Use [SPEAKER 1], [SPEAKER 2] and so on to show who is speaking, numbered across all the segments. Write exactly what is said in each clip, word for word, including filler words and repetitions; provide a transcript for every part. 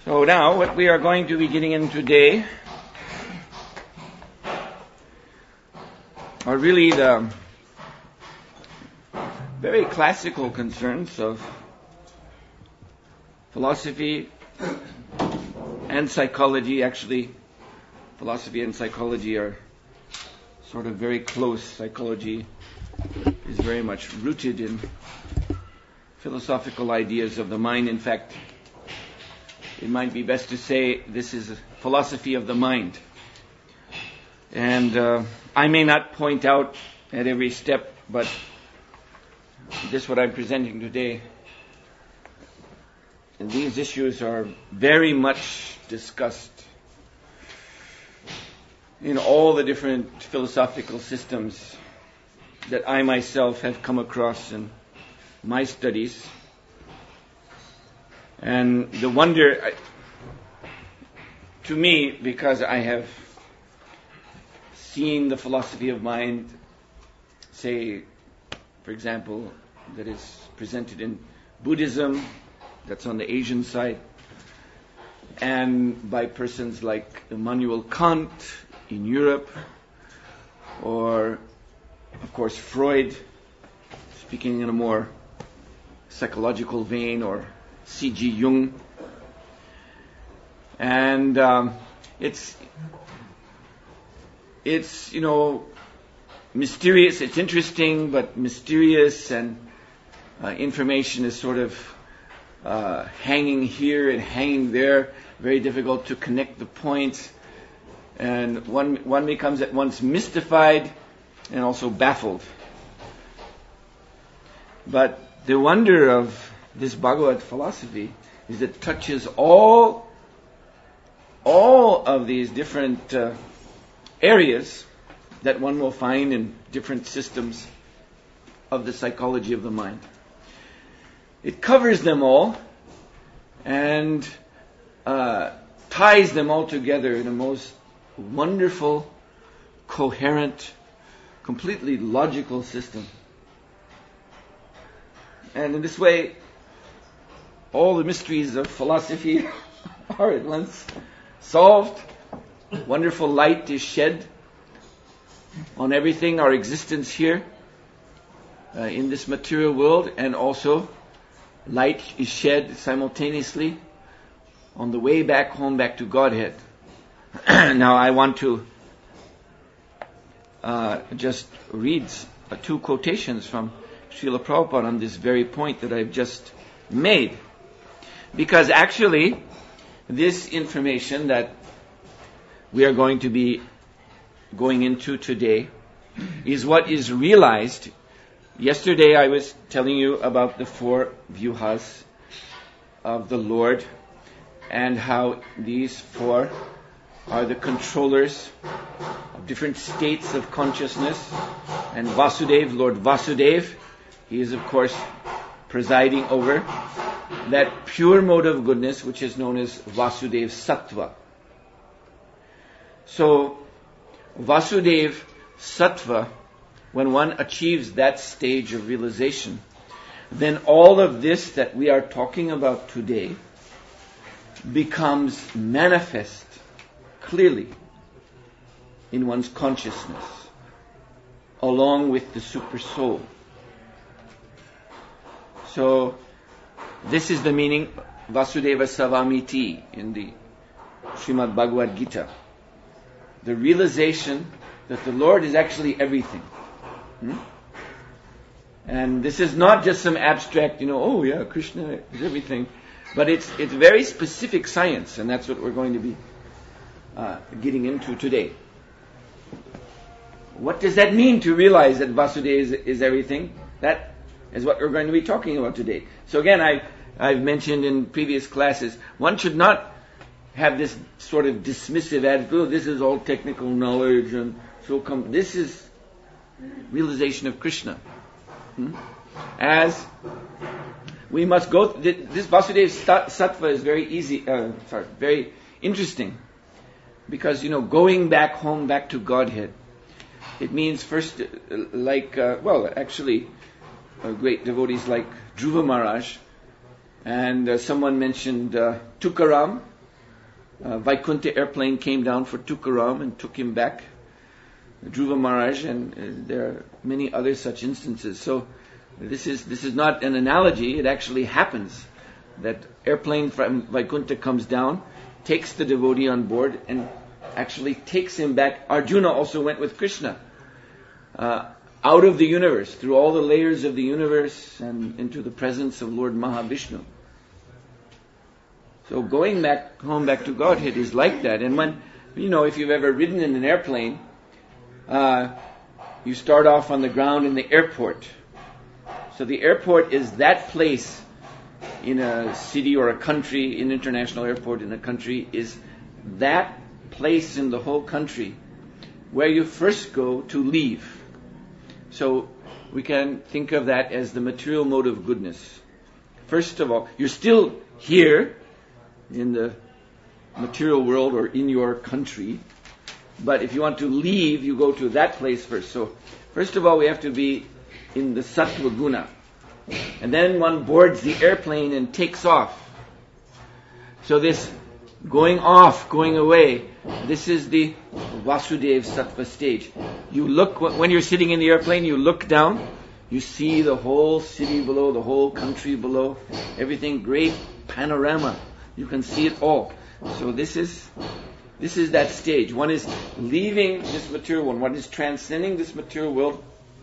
[SPEAKER 1] So now what we are going to be getting into today are really the very classical concerns of philosophy and psychology. Actually, philosophy and psychology are sort of very close. Psychology is very much rooted in philosophical ideas of the mind. In fact, it might be best to say this is a philosophy of the mind. And uh, I may not point out at every step, but this what I'm presenting today. And these issues are very much discussed in all the different philosophical systems that I myself have come across in my studies. And the wonder, to me, because I have seen the philosophy of mind, say, for example, that is presented in Buddhism, that's on the Asian side, and by persons like Immanuel Kant in Europe, or, of course, Freud, speaking in a more psychological vein, or C G Jung. And um, it's, it's, you know, mysterious, it's interesting, but mysterious, and uh, information is sort of uh, hanging here and hanging there, very difficult to connect the points, and one, one becomes at once mystified and also baffled. But the wonder of this Bhagavad philosophy is it touches all, all of these different uh, areas that one will find in different systems of the psychology of the mind. It covers them all and uh, ties them all together in a most wonderful, coherent, completely logical system. And in this way, all the mysteries of philosophy are at once solved. Wonderful light is shed on everything, our existence here uh, in this material world, and also light is shed simultaneously on the way back home, back to Godhead. Now I want to uh, just read uh, two quotations from Srila Prabhupada on this very point that I've just made. Because actually, this information that we are going to be going into today is what is realized. Yesterday I was telling you about the four vyuhas of the Lord and how these four are the controllers of different states of consciousness. And Vasudeva, Lord Vasudeva, he is of course presiding over that pure mode of goodness which is known as Vasudeva Sattva. So, Vasudeva Sattva, when one achieves that stage of realization, then all of this that we are talking about today becomes manifest clearly in one's consciousness, along with the super soul. So, this is the meaning Vasudeva Savamiti in the Srimad Bhagavad Gita. The realization that the Lord is actually everything. Hmm? And this is not just some abstract, you know, oh yeah, Krishna is everything. But it's it's very specific science, and that's what we're going to be uh, getting into today. What does that mean to realize that Vasudeva is, is everything? That is what we're going to be talking about today. So again, I, I've mentioned in previous classes, one should not have this sort of dismissive attitude, oh, this is all technical knowledge, and so come. This is realization of Krishna. Hmm? As we must go, th- this Vasudeva Sattva is very easy, uh, sorry, very interesting, because, you know, going back home, back to Godhead, it means first, uh, like, uh, well, actually, uh, great devotees like Dhruva Maharaj, and uh, someone mentioned uh, Tukaram, uh, Vaikuntha airplane came down for Tukaram and took him back, Dhruva Maharaj, and uh, there are many other such instances. So this is this is not an analogy, it actually happens. That airplane from Vaikuntha comes down, takes the devotee on board, and actually takes him back. Arjuna also went with Krishna uh, out of the universe, through all the layers of the universe, and into the presence of Lord Mahavishnu. So going back home, back to Godhead is like that. And when, you know, if you've ever ridden in an airplane, uh, you start off on the ground in the airport. So the airport is that place in a city or a country, an international airport in a country, is that place in the whole country where you first go to leave. So we can think of that as the material mode of goodness. First of all, you're still here in the material world or in your country, but if you want to leave, you go to that place first. So first of all, we have to be in the sattva guna. And then one boards the airplane and takes off. So this going off, going away, this is the Vasudeva Sattva stage. You look, when you're sitting in the airplane, you look down, you see the whole city below, the whole country below, everything, great panorama. You can see it all. So this is this is that stage. One is leaving this material world, one is transcending this material world.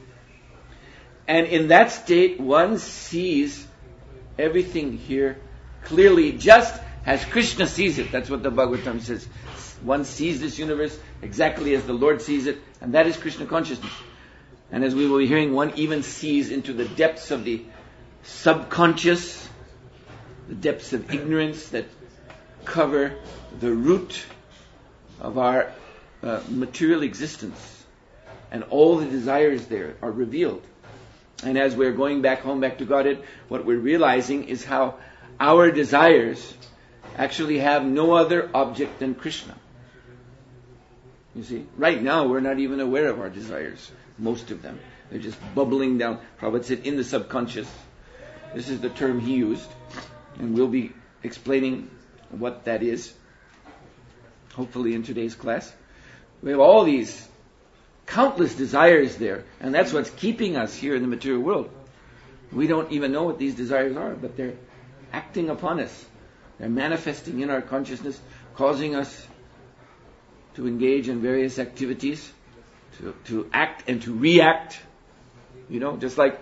[SPEAKER 1] And in that state, one sees everything here clearly, just as Krishna sees it. That's what the Bhagavatam says. One sees this universe exactly as the Lord sees it, and that is Krishna consciousness. And as we will be hearing, one even sees into the depths of the subconscious, the depths of ignorance that cover the root of our uh, material existence. And all the desires there are revealed. And as we're going back home, back to Godhead, what we're realizing is how our desires actually have no other object than Krishna. You see, right now we're not even aware of our desires, most of them. They're just bubbling down. Prabhupada said, in the subconscious. This is the term he used, and we'll be explaining what that is, hopefully in today's class. We have all these countless desires there, and that's what's keeping us here in the material world. We don't even know what these desires are, but they're acting upon us. They're manifesting in our consciousness, causing us to engage in various activities, to, to act and to react. You know, just like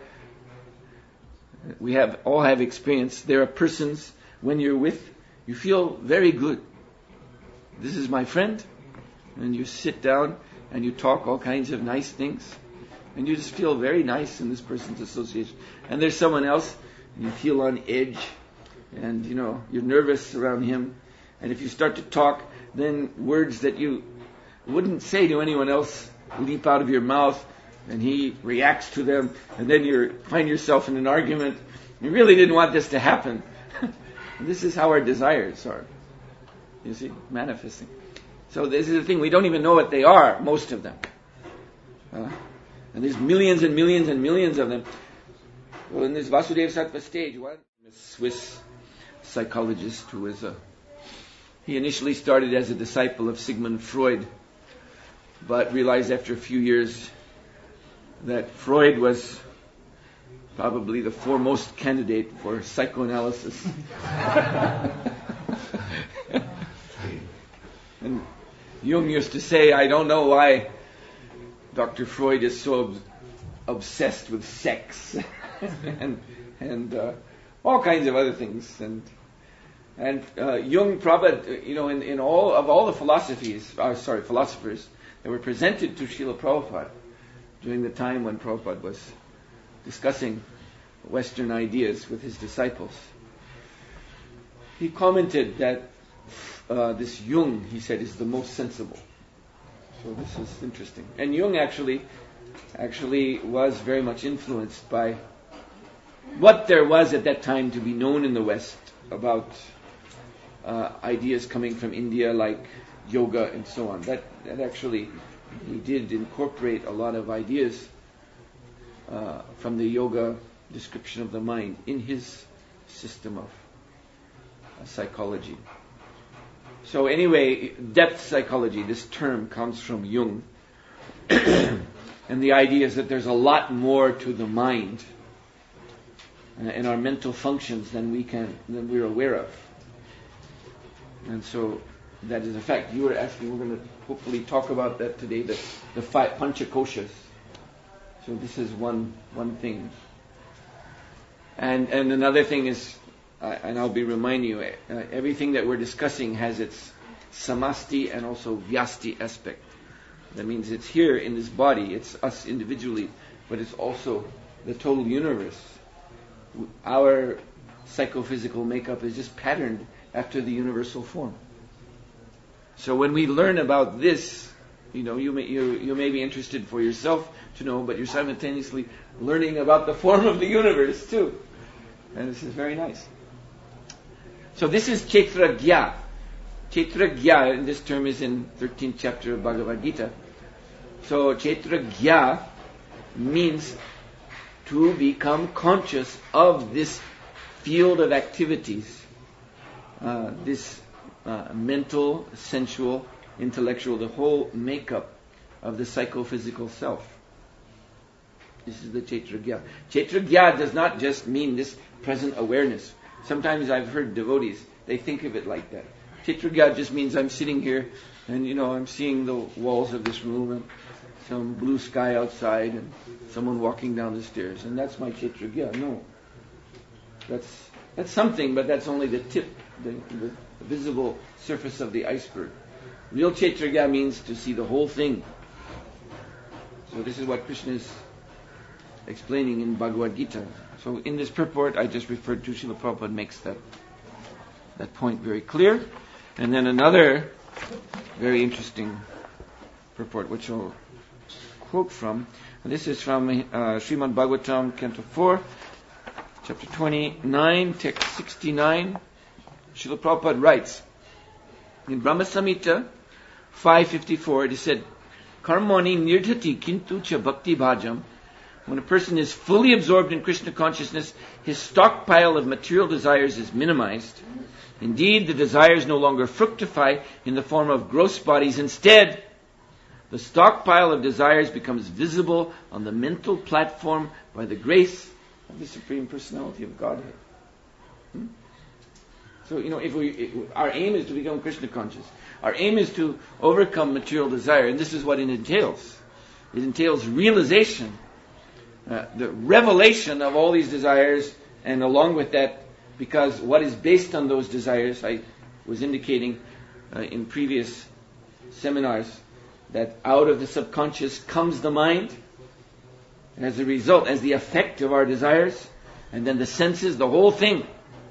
[SPEAKER 1] we have all have experience. There are persons when you're with, you feel very good. This is my friend, and you sit down and you talk all kinds of nice things, and you just feel very nice in this person's association. And there's someone else, and you feel on edge, and you know you're nervous around him. And if you start to talk, then words that you wouldn't say to anyone else leap out of your mouth, and he reacts to them, and then you find yourself in an argument. You really didn't want this to happen. This is how our desires are, you see, manifesting. So this is the thing, we don't even know what they are, most of them. Uh, and there's millions and millions and millions of them. Well, in this Vasudeva Sattva stage, one Swiss psychologist who was a, he initially started as a disciple of Sigmund Freud, but realized after a few years that Freud was probably the foremost candidate for psychoanalysis. And Jung used to say, I don't know why Doctor Freud is so ob- obsessed with sex and and uh, all kinds of other things. And and uh, Jung, Prabhupada, you know, in, in all of all the philosophies, uh, sorry, philosophers that were presented to Srila Prabhupada during the time when Prabhupada was discussing Western ideas with his disciples, he commented that Uh, this Jung, he said, is the most sensible. So this is interesting. And Jung actually, actually was very much influenced by what there was at that time to be known in the West about uh, ideas coming from India, like yoga and so on. That, that actually, he did incorporate a lot of ideas uh, from the yoga description of the mind in his system of uh, psychology. So anyway, depth psychology, this term comes from Jung. And the idea is that there's a lot more to the mind and our mental functions than we can, than we're aware of. And so that is a fact. You were asking, we're going to hopefully talk about that today, the, the five panchakoshas. So this is one one thing. And and another thing is, uh, and I'll be reminding you, uh, everything that we're discussing has its samasti and also vyasti aspect. That means it's here in this body, it's us individually, but it's also the total universe. Our psychophysical makeup is just patterned after the universal form. So when we learn about this, you know, you may you, you may be interested for yourself to know, but you're simultaneously learning about the form of the universe too. And this is very nice. So this is Kshetragya. Kshetragya, and this term is in thirteenth chapter of Bhagavad Gita. So Kshetragya means to become conscious of this field of activities, uh, this uh, mental, sensual, intellectual, the whole makeup of the psychophysical self. This is the Kshetragya. Kshetragya does not just mean this present awareness. Sometimes I've heard devotees, they think of it like that. Kshetragya just means I'm sitting here and, you know, I'm seeing the walls of this room and some blue sky outside and someone walking down the stairs. And that's my Kshetragya. No. That's that's something, but that's only the tip, the, the visible surface of the iceberg. Real Kshetragya means to see the whole thing. So this is what Krishna is explaining in Bhagavad Gita. So in this purport I just referred to, Srila Prabhupada makes that that point very clear. And then another very interesting purport, which I'll quote from. And this is from uh, Srimad Bhagavatam, Canto four, chapter twenty-nine, text sixty-nine. Srila Prabhupada writes, in Brahma Samhita five fifty-four, it is said, Karmani nirdhati kintu cha bhakti bhajam. When a person is fully absorbed in Krishna consciousness, his stockpile of material desires is minimized. Indeed, the desires no longer fructify in the form of gross bodies. Instead, the stockpile of desires becomes visible on the mental platform by the grace of the Supreme Personality of Godhead. Hmm? So, you know, if we, if our aim is to become Krishna conscious. Our aim is to overcome material desire, and this is what it entails. It entails realization, uh, the revelation of all these desires, and along with that, because what is based on those desires, I was indicating uh, in previous seminars, that out of the subconscious comes the mind, and as a result, as the effect of our desires, and then the senses, the whole thing.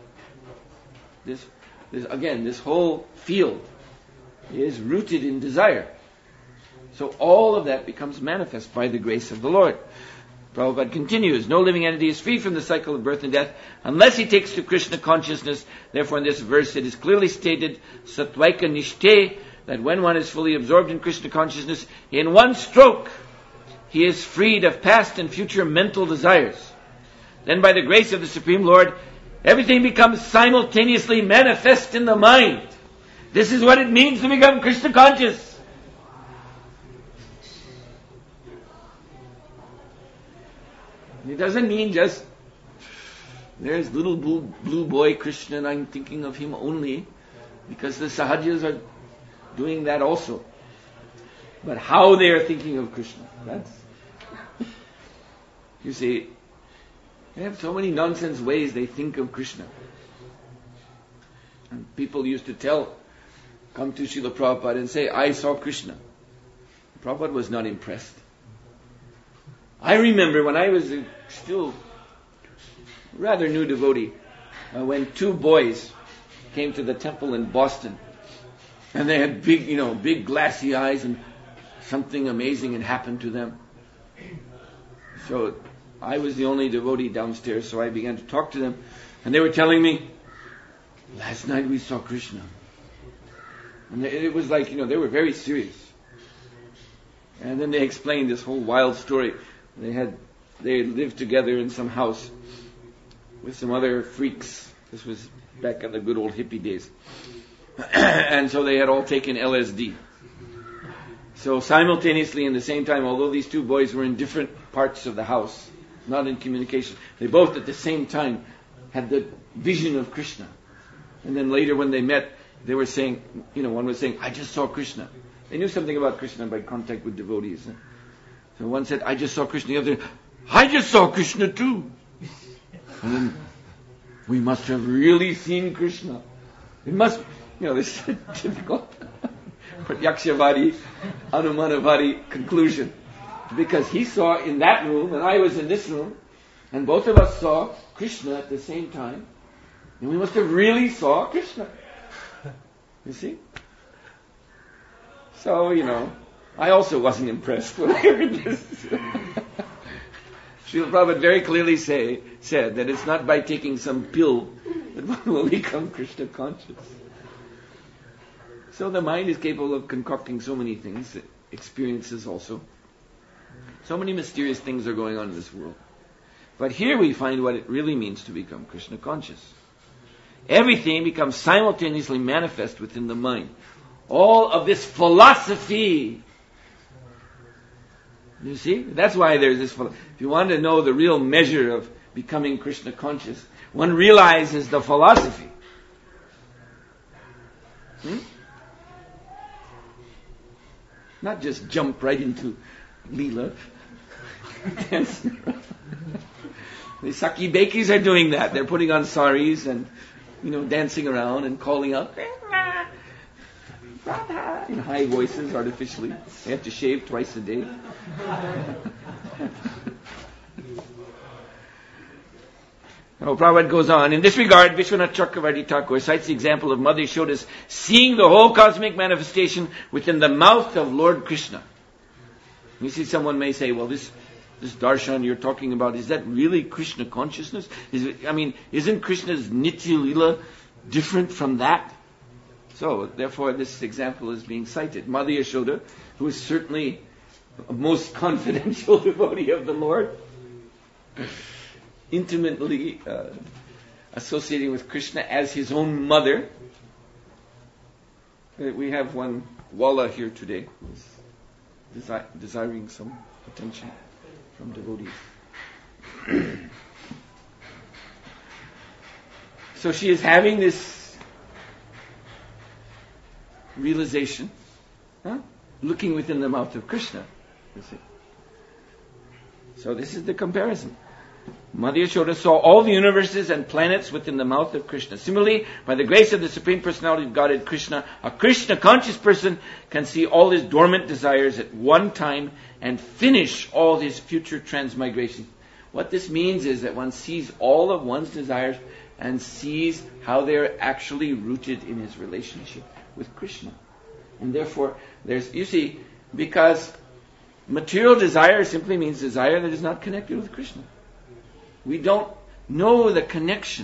[SPEAKER 1] This, this again, this whole field is rooted in desire. So all of that becomes manifest by the grace of the Lord. Prabhupada continues, no living entity is free from the cycle of birth and death unless he takes to Krishna consciousness. Therefore in this verse it is clearly stated, Satvaika Nishte, that when one is fully absorbed in Krishna consciousness, in one stroke he is freed of past and future mental desires. Then by the grace of the Supreme Lord, everything becomes simultaneously manifest in the mind. This is what it means to become Krishna conscious. It doesn't mean just, there's little blue, blue boy Krishna and I'm thinking of him only, because the Sahajas are doing that also. But how they are thinking of Krishna, that's, you see, they have so many nonsense ways they think of Krishna. And people used to tell, come to Srila Prabhupada and say, I saw Krishna. Prabhupada was not impressed. I remember when I was a still rather new devotee, uh, when two boys came to the temple in Boston, and they had big, you know, big glassy eyes, and something amazing had happened to them. So I was the only devotee downstairs, so I began to talk to them, and they were telling me, last night we saw Krishna. And it was like, you know, they were very serious. And then they explained this whole wild story. They had, they lived together in some house with some other freaks. This was back in the good old hippie days. And so they had all taken L S D. So simultaneously, in the same time, although these two boys were in different parts of the house, not in communication, they both at the same time had the vision of Krishna. And then later when they met, they were saying, you know, one was saying, I just saw Krishna. They knew something about Krishna by contact with devotees. So one said, I just saw Krishna. The other, I just saw Krishna too. And then, we must have really seen Krishna. It must, you know, this is a typical Pratyakshavadi, Anumanavadi conclusion. Because he saw in that room, and I was in this room, and both of us saw Krishna at the same time, and we must have really saw Krishna. You see? So, you know, I also wasn't impressed when I heard this. Srila Prabhupada very clearly say, said that it's not by taking some pill that one will become Krishna conscious. So the mind is capable of concocting so many things, experiences also. So many mysterious things are going on in this world. But here we find what it really means to become Krishna conscious. Everything becomes simultaneously manifest within the mind. All of this philosophy. You see? That's why there's this philosophy. If you want to know the real measure of becoming Krishna conscious, one realizes the philosophy. Hmm? Not just jump right into Leela. The Saki Bakis are doing that. They're putting on saris and, you know, dancing around and calling out in high voices artificially. They have to shave twice a day. Oh, Prabhupada goes on. In this regard, Vishwanath Chakravarti Thakur cites the example of Mother Yashoda's seeing the whole cosmic manifestation within the mouth of Lord Krishna. You see, someone may say, well, this this darshan you're talking about, is that really Krishna consciousness? Is it, I mean, isn't Krishna's Nitya Lila different from that? So, therefore, this example is being cited. Mother Yashoda, who is certainly a most confidential devotee of the Lord, intimately uh, associating with Krishna as his own mother. We have one Walla here today who's desi- desiring some attention from devotees. So she is having this realization, huh? Looking within the mouth of Krishna. You see. So this is the comparison. Mother Yashoda saw all the universes and planets within the mouth of Krishna. Similarly, by the grace of the Supreme Personality of Godhead, Krishna, a Krishna conscious person can see all his dormant desires at one time and finish all his future transmigration. What this means is that one sees all of one's desires and sees how they're actually rooted in his relationship with Krishna. And therefore, there's, you see, because material desire simply means desire that is not connected with Krishna. We don't know the connection.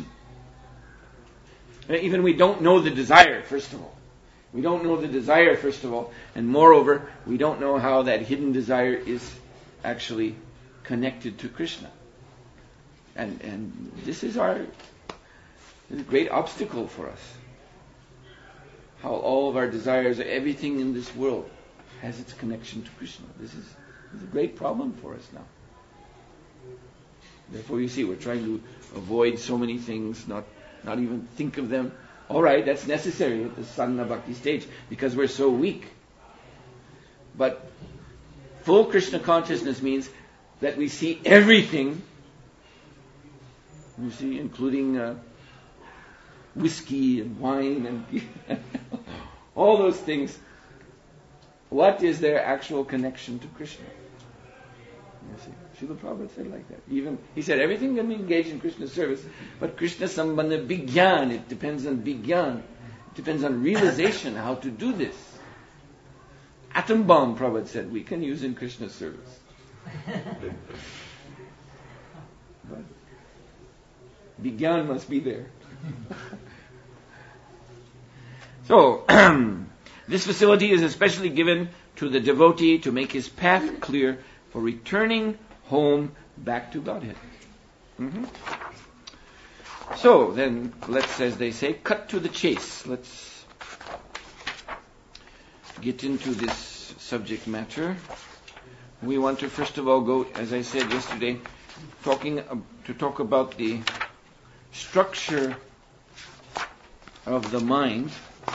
[SPEAKER 1] Even we don't know the desire, first of all. We don't know the desire, first of all. And moreover, we don't know how that hidden desire is actually connected to Krishna. And and this is our this is a great obstacle for us. How all of our desires, everything in this world, has its connection to Krishna. This is, this is a great problem for us now. Therefore, you see, we're trying to avoid so many things, not not even think of them. All right, that's necessary at the sadhana bhakti stage because we're so weak. But full Krishna consciousness means that we see everything, you see, including uh, whiskey and wine and all those things. What is their actual connection to Krishna? You see. Srila Prabhupada said like that. Even he said everything can be engaged in Krishna's service, but Krishna sambandha vigyan. It depends on vigyan. It depends on realization how to do this. Atom bomb, Prabhupada said, we can use in Krishna's service. But vigyan must be there. So, this facility is especially given to the devotee to make his path clear for returning home back to Godhead. Mm-hmm. So then, let's, as they say, cut to the chase. Let's get into this subject matter, we want to first of all go, as I said yesterday, talking uh, to talk about the structure of the mind,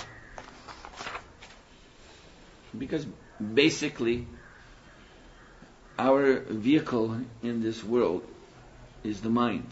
[SPEAKER 1] because basically our vehicle in this world is the mind,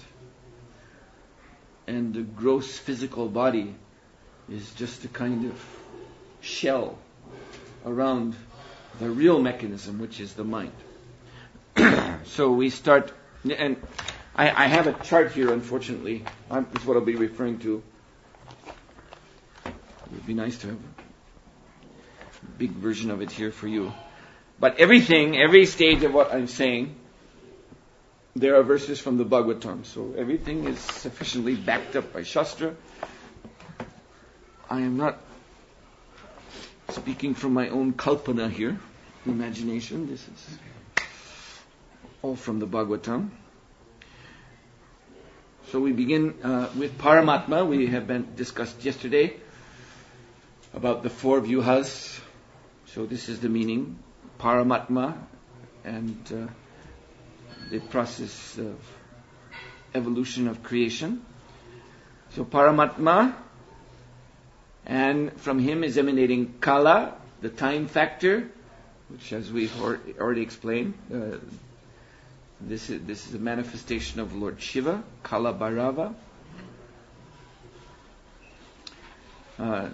[SPEAKER 1] and the gross physical body is just a kind of shell around the real mechanism, which is the mind. So we start, and I, I have a chart here, unfortunately. I'm, this is what I'll be referring to. It would be nice to have a big version of it here for you. But everything, every stage of what I'm saying, there are verses from the Bhagavatam. So everything is sufficiently backed up by Shastra. I am not speaking from my own kalpana here, imagination. This is all from the Bhagavatam. So we begin uh, with Paramatma. We have been discussed yesterday about the four vyuhas. So this is the meaning, Paramatma, and uh, the process of evolution of creation. So Paramatma, and from him is emanating Kala, the time factor, which, as we've already explained, uh, this is this is a manifestation of Lord Shiva, Kala Bhairava. Uh,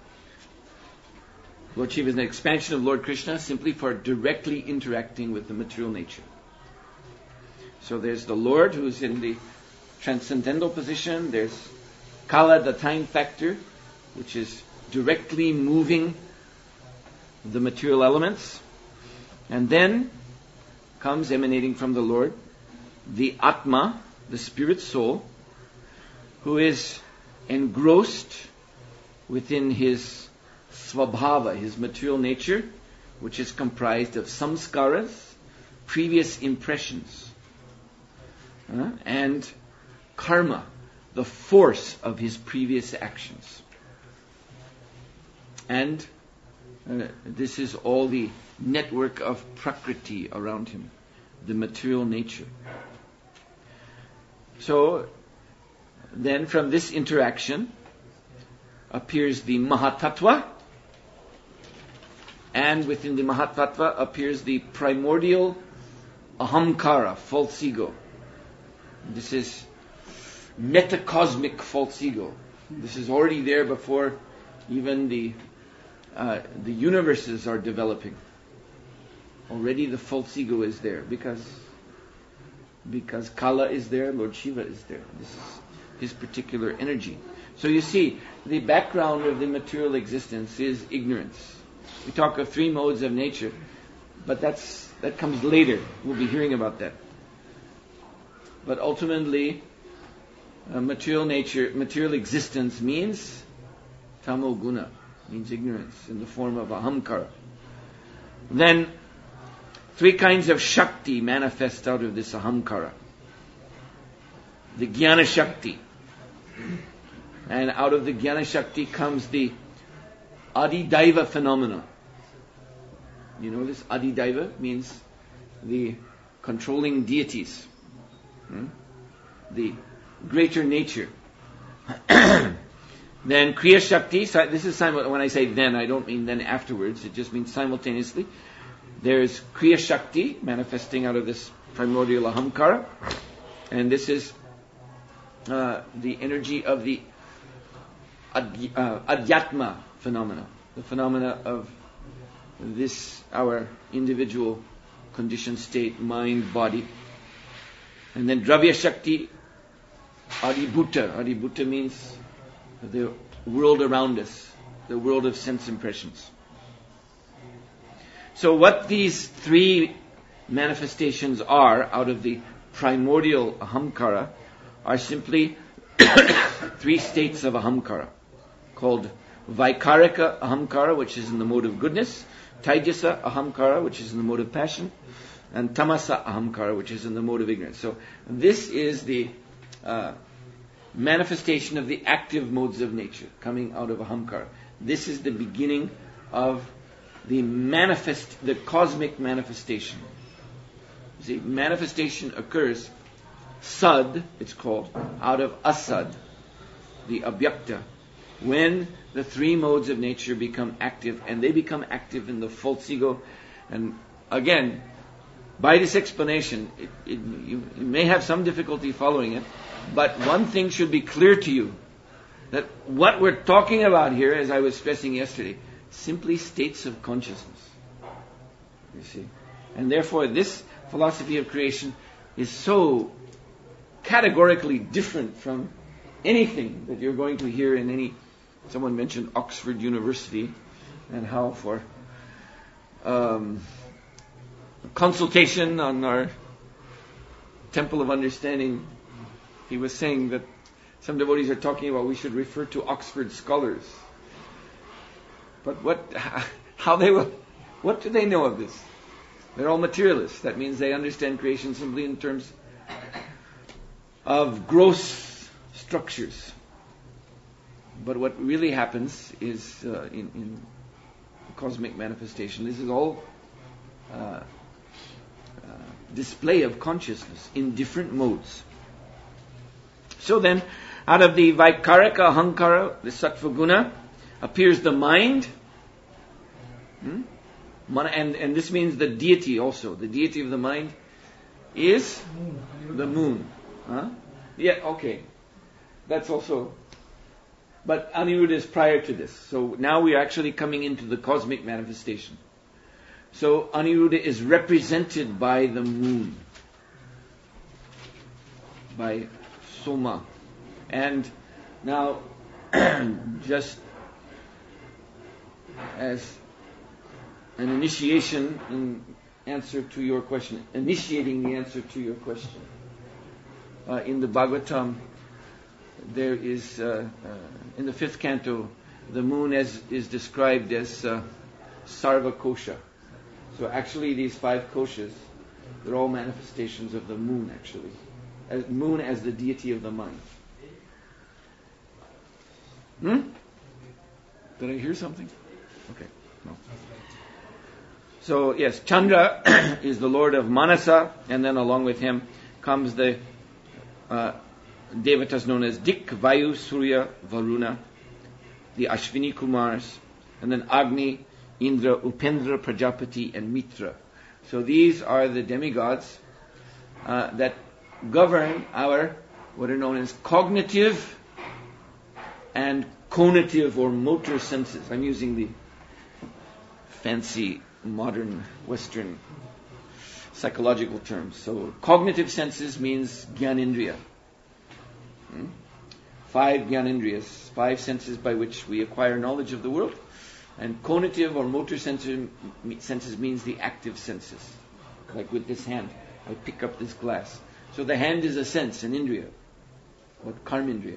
[SPEAKER 1] Lord Shiva is an expansion of Lord Krishna simply for directly interacting with the material nature. So there's the Lord who's in the transcendental position. There's Kala, the time factor, which is directly moving the material elements. And then comes, emanating from the Lord, the Atma, the spirit soul, who is engrossed within his svabhava, his material nature, which is comprised of samskaras, previous impressions, uh, and karma, the force of his previous actions. And uh, this is all the network of prakriti around him, the material nature. So then from this interaction appears the Mahatattva, and within the Mahatattva appears the primordial Ahamkara, false ego. This is metacosmic false ego. This is already there before even the uh, the universes are developing. Already the false ego is there because because Kala is there, Lord Shiva is there. This is his particular energy. So you see, the background of the material existence is ignorance. We talk of three modes of nature, but that's that comes later. We'll be hearing about that. But ultimately, uh, material nature, material existence means tamo guna, means ignorance in the form of ahamkara. Then three kinds of shakti manifest out of this ahamkara. The jnana shakti. And out of the jnana shakti comes the adidaiva phenomena. You know this? Adidaiva means the controlling deities. Hmm? The greater nature. Then Kriya Shakti, this is simul- when I say then, I don't mean then afterwards, it just means simultaneously. There's Kriya Shakti manifesting out of this primordial ahamkara, and this is uh, the energy of the ad- uh, adhyatma phenomena, the phenomena of this, our individual conditioned state, mind, body. And then Dravya Shakti, Adibhuta. Adibhuta means the world around us, the world of sense impressions. So what these three manifestations are out of the primordial ahamkara are simply three states of ahamkara, called Vaikarika ahamkara, which is in the mode of goodness, Taijasa ahamkara, which is in the mode of passion, and Tamasa ahamkara, which is in the mode of ignorance. So this is the uh, manifestation of the active modes of nature coming out of ahamkara. this is the beginning of the manifest, the cosmic manifestation. You see, manifestation occurs, sad, it's called, out of asad, the abhyakta, when the three modes of nature become active, and they become active in the false ego. And again, by this explanation, it, it, you, you may have some difficulty following it, but one thing should be clear to you, that what we're talking about here, as I was stressing yesterday, simply states of consciousness. You see? And therefore this philosophy of creation is so categorically different from anything that you're going to hear in any... Someone mentioned Oxford University and how for um, consultation on our Temple of Understanding, he was saying that some devotees are talking about we should refer to Oxford scholars. But what, how they will, what do they know of this? They're all materialists. That means they understand creation simply in terms of gross structures. But what really happens is uh, in, in cosmic manifestation, this is all uh, uh, display of consciousness in different modes. So then, out of the Vaikarika Ahankara, the Sattva Guna, appears the mind. Hmm? And, and this means the deity also. The deity of the mind is the moon. Huh? Yeah, okay. That's also... But Aniruddha is prior to this. So now we are actually coming into the cosmic manifestation. So Aniruddha is represented by the moon. By Soma. And now, just as an initiation in answer to your question, initiating the answer to your question, uh, in the Bhagavatam, there is, uh, uh, in the fifth canto, the moon as, is described as uh, Sarva Kosha. So actually these five koshas, they're all manifestations of the moon actually. As, moon as the deity of the mind. Hmm? Did I hear something? Okay, no. So yes, Chandra is the lord of Manasa, and then along with him comes the uh, Devatas known as Dik, Vayu, Surya, Varuna, the Ashvini Kumars, and then Agni, Indra, Upendra, Prajapati, and Mitra. So these are the demigods uh, that govern our, what are known as cognitive and conative or motor senses. I'm using the fancy modern Western psychological terms. So cognitive senses means Gyanindriya. Hmm? Five Gyanindriyas, five senses by which we acquire knowledge of the world. And conative or motor senses, senses means the active senses. Like with this hand, I pick up this glass. So the hand is a sense, an indriya, or karmindriya.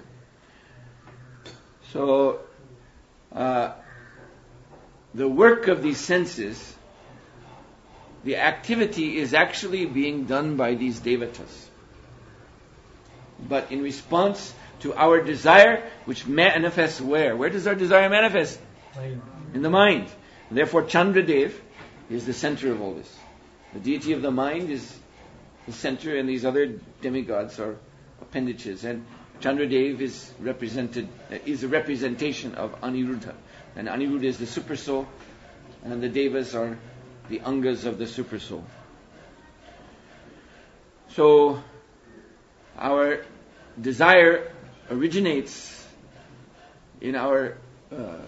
[SPEAKER 1] So uh, the work of these senses, the activity is actually being done by these devatas. But in response to our desire, which manifests where? Where does our desire manifest?
[SPEAKER 2] Mind.
[SPEAKER 1] In the mind. Therefore Chandradev is the center of all this. The deity of the mind is the center, and these other demigods are appendages. And Chandradev is represented uh, is a representation of Aniruddha. And Aniruddha is the super soul, and the devas are the angas of the super soul. So our desire originates in our uh,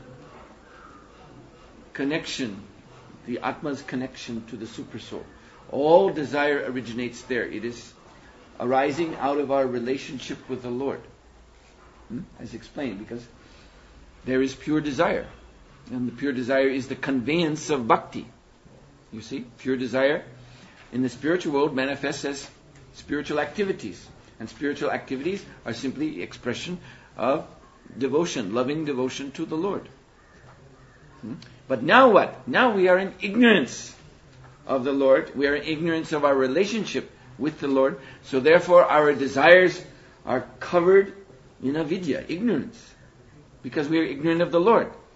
[SPEAKER 1] connection, the Atma's connection to the super soul. All desire originates there. It is arising out of our relationship with the Lord. Hmm? As explained, because there is pure desire. And the pure desire is the conveyance of bhakti. You see, pure desire in the spiritual world manifests as spiritual activities. And spiritual activities are simply expression of devotion, loving devotion to the Lord. Hmm? But now what? Now we are in ignorance of the Lord. We are in ignorance of our relationship with the Lord. So therefore our desires are covered in avidya, ignorance. Because we are ignorant of the Lord.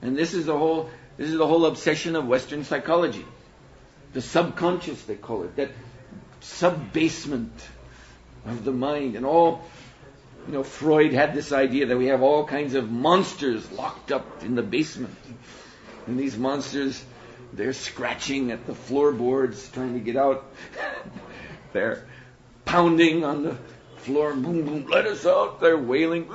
[SPEAKER 1] And this is the whole, this is the whole obsession of Western psychology. The subconscious, they call it. That sub-basement of the mind. And all, you know, Freud had this idea that we have all kinds of monsters locked up in the basement. And these monsters, they're scratching at the floorboards, trying to get out. They're pounding on the floor, boom, boom, let us out. They're wailing.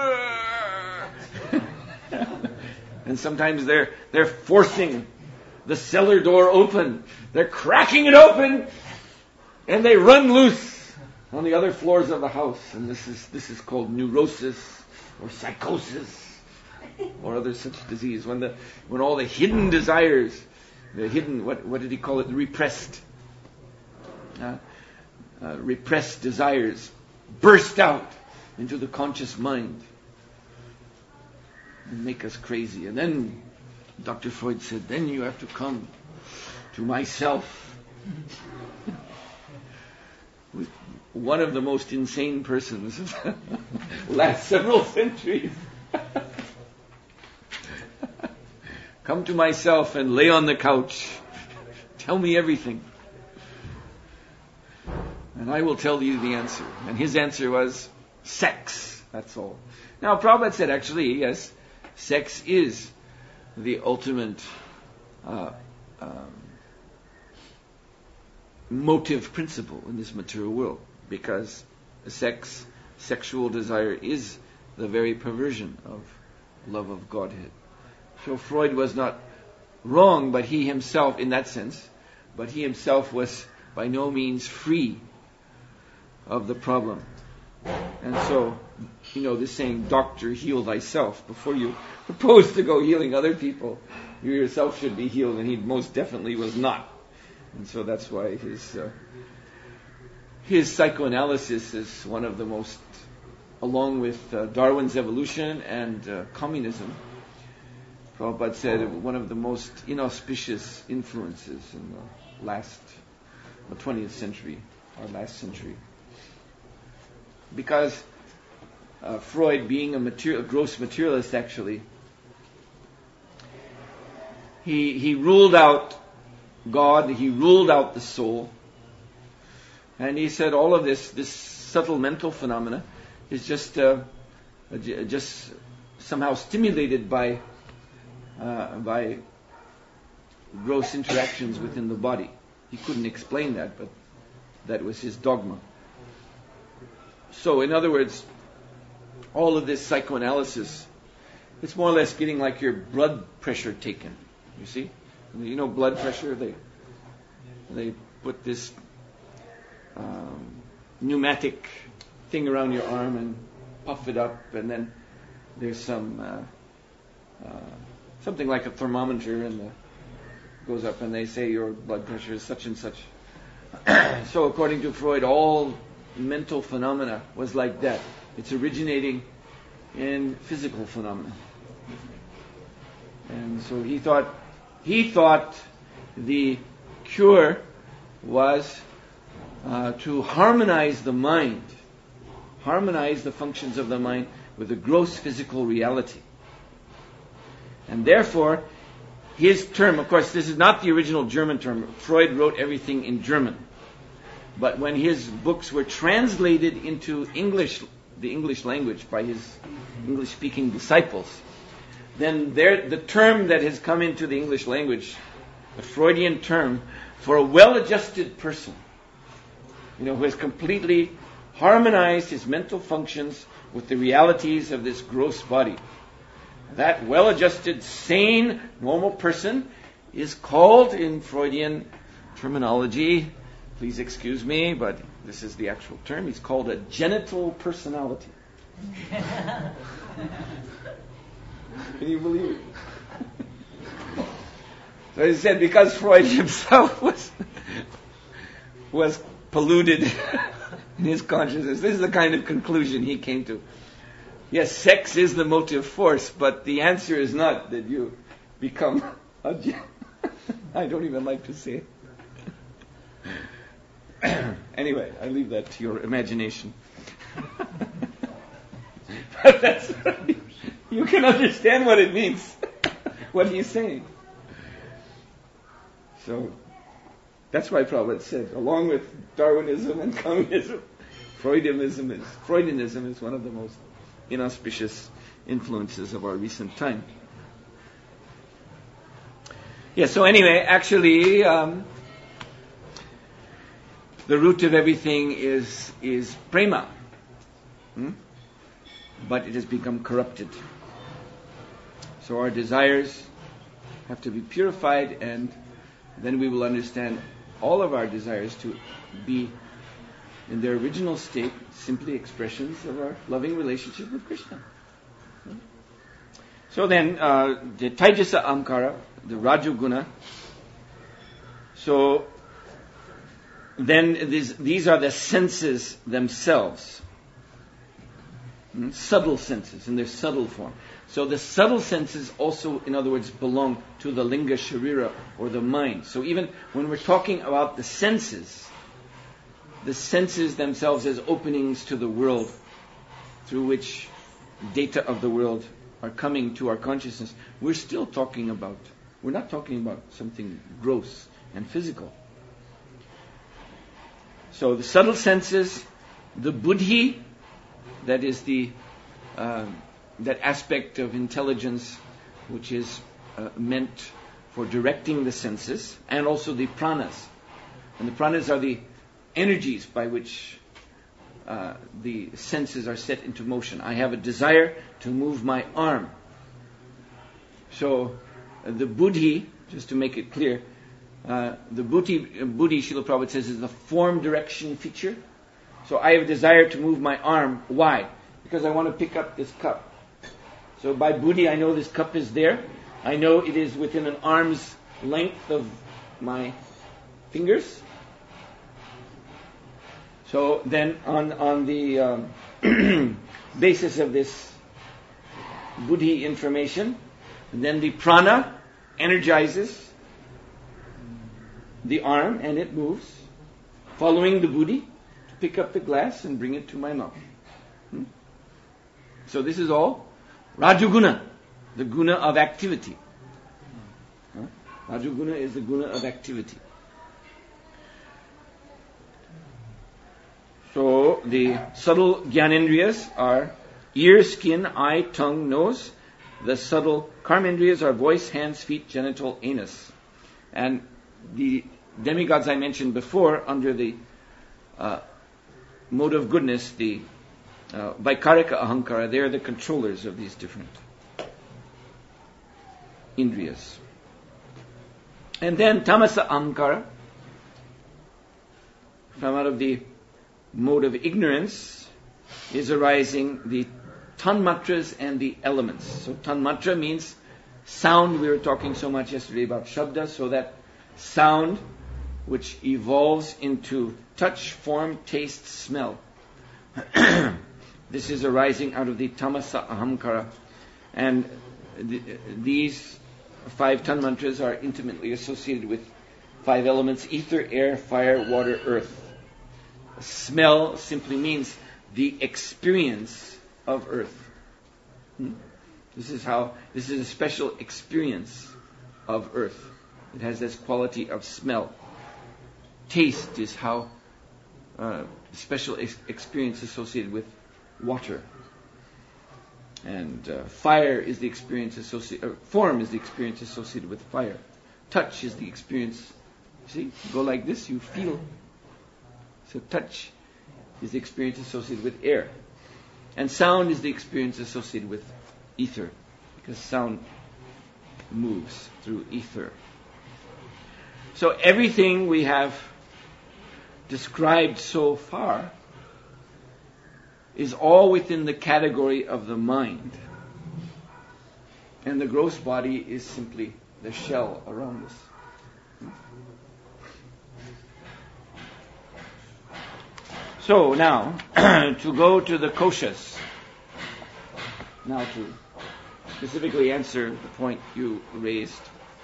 [SPEAKER 1] And sometimes they're they're forcing the cellar door open. They're cracking it open, and they run loose on the other floors of the house. And this is this is called neurosis or psychosis or other such disease. When the when all the hidden desires, the hidden what what did he call it? The repressed, uh, uh, repressed desires burst out into the conscious mind and make us crazy. And then Doctor Freud said, then you have to come to myself. With one of the most insane persons of the last several centuries. Come to myself and lay on the couch. Tell me everything. And I will tell you the answer. And his answer was sex. That's all. Now, Prabhupada said, actually, yes, sex is the ultimate uh, um, motive principle in this material world, because sex, sexual desire is the very perversion of love of Godhead. So Freud was not wrong, but he himself, in that sense, but he himself was by no means free of the problem. And so, you know, this saying, doctor, heal thyself. Before you propose to go healing other people, you yourself should be healed, and he most definitely was not. And so that's why his uh, his psychoanalysis is one of the most, along with uh, Darwin's evolution and uh, communism, Prabhupada said, one of the most inauspicious influences in the last, the twentieth century, or last century. Because uh, Freud, being a, material, a gross materialist, actually, he he ruled out God, he ruled out the soul, and he said all of this, this subtle mental phenomena, is just uh, just somehow stimulated by uh, by gross interactions within the body. He couldn't explain that, but that was his dogma. So, in other words, all of this psychoanalysis, it's more or less getting like your blood pressure taken. You see? You know blood pressure? They they put this um, pneumatic thing around your arm and puff it up, and then there's some uh, uh, something like a thermometer, and the goes up, and they say your blood pressure is such and such. So, according to Freud, all mental phenomena was like that. It's originating in physical phenomena. And so he thought he thought the cure was uh, to harmonize the mind, harmonize the functions of the mind with the gross physical reality. And therefore, his term, of course, this is not the original German term. Freud wrote everything in German. But when his books were translated into English, the English language, by his English-speaking disciples, then there, the term that has come into the English language, the Freudian term for a well-adjusted person, you know, who has completely harmonized his mental functions with the realities of this gross body, that well-adjusted, sane, normal person is called, in Freudian terminology, please excuse me, but this is the actual term, he's called a genital personality. Can you believe it? So he said, because Freud himself was was polluted in his consciousness, this is the kind of conclusion he came to. Yes, sex is the motive force, but the answer is not that you become a gen- I don't even like to say it. Anyway, I leave that to your imagination. But that's right. You can understand what it means what he's saying. So that's why Prabhupada said, along with Darwinism and communism, Freudianism is Freudianism is one of the most inauspicious influences of our recent time. Yeah, so anyway, actually, um, the root of everything is is prema. Hmm? But it has become corrupted. So our desires have to be purified, and then we will understand all of our desires to be in their original state, simply expressions of our loving relationship with Krishna. So then, uh, the Taijasa Ahamkara, the Rajoguna. So then these, these are the senses themselves. Hmm? Subtle senses in their subtle form. So the subtle senses also, in other words, belong to the Linga Sharira, or the mind. So even when we're talking about the senses, the senses themselves as openings to the world, through which data of the world are coming to our consciousness, we're still talking about, we're not talking about something gross and physical. So the subtle senses, the buddhi, that is the uh, that aspect of intelligence which is uh, meant for directing the senses, and also the pranas. And the pranas are the energies by which uh, the senses are set into motion. I have a desire to move my arm. So uh, the buddhi, just to make it clear, uh, the buddhi, buddhi, Srila Prabhupada says, is the form direction feature. So I have a desire to move my arm. Why? Because I want to pick up this cup. So by buddhi, I know this cup is there. I know it is within an arm's length of my fingers. So then on, on the um, basis of this buddhi information, then the prana energizes the arm and it moves, following the buddhi to pick up the glass and bring it to my mouth. Hmm? So this is all Rajoguna, the guna of activity. Huh? Rajoguna is the guna of activity. So the subtle Gyanendriyas are ear, skin, eye, tongue, nose. The subtle Karmendriyas are voice, hands, feet, genital, anus. And the demigods I mentioned before, under the uh, mode of goodness, the uh, Vaikarika Ahankara, they are the controllers of these different Indriyas. And then Tamasa Ahankara, from out of the mode of ignorance, is arising the tanmatras and the elements. So tanmatra means sound. We were talking so much yesterday about shabda, so that sound which evolves into touch, form, taste, smell. This is arising out of the tamasa ahamkara. And th- these five tanmatras are intimately associated with five elements: ether, air, fire, water, earth. Smell simply means the experience of earth. Hmm? This is how, this is a special experience of earth. It has this quality of smell. Taste is how uh, special ex- experience associated with water. And uh, fire is the experience associated, uh, form is the experience associated with fire. Touch is the experience. See, you go like this, you feel. So touch is the experience associated with air. And sound is the experience associated with ether, because sound moves through ether. So everything we have described so far is all within the category of the mind. And the gross body is simply the shell around us. So now, to go to the koshas. Now to specifically answer the point you raised.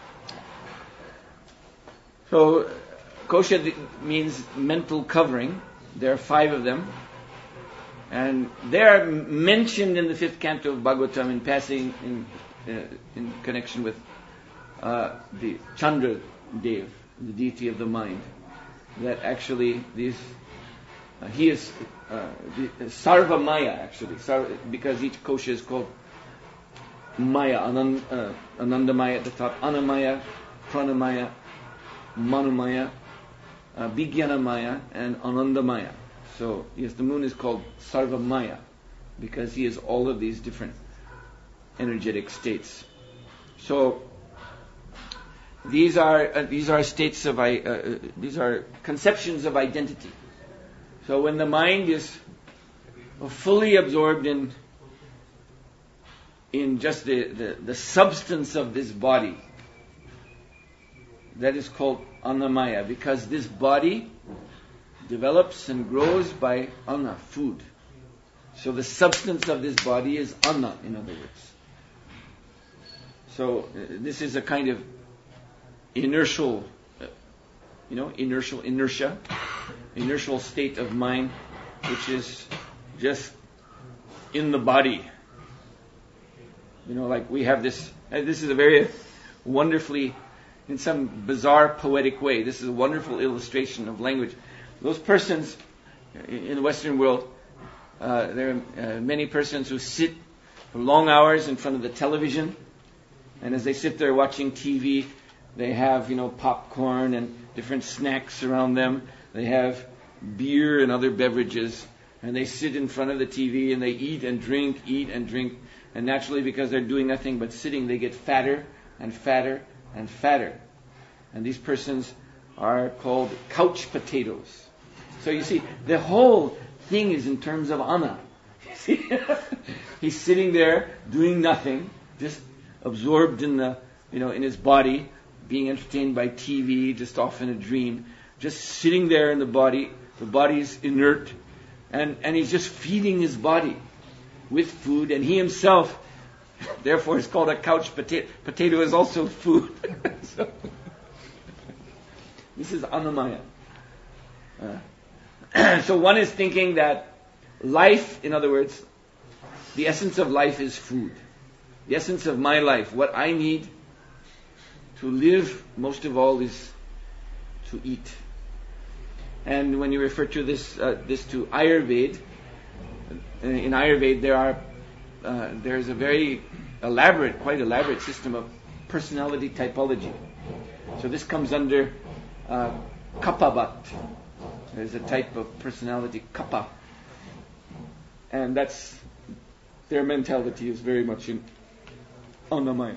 [SPEAKER 1] So, kosha means mental covering. There are five of them. And they are mentioned in the fifth canto of Bhagavatam in passing in uh, in connection with uh, the Chandra Dev, the deity of the mind, that actually these uh, he is uh, the, uh, Sarva Maya actually, Sarva, because each kosha is called Maya, Anand, uh, Anandamaya at the top, Anamaya, Pranamaya, Manomaya, uh, Vijnanamaya, and Anandamaya. So yes, the moon is called Sarva Maya because he is all of these different energetic states. So these are uh, these are states of I, uh, these are conceptions of identity. So when the mind is fully absorbed in in just the, the, the substance of this body, that is called Annamaya, because this body develops and grows by Anna, food. So the substance of this body is Anna, in other words. So uh, this is a kind of inertial, uh, you know, inertial inertia, inertial state of mind, which is just in the body. You know, like we have this, uh, this is a very wonderfully, in some bizarre poetic way, this is a wonderful illustration of language. Those persons in the Western world, uh, there are uh, many persons who sit for long hours in front of the television, and as they sit there watching T V, they have, you know, popcorn and different snacks around them. They have beer and other beverages, and they sit in front of the T V and they eat and drink, eat and drink. And naturally, because they're doing nothing but sitting, they get fatter and fatter and fatter. And these persons are called couch potatoes. So you see, the whole thing is in terms of Anna. You see? He's sitting there doing nothing, just absorbed in the, you know, in his body, being entertained by T V, just off in a dream, just sitting there in the body. The body's inert, and, and he's just feeding his body with food, and he himself, therefore, is called a couch potato. Potato is also food. So, this is Annamaya. Uh, so one is thinking that life, in other words, the essence of life is food. The essence of my life, what I need to live most of all, is to eat. And when you refer to this uh, this to Ayurveda, in Ayurveda there are uh, there is a very elaborate, quite elaborate system of personality typology. So this comes under uh, Kappavat. There's a type of personality, Kappa, and that's their mentality is very much in Annamaya.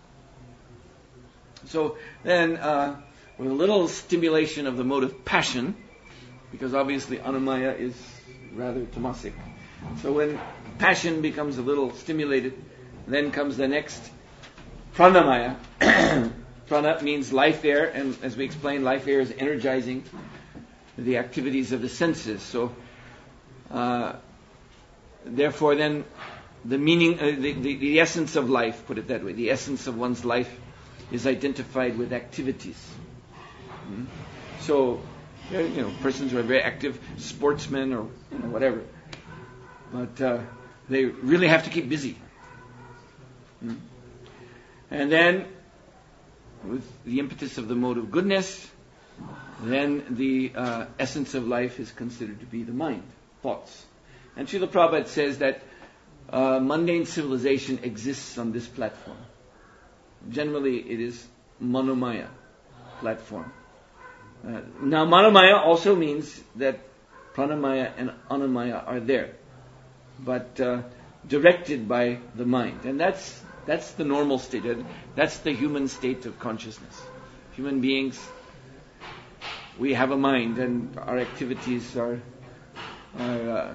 [SPEAKER 1] So then, uh, with a little stimulation of the mode of passion, because obviously Annamaya is rather tamasic. So when passion becomes a little stimulated, then comes the next Pranamaya. Prana means life air, and as we explained, life air is energizing the activities of the senses. So, uh, therefore, then the meaning, uh, the, the, the essence of life, put it that way, the essence of one's life is identified with activities. Mm-hmm. So, you know, persons who are very active, sportsmen or you know, whatever, but uh, they really have to keep busy. Mm-hmm. And then, with the impetus of the mode of goodness, then the uh, essence of life is considered to be the mind, thoughts. And Srila Prabhupada says that uh, mundane civilization exists on this platform. Generally, it is Manomaya platform. Uh, now, Manomaya also means that Pranamaya and Annamaya are there, but uh, directed by the mind. And that's that's the normal state. That's the human state of consciousness. Human beings, we have a mind, and our activities are, are uh,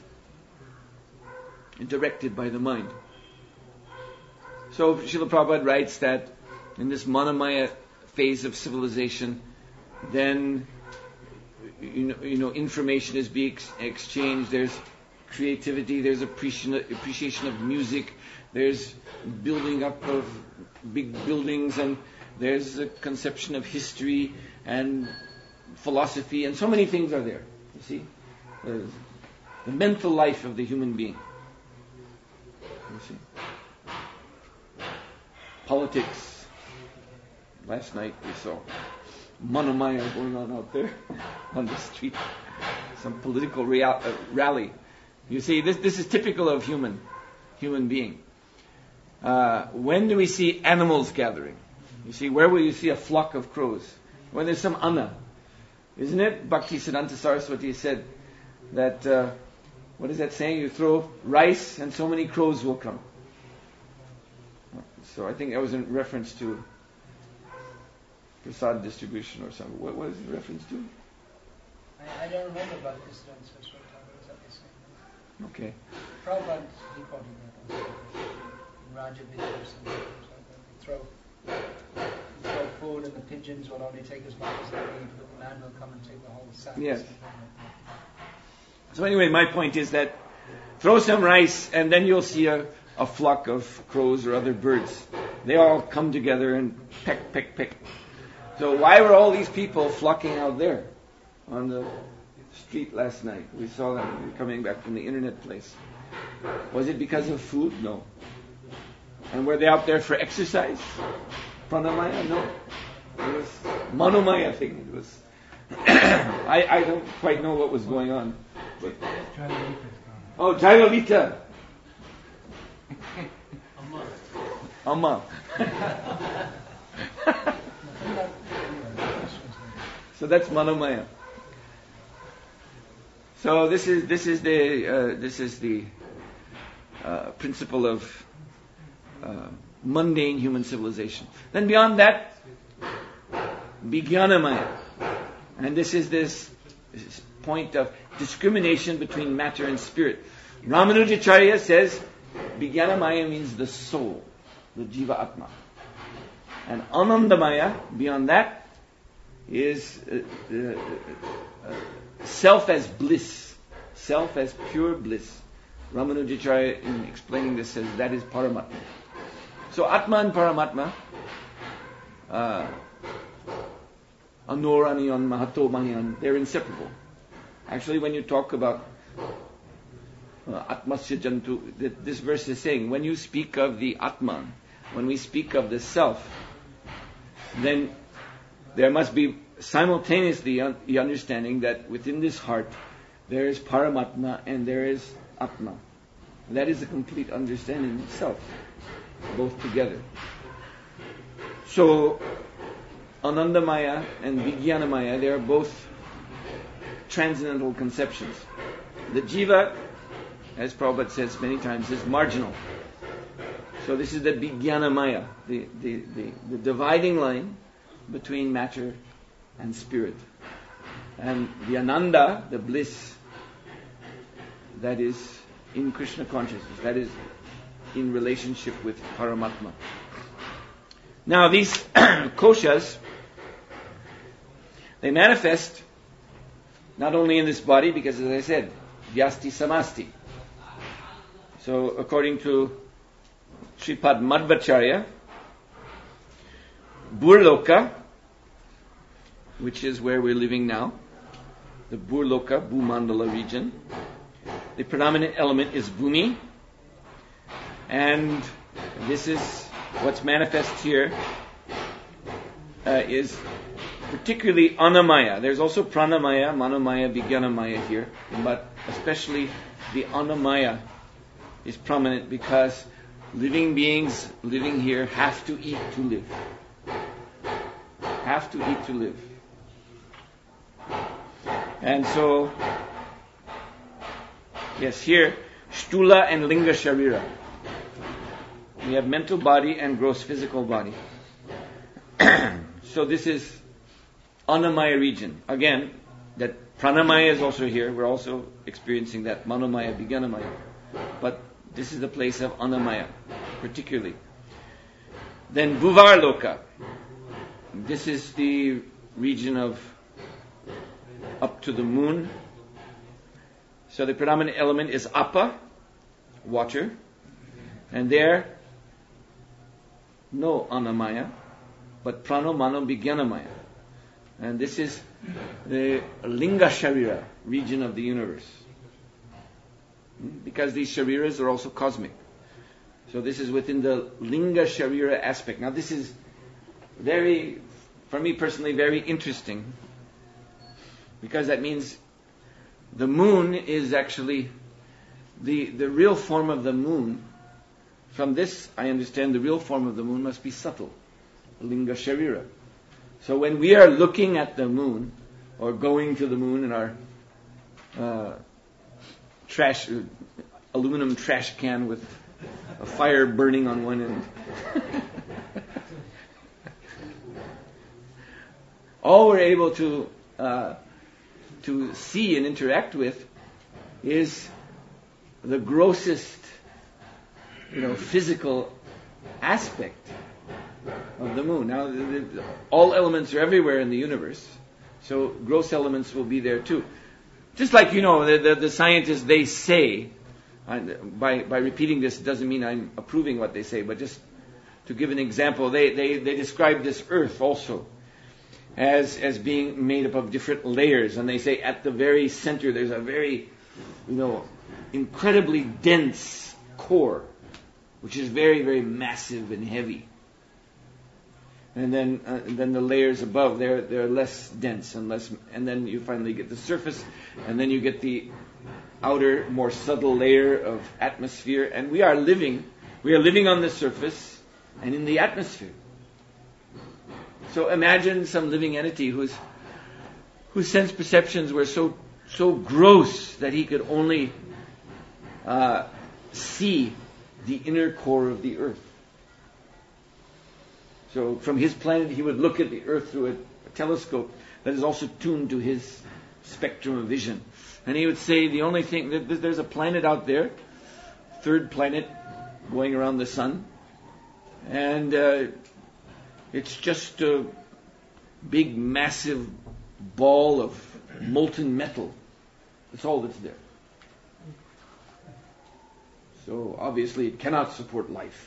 [SPEAKER 1] directed by the mind. So Srila Prabhupada writes that in this Manomaya phase of civilization, then you know, you know information is being ex- exchanged. There's creativity. There's appreciation appreciation of music. There's building up of big buildings, and there's a conception of history and philosophy, and so many things are there. You see, there's the mental life of the human being. You see. politics. Last night we saw Manomaya going on out there on the street. Some political real, uh, rally. You see, this this is typical of human, human being. Uh, when do we see animals gathering? You see, where will you see a flock of crows? When there's some anna. Isn't it? Bhaktisiddhanta Saraswati said that, uh, what is that saying? You throw rice and so many crows will come. So I think that was in reference to prasad distribution or something. What was it reference to?
[SPEAKER 2] I, I don't remember Bhaktisiddhanta Saraswati Thakur exactly saying.
[SPEAKER 1] Okay.
[SPEAKER 2] Prabhupada reported that also. In Rajaviti or something like that. They throw, they throw food and the pigeons will only take as much as they need, but the man will come and take the whole sack.
[SPEAKER 1] Yes. So anyway, my point is that throw some rice and then you'll see a, a flock of crows or other birds. They all come together and peck, peck, peck. So why were all these people flocking out there on the street last night? We saw them coming back from the internet place. Was it because of food? No. And were they out there for exercise? Pranamaya? No. It was Manomaya thing. It was. I, I don't quite know what was going on. But, oh, Jaivalita. Amma. So that's Manomaya. So this is this is the uh, this is the uh, principle of uh, mundane human civilization. Then beyond that, Vijnanamaya, and this is this, this point of discrimination between matter and spirit. Ramanujacharya says Vijnanamaya means the soul, the Jiva Atma, and Anandamaya beyond that is uh, uh, uh, self as bliss, self as pure bliss. Ramanujacharya, in explaining this, says that is Paramatma. So Atma and Paramatma, uh, Anor Anion Mahato Mahyan, they're inseparable. Actually, when you talk about uh, Atmasya Jantu, this verse is saying, when you speak of the Atman, when we speak of the self, then there must be simultaneously the understanding that within this heart there is Paramatma and there is Atma. That is a complete understanding itself, both together. So, Anandamaya and Vijnanamaya, they are both transcendental conceptions. The Jiva, as Prabhupada says many times, is marginal. So this is the Vijnanamaya, the, the, the, the dividing line between matter and spirit. And the Ananda, the bliss, that is in Krishna consciousness, that is in relationship with Paramatma. Now these koshas, they manifest not only in this body, because as I said, vyasti samasti. So according to Sripad Madhvacharya, Burloka, which is where we're living now, the Burloka, Bhumandala region, the predominant element is Bhumi, and this is what's manifest here uh, is particularly Annamaya. There's also Pranamaya, Manomaya, Vijnanamaya here, but especially the Annamaya is prominent because living beings living here have to eat to live. Have to eat to live. And so, yes, here, Shtula and Linga Sharira. We have mental body and gross physical body. So this is Annamaya region. Again, that Pranamaya is also here. We're also experiencing that Manomaya, Vijnanamaya. But this is the place of Annamaya, particularly. Then Bhuvarloka. This is the region of up to the moon. So the predominant element is Apa, water. And there, no Annamaya, but Prano, Mano, Vijnanamaya. And this is the Linga Sharira region of the universe. Because these Shariras are also cosmic. So this is within the Linga Sharira aspect. Now this is very, for me personally, very interesting, because that means the moon is actually the the real form of the moon. From this, I understand the real form of the moon must be subtle, Linga Sharira. So when we are looking at the moon, or going to the moon in our uh, trash, uh, aluminum trash can with a fire burning on one end, all we're able to uh, to see and interact with is the grossest, you know, physical aspect of the moon. Now, the, the, all elements are everywhere in the universe, so gross elements will be there too. Just like, you know, the, the, the scientists, they say, and by by repeating this, it doesn't mean I'm approving what they say, but just to give an example, they, they, they describe this earth also as as being made up of different layers, and they say at the very center there's a very, you know, incredibly dense core, which is very, very massive and heavy. And then, uh, and then the layers above, they're they're less dense and less, and then you finally get the surface, and then you get the outer, more subtle layer of atmosphere. And we are living, we are living on the surface and in the atmosphere. So imagine some living entity whose whose sense perceptions were so so gross that he could only uh, see the inner core of the earth. So from his planet, he would look at the earth through a, a telescope that is also tuned to his spectrum of vision. And he would say the only thing, that there's a planet out there, third planet going around the sun, and uh, it's just a big, massive ball of molten metal. That's all that's there. So obviously it cannot support life.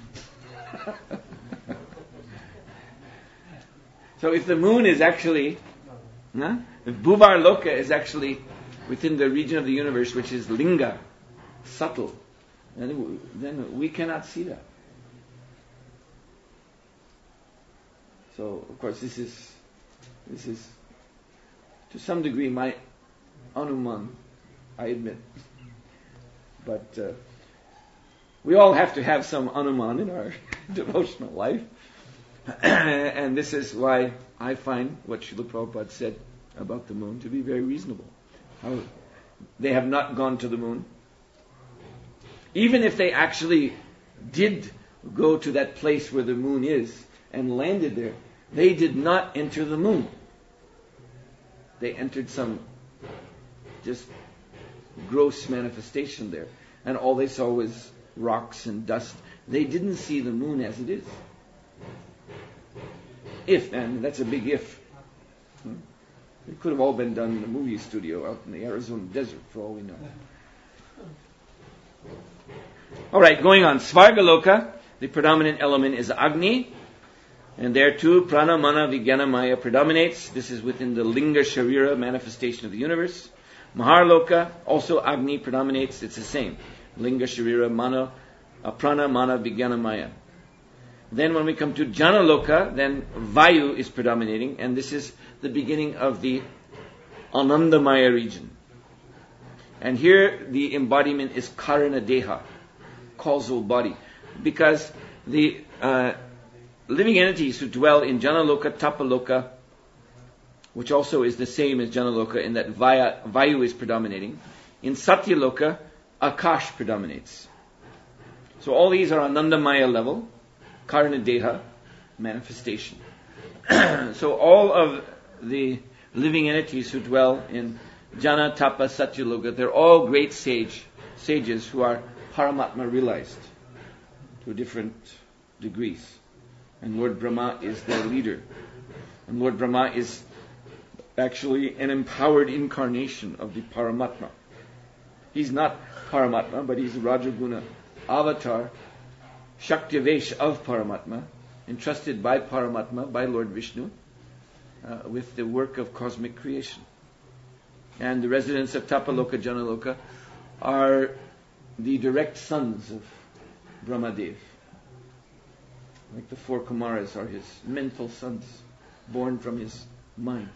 [SPEAKER 1] So if the moon is actually, huh? if Bhuvar Loka is actually within the region of the universe which is linga, subtle, then, then we cannot see that. So of course this is this is to some degree my anuman, I admit. But uh, we all have to have some anuman in our devotional life. And this is why I find what Srila Prabhupada said about the moon to be very reasonable. How they have not gone to the moon. Even if they actually did go to that place where the moon is and landed there, they did not enter the moon. They entered some just gross manifestation there. And all they saw was rocks and dust. They didn't see the moon as it is. If, and that's a big if. Hmm? It could have all been done in a movie studio out in the Arizona desert, for all we know. All right, going on. Svargaloka, the predominant element is Agni, and there too, Prana, Mana, Vijnana, Maya predominates. This is within the Linga Sharira manifestation of the universe. Maharloka, also Agni predominates. It's the same. Linga Sharira, Mana, uh, Prana, Mana, Vijnana, Maya. Then when we come to Janaloka, then Vayu is predominating, and this is the beginning of the Anandamaya region. And here the embodiment is Karana Deha, causal body, because the uh, living entities who dwell in Janaloka, Tapaloka, which also is the same as Janaloka in that Vaya, Vayu is predominating, in Satyaloka, Akash predominates. So all these are Anandamaya level, Karana Deha, manifestation. So all of the living entities who dwell in Jana, Tapa, Satyaloka, they're all great sage, sages who are Paramatma realized to different degrees. And Lord Brahma is their leader. And Lord Brahma is actually an empowered incarnation of the Paramatma. He's not Paramatma, but he's a Rajaguna avatar, Shaktivesh of Paramatma, entrusted by Paramatma, by Lord Vishnu, uh, with the work of cosmic creation. And the residents of Tapaloka, Janaloka are the direct sons of Brahmadev. Like the four Kumaras are his mental sons, born from his mind.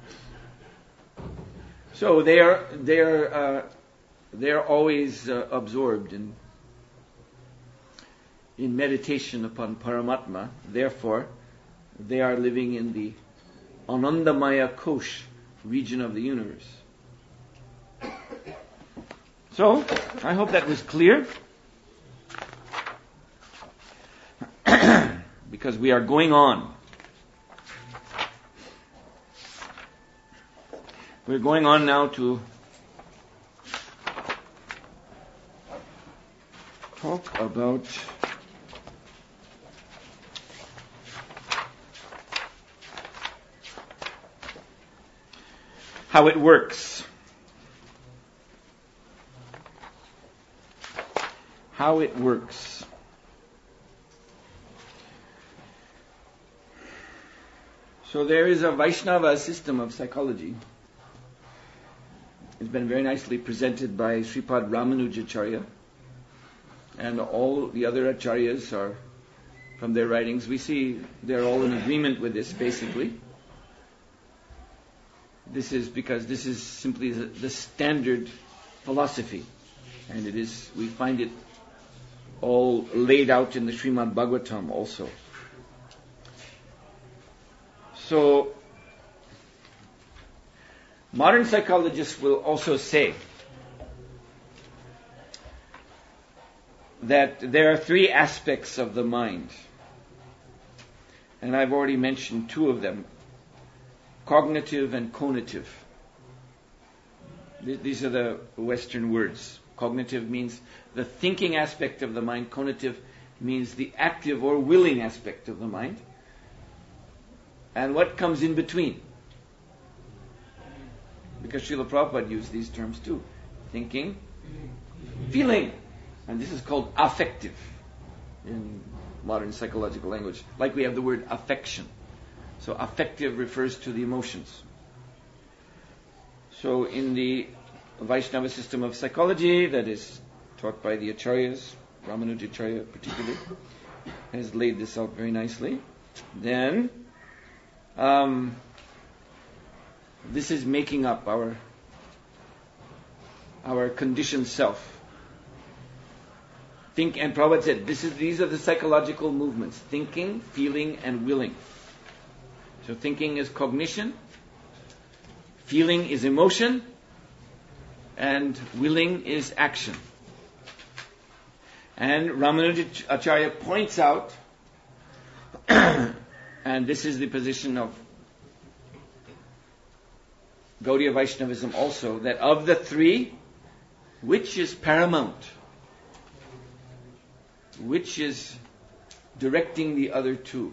[SPEAKER 1] So they are they are uh, they are always uh, absorbed in in meditation upon Paramatma. Therefore, they are living in the Anandamaya Kosh region of the universe. So, I hope that was clear. Because we are going on. We're going on now to talk about how it works. How it works. So there is a Vaishnava system of psychology. It's been very nicely presented by Sripad Ramanujacharya, and all the other acharyas are, from their writings, we see they're all in agreement with this, basically. This is because this is simply the, the standard philosophy, and it is, we find it all laid out in the Srimad Bhagavatam also. So, modern psychologists will also say that there are three aspects of the mind. And I've already mentioned two of them, cognitive and conative. Th- these are the Western words. Cognitive means the thinking aspect of the mind. Conative means the active or willing aspect of the mind. And what comes in between? Because Srila Prabhupada used these terms too. Thinking, feeling. And this is called affective in modern psychological language. Like we have the word affection. So affective refers to the emotions. So in the Vaishnava system of psychology that is taught by the Acharyas, Ramanujacharya particularly, has laid this out very nicely. Then Um, this is making up our our conditioned self. Think, and Prabhupada said, this is these are the psychological movements: thinking, feeling, and willing. So thinking is cognition, feeling is emotion, and willing is action. And Ramanujacharya points out, and this is the position of Gaudiya Vaishnavism also, that of the three, which is paramount? Which is directing the other two?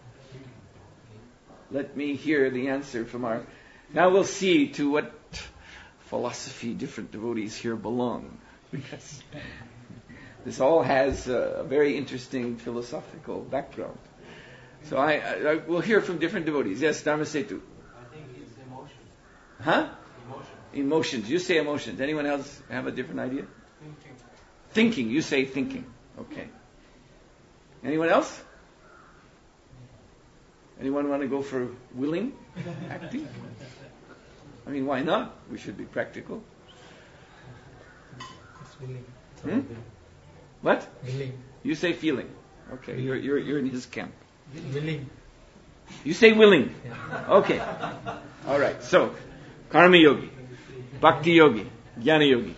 [SPEAKER 1] Let me hear the answer from our... Now we'll see to what philosophy different devotees here belong. Because this all has a very interesting philosophical background. So I, I, I will hear from different devotees. Yes, Dharmasetu.
[SPEAKER 3] I think it's emotion.
[SPEAKER 1] Huh?
[SPEAKER 3] Emotion.
[SPEAKER 1] Emotions. You say emotions. Anyone else have a different idea?
[SPEAKER 3] Thinking.
[SPEAKER 1] Thinking. You say thinking. Okay. Anyone else? Anyone want to go for willing? Acting? I mean, why not? We should be practical.
[SPEAKER 2] It's willing.
[SPEAKER 1] Hmm? What?
[SPEAKER 2] Willing.
[SPEAKER 1] You say feeling. Okay, you're you're you're in his camp.
[SPEAKER 2] Willing.
[SPEAKER 1] You say willing.
[SPEAKER 2] Yeah.
[SPEAKER 1] Okay. All right. So, Karma Yogi, Bhakti Yogi, Jnana Yogi.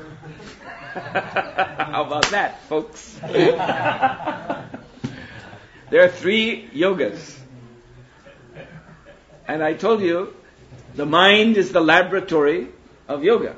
[SPEAKER 1] How about that, folks? There are three yogas. And I told you, the mind is the laboratory of yoga.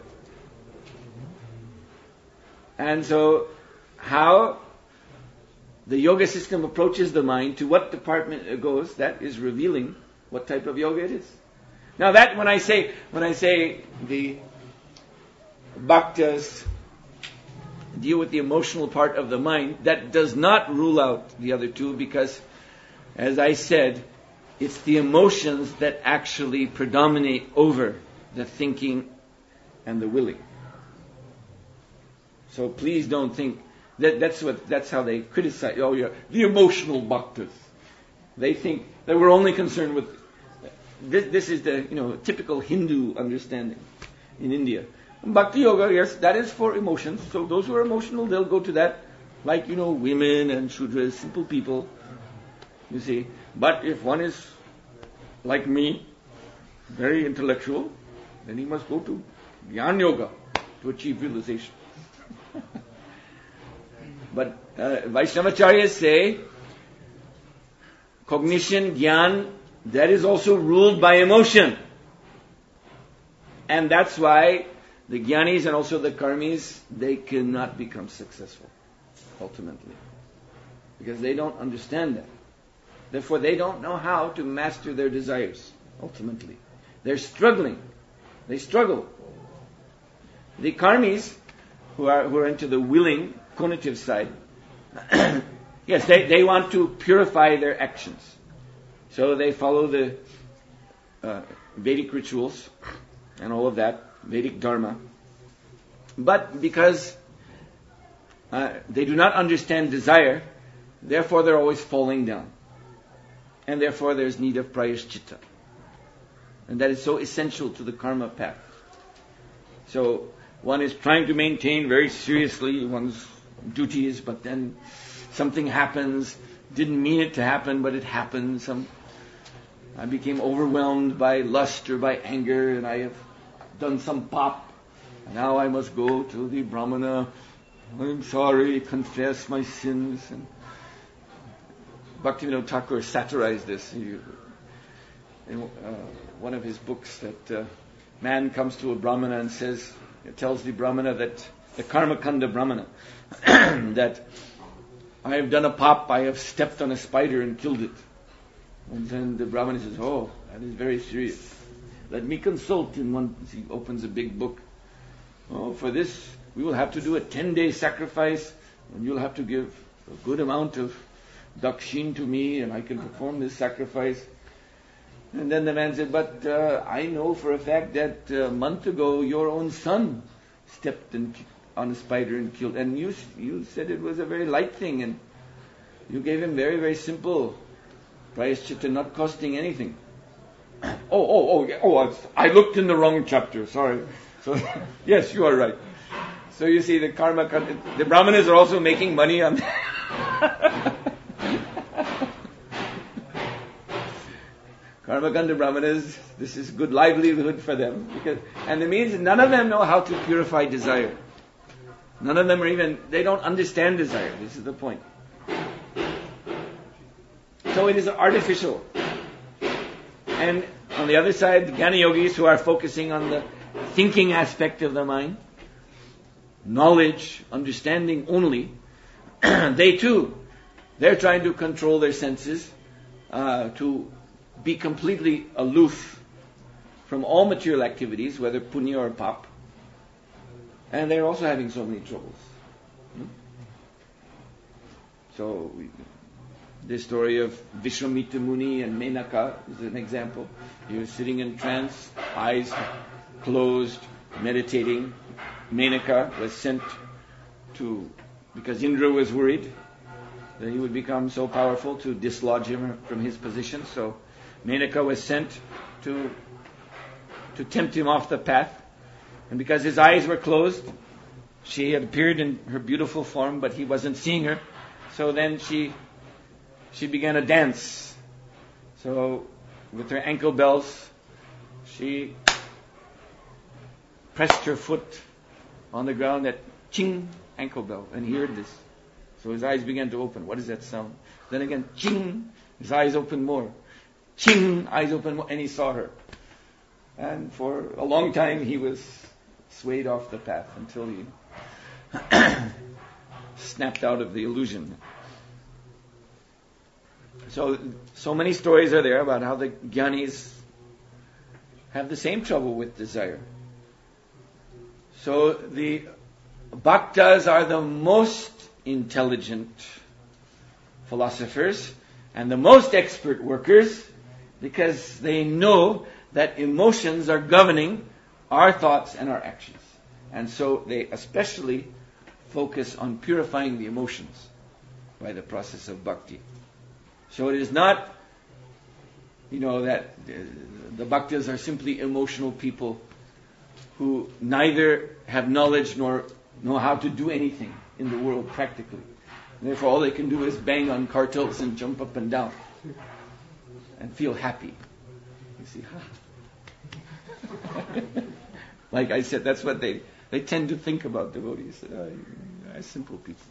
[SPEAKER 1] And so, how the yoga system approaches the mind, to what department it goes, that is revealing what type of yoga it is. Now that, when I say, when I say the bhaktas deal with the emotional part of the mind, that does not rule out the other two, because, as I said, it's the emotions that actually predominate over the thinking and the willing. So please don't think That, that's what. That's how they criticize. Oh, yeah, the emotional bhaktas. They think that we're only concerned with. This, this is the you know typical Hindu understanding in India. Bhakti yoga, yes, that is for emotions. So those who are emotional, they'll go to that. Like you know, women and Shudras, simple people. You see, but if one is like me, very intellectual, then he must go to Jnana Yoga to achieve realization. But uh, Vaishnavacharyas say, cognition, jnana, that is also ruled by emotion. And that's why the jnanis and also the karmis, they cannot become successful, ultimately. Because they don't understand that. Therefore, they don't know how to master their desires, ultimately. They're struggling. They struggle. The karmis, who are who are into the willing, cognitive side, yes, they, they want to purify their actions. So they follow the uh, Vedic rituals and all of that, Vedic dharma. But because uh, they do not understand desire, therefore they're always falling down. And therefore there's need of prayashchitta. And that is so essential to the karma path. So one is trying to maintain very seriously one's duties, but then something happens, didn't mean it to happen, but it happened. Some, I became overwhelmed by lust or by anger, and I have done some pop. Now I must go to the Brahmana. I'm sorry, confess my sins. And Bhaktivinoda Thakur satirized this. He, in uh, one of his books, that uh, man comes to a Brahmana and says, it tells the Brahmana that, the Karmakanda Brahmana, that I have done a pop, I have stepped on a spider and killed it. And then the Brahmana says, oh, that is very serious. Let me consult. In one, he opens a big book. Oh, for this, we will have to do a ten-day sacrifice, and you'll have to give a good amount of dakshin to me, and I can perform this sacrifice. And then the man said, but uh, I know for a fact that a month ago your own son stepped in, on a spider and killed. And you you said it was a very light thing, and you gave him very, very simple prayashchitta, not costing anything. oh, oh, oh, yeah, oh, I looked in the wrong chapter, sorry. So, yes, you are right. So you see, the karma, the Brahmanas are also making money on Karmakanda Brahmanas, this is good livelihood for them. Because, and it means none of them know how to purify desire. None of them are even, they don't understand desire. This is the point. So it is artificial. And on the other side, the Jnana Yogis who are focusing on the thinking aspect of the mind, knowledge, understanding only, they too, they're trying to control their senses, uh, to be completely aloof from all material activities, whether punya or pap. And they're also having so many troubles. Hmm? So, we, the story of Vishwamitra Muni and Menaka is an example. He was sitting in trance, eyes closed, meditating. Menaka was sent to, because Indra was worried that he would become so powerful, to dislodge him from his position. So Menaka was sent to to tempt him off the path. And because his eyes were closed, she had appeared in her beautiful form, but he wasn't seeing her. So then she she began a dance. So with her ankle bells, she pressed her foot on the ground at ching, ankle bell, and he heard this. So his eyes began to open. What is that sound? Then again, ching, his eyes opened more. Ching, eyes opened more, and he saw her. And for a long time he was swayed off the path until he snapped out of the illusion. So, so many stories are there about how the jnanis have the same trouble with desire. So the bhaktas are the most intelligent philosophers and the most expert workers, because they know that emotions are governing our thoughts and our actions. And so they especially focus on purifying the emotions by the process of bhakti. So it is not, you know, that the bhaktas are simply emotional people who neither have knowledge nor know how to do anything in the world practically. And therefore all they can do is bang on cartels and jump up and down and feel happy. You see, like I said, that's what they, they tend to think about devotees. Uh, are simple people.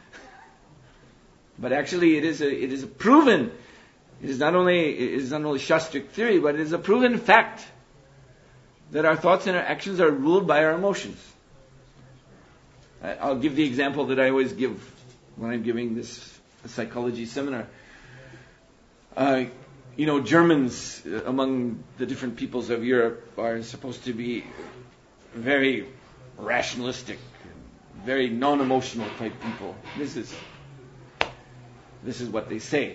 [SPEAKER 1] But actually it is a, it is a proven, it is not only, it is not only Shastric theory, but it is a proven fact that our thoughts and our actions are ruled by our emotions. I, I'll give the example that I always give when I'm giving this psychology seminar. Uh, you know, Germans uh, among the different peoples of Europe are supposed to be very rationalistic, very non-emotional type people. This is this is what they say.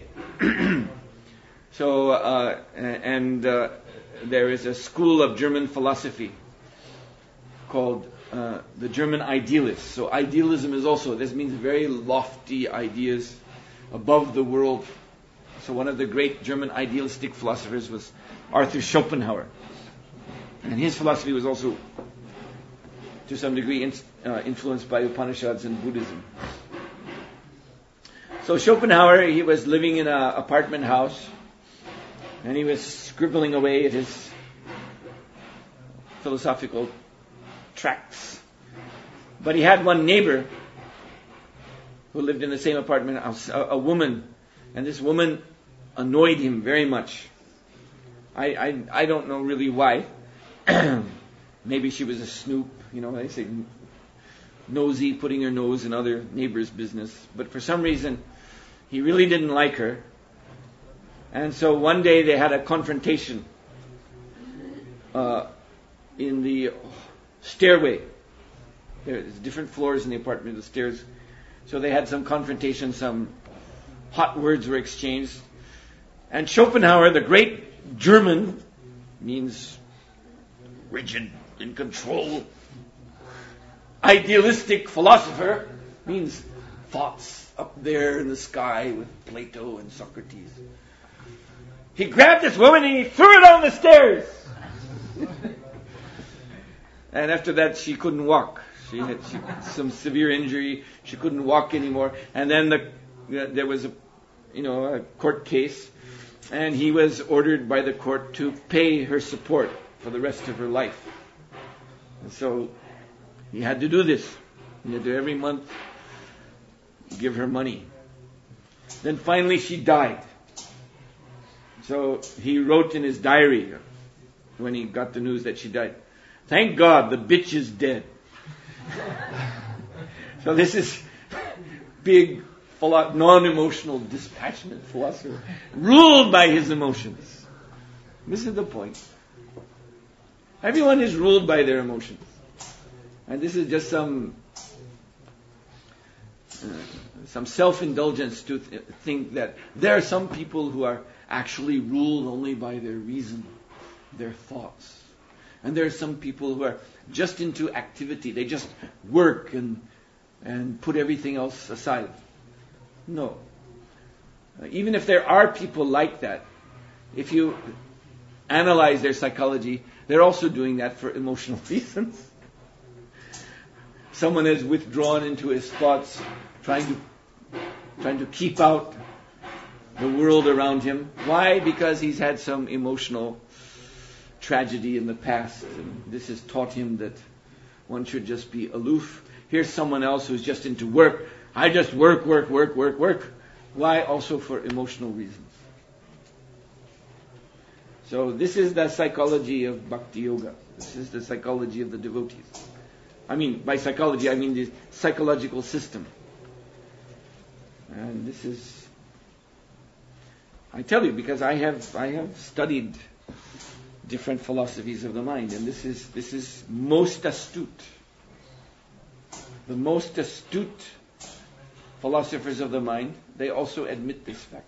[SPEAKER 1] So, uh, and uh, there is a school of German philosophy called uh, the German idealists. So idealism is also, this means very lofty ideas above the world. So one of the great German idealistic philosophers was Arthur Schopenhauer. And his philosophy was also, to some degree, in, uh, influenced by Upanishads and Buddhism. So Schopenhauer, he was living in an apartment house, and he was scribbling away at his philosophical tracts. But he had one neighbor who lived in the same apartment house, a, a woman, and this woman annoyed him very much. I, I, I don't know really why. Maybe she was a snoop, you know, they say nosy, putting her nose in other neighbors' business. But for some reason, he really didn't like her. And so one day they had a confrontation uh, in the stairway. There's different floors in the apartment, the stairs. So they had some confrontation, some hot words were exchanged. And Schopenhauer, the great German, means rigid, in control, idealistic philosopher, means thoughts up there in the sky with Plato and Socrates. He grabbed this woman and he threw her down the stairs. And after that, she couldn't walk. She had she, some severe injury. She couldn't walk anymore. And then the, there was a, you know, a court case, and he was ordered by the court to pay her support for the rest of her life. And so he had to do this. He had to every month give her money. Then finally she died. So he wrote in his diary when he got the news that she died, "Thank God the bitch is dead." So this is big, non-emotional, dispassionate philosopher, ruled by his emotions. This is the point. Everyone is ruled by their emotions. And this is just some uh, some self-indulgence to th- think that there are some people who are actually ruled only by their reason, their thoughts. And there are some people who are just into activity. They just work and and put everything else aside. No. Uh, even if there are people like that, if you analyze their psychology, they're also doing that for emotional reasons. Someone is withdrawn into his thoughts, trying to trying to keep out the world around him. Why? Because he's had some emotional tragedy in the past, and this has taught him that one should just be aloof. Here's someone else who's just into work. I just work, work, work, work, work. Why? Also for emotional reasons. So this is the psychology of Bhakti Yoga. This is the psychology of the devotees. I mean, by psychology, I mean the psychological system. And this is, I tell you, because I have I have studied different philosophies of the mind, and this is this is most astute. The most astute philosophers of the mind, they also admit this fact.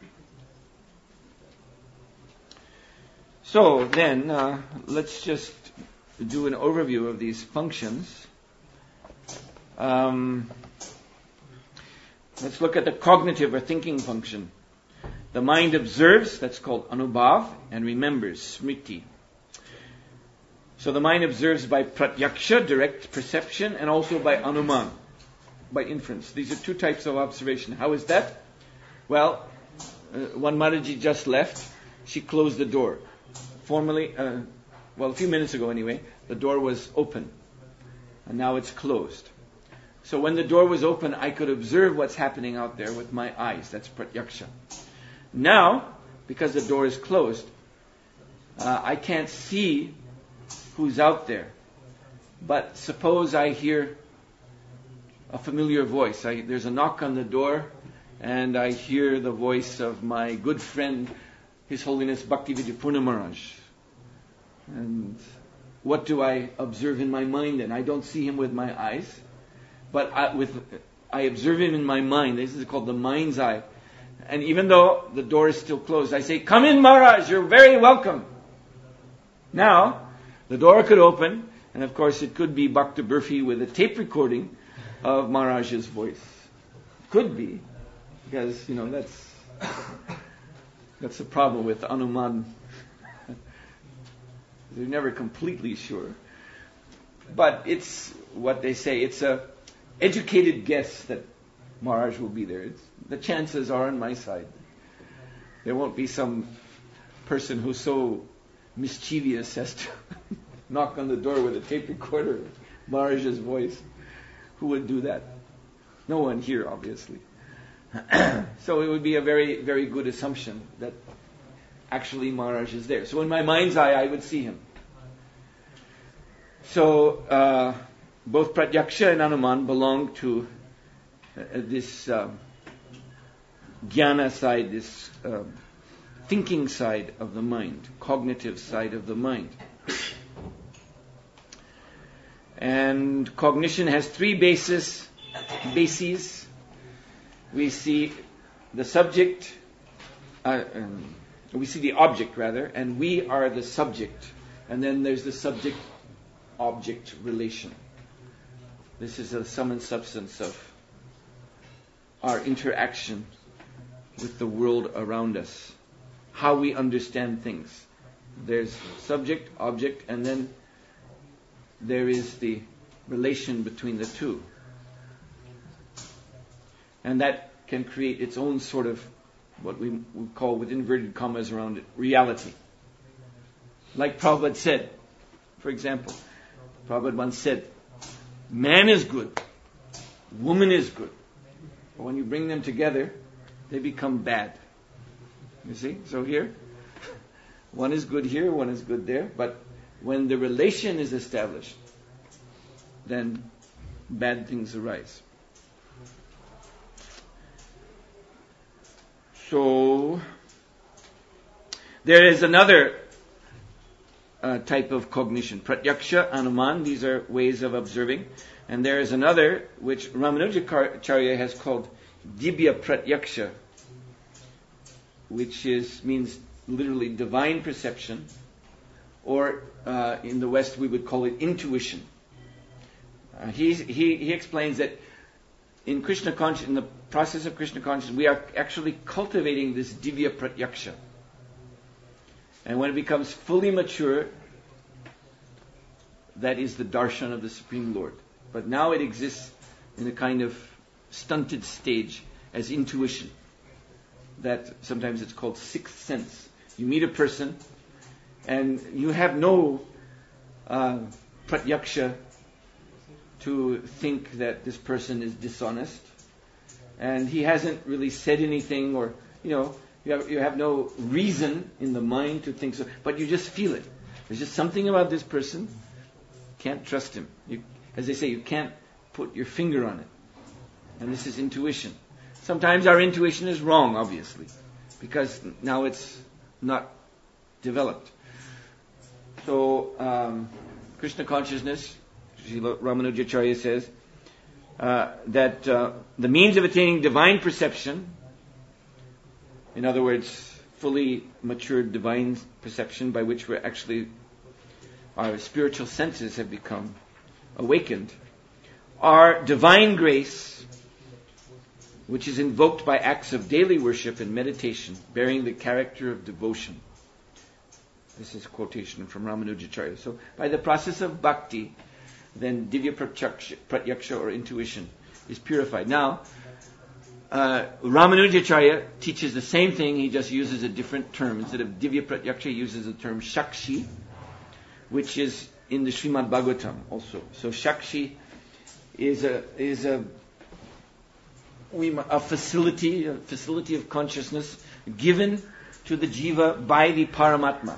[SPEAKER 1] So then, uh, let's just do an overview of these functions. Um, let's look at the cognitive or thinking function. The mind observes, that's called anubhav, and remembers, smriti. So the mind observes by pratyaksha, direct perception, and also by anuman, by inference. These are two types of observation. How is that? Well, uh, one Mataji just left. She closed the door. Formally, uh, well, a few minutes ago anyway, the door was open. And now it's closed. So when the door was open, I could observe what's happening out there with my eyes. That's pratyaksha. Now, because the door is closed, uh, I can't see who's out there. But suppose I hear a familiar voice. I, there's a knock on the door, and I hear the voice of my good friend, His Holiness Bhaktivedanta Purna Maharaj. And what do I observe in my mind then? I don't see him with my eyes, but I, with, I observe him in my mind. This is called the mind's eye. And even though the door is still closed, I say, "Come in, Maharaj, you're very welcome." Now, the door could open, and of course it could be Bhakta Burfi with a tape recording of Maharaj's voice. Could be, because, you know, that's that's the problem with Anuman. They're never completely sure. But it's what they say, it's a educated guess that Maharaj will be there. It's, the chances are on my side. There won't be some person who's so mischievous as to knock on the door with a tape recorder, Maharaj's voice. Who would do that? No one here, obviously. So it would be a very, very good assumption that actually Maharaj is there. So in my mind's eye, I would see him. So uh, both Pratyaksha and Anuman belong to uh, this uh, jnana side, this uh, thinking side of the mind, cognitive side of the mind. And cognition has three bases. bases. We see the subject, uh, um, we see the object rather, and we are the subject. And then there's the subject-object relation. This is the sum and substance of our interaction with the world around us. How we understand things. There's subject, object, and then there is the relation between the two. And that can create its own sort of, what we would call, with inverted commas around it, reality. Like Prabhupada said, for example, Prabhupada once said, man is good, woman is good. But when you bring them together, they become bad. You see? So here, one is good here, one is good there, but when the relation is established, then bad things arise. So, there is another uh, type of cognition. Pratyaksha, Anuman, these are ways of observing. And there is another which Ramanujacharya has called Dibya Pratyaksha, which is means literally divine perception, or uh, in the West we would call it intuition. Uh, he, he, he explains that in Krishna consciousness, in the process of Krishna consciousness, we are actually cultivating this Divya Pratyaksha. And when it becomes fully mature, that is the darshan of the Supreme Lord. But now it exists in a kind of stunted stage as intuition. That sometimes it's called sixth sense. You meet a person and you have no uh, pratyaksha to think that this person is dishonest, and he hasn't really said anything, or you know, you have, you have no reason in the mind to think so, but you just feel it. There's just something about this person. Can't trust him. You, as they say, you can't put your finger on it, and this is intuition. Sometimes our intuition is wrong, obviously, because now it's not developed. So um, Krishna consciousness, Srila Ramanujacharya says, uh, that uh, the means of attaining divine perception, in other words, fully matured divine perception by which we're actually, our spiritual senses have become awakened, are divine grace, which is invoked by acts of daily worship and meditation, bearing the character of devotion. This is a quotation from Ramanujacharya. So, by the process of bhakti, then divya pratyaksha, pratyaksha or intuition is purified. Now, uh, Ramanujacharya teaches the same thing, he just uses a different term. Instead of divya pratyaksha, he uses the term shakshi, which is in the Srimad Bhagavatam also. So, shakshi is a is a a facility, a facility of consciousness given to the jiva by the Paramatma.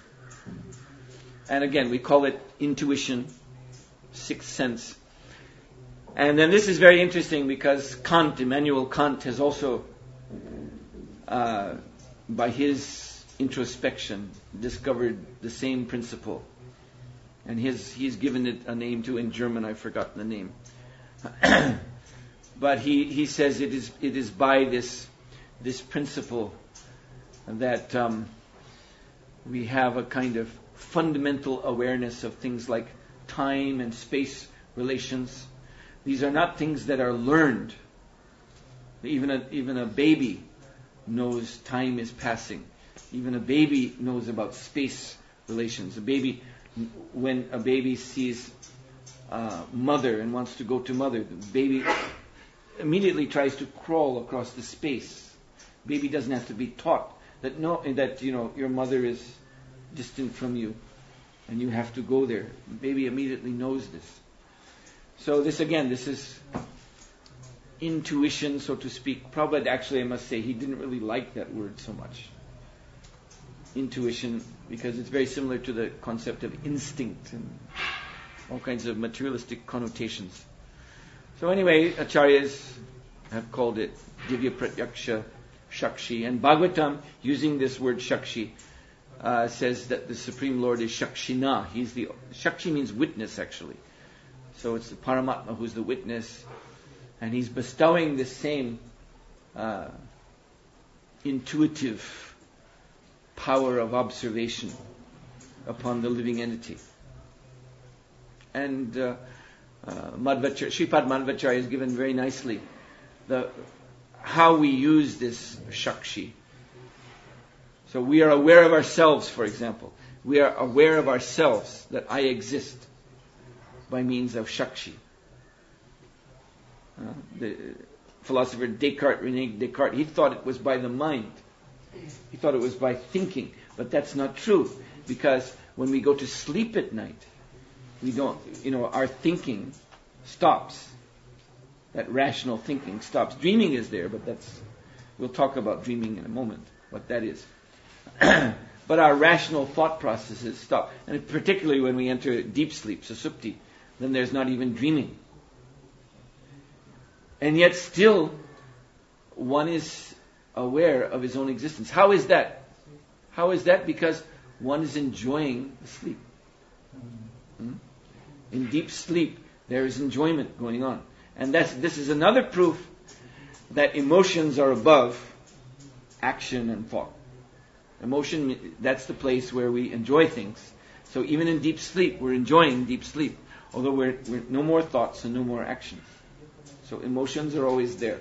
[SPEAKER 1] And again, we call it intuition, sixth sense. And then this is very interesting because Kant, Immanuel Kant, has also, uh, by his introspection, discovered the same principle. And his he's given it a name too in German. I've forgotten the name. But he, he says it is it is by this this principle that um, we have a kind of fundamental awareness of things like time and space relations. These are not things that are learned. Even a even a baby knows time is passing. Even a baby knows about space relations. A baby, when a baby sees uh, mother and wants to go to mother, the baby immediately tries to crawl across the space. Baby doesn't have to be taught that no, that you know your mother is distant from you, and you have to go there. Baby immediately knows this. So this again, this is intuition, so to speak. Prabhupada, actually, I must say, he didn't really like that word so much. Intuition, because it's very similar to the concept of instinct and all kinds of materialistic connotations. So anyway, acharyas have called it divya pratyaksha shakshi, and Bhagavatam, using this word shakshi, uh, says that the Supreme Lord is shakshina. He's the shakshi means witness, actually. So it's the Paramatma who's the witness, and he's bestowing the same uh, intuitive power of observation upon the living entity. And uh, uh, Madhvacharya, Sripad Madhvacharya has given very nicely the how we use this shakshi. So we are aware of ourselves, for example. We are aware of ourselves, that I exist, by means of shakshi. Uh, the philosopher Descartes, René Descartes, he thought it was by the mind. He thought it was by thinking, but that's not true, because when we go to sleep at night, we don't, you know, our thinking stops. That rational thinking stops. Dreaming is there, but that's, we'll talk about dreaming in a moment, what that is. But our rational thought processes stop. And particularly when we enter deep sleep, susupti, then there's not even dreaming. And yet still, one is aware of his own existence. How is that? How is that? Because one is enjoying the sleep. Hmm? In deep sleep, there is enjoyment going on. And that's, this is another proof that emotions are above action and thought. Emotion, that's the place where we enjoy things. So even in deep sleep, we're enjoying deep sleep, although we're, we're no more thoughts and no more actions. So emotions are always there.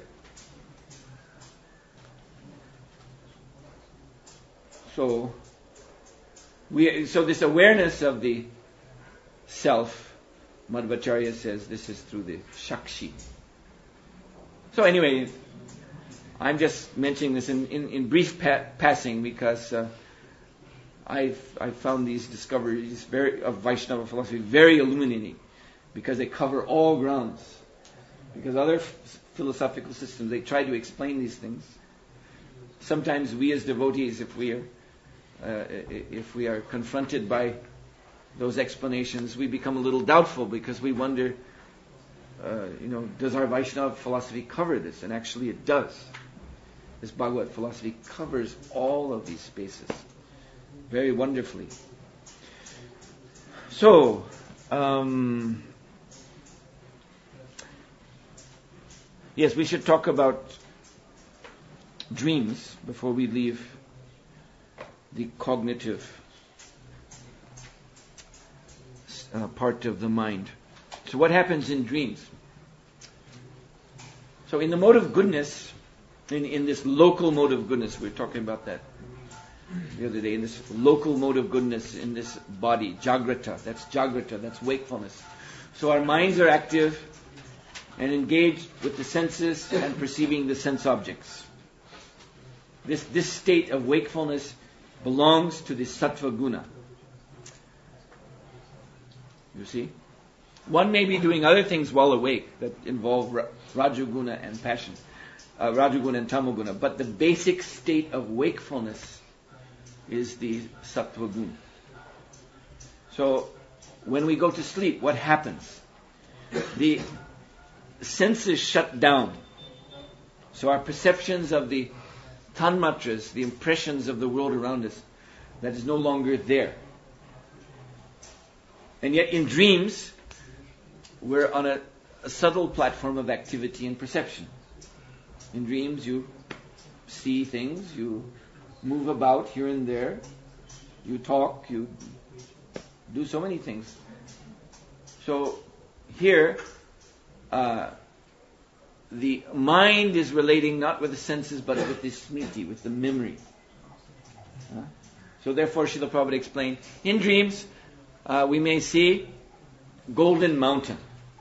[SPEAKER 1] So we, so this awareness of the self, Madhvacharya says, this is through the shakshi. So anyway, I'm just mentioning this in, in, in brief pa- passing because uh, I've I've found these discoveries very of Vaishnava philosophy very illuminating, because they cover all grounds. Because other f- philosophical systems, they try to explain these things. Sometimes we as devotees, if we are uh, if we are confronted by those explanations, we become a little doubtful, because we wonder, uh, you know, does our Vaishnava philosophy cover this? And actually it does. This Bhagavad philosophy covers all of these spaces very wonderfully. So, um, yes, we should talk about dreams before we leave the cognitive Uh, part of the mind. So what happens in dreams? So in the mode of goodness, in, in this local mode of goodness, we were talking about that the other day, in this local mode of goodness, in this body, Jagrata, that's Jagrata, that's wakefulness. So our minds are active and engaged with the senses and perceiving the sense objects. This, this state of wakefulness belongs to the sattva guna. You see? One may be doing other things while awake that involve ra- rajoguna and passion, uh, rajoguna and tamoguna, but the basic state of wakefulness is the sattva guna. So, when we go to sleep, what happens? The senses shut down. So our perceptions of the tanmatras, the impressions of the world around us, that is no longer there. And yet in dreams, we're on a, a subtle platform of activity and perception. In dreams, you see things, you move about here and there, you talk, you do so many things. So here, uh, the mind is relating not with the senses but with the smriti, with the memory. Huh? So therefore, Srila Prabhupada explained, in dreams, uh, we may see golden mountain.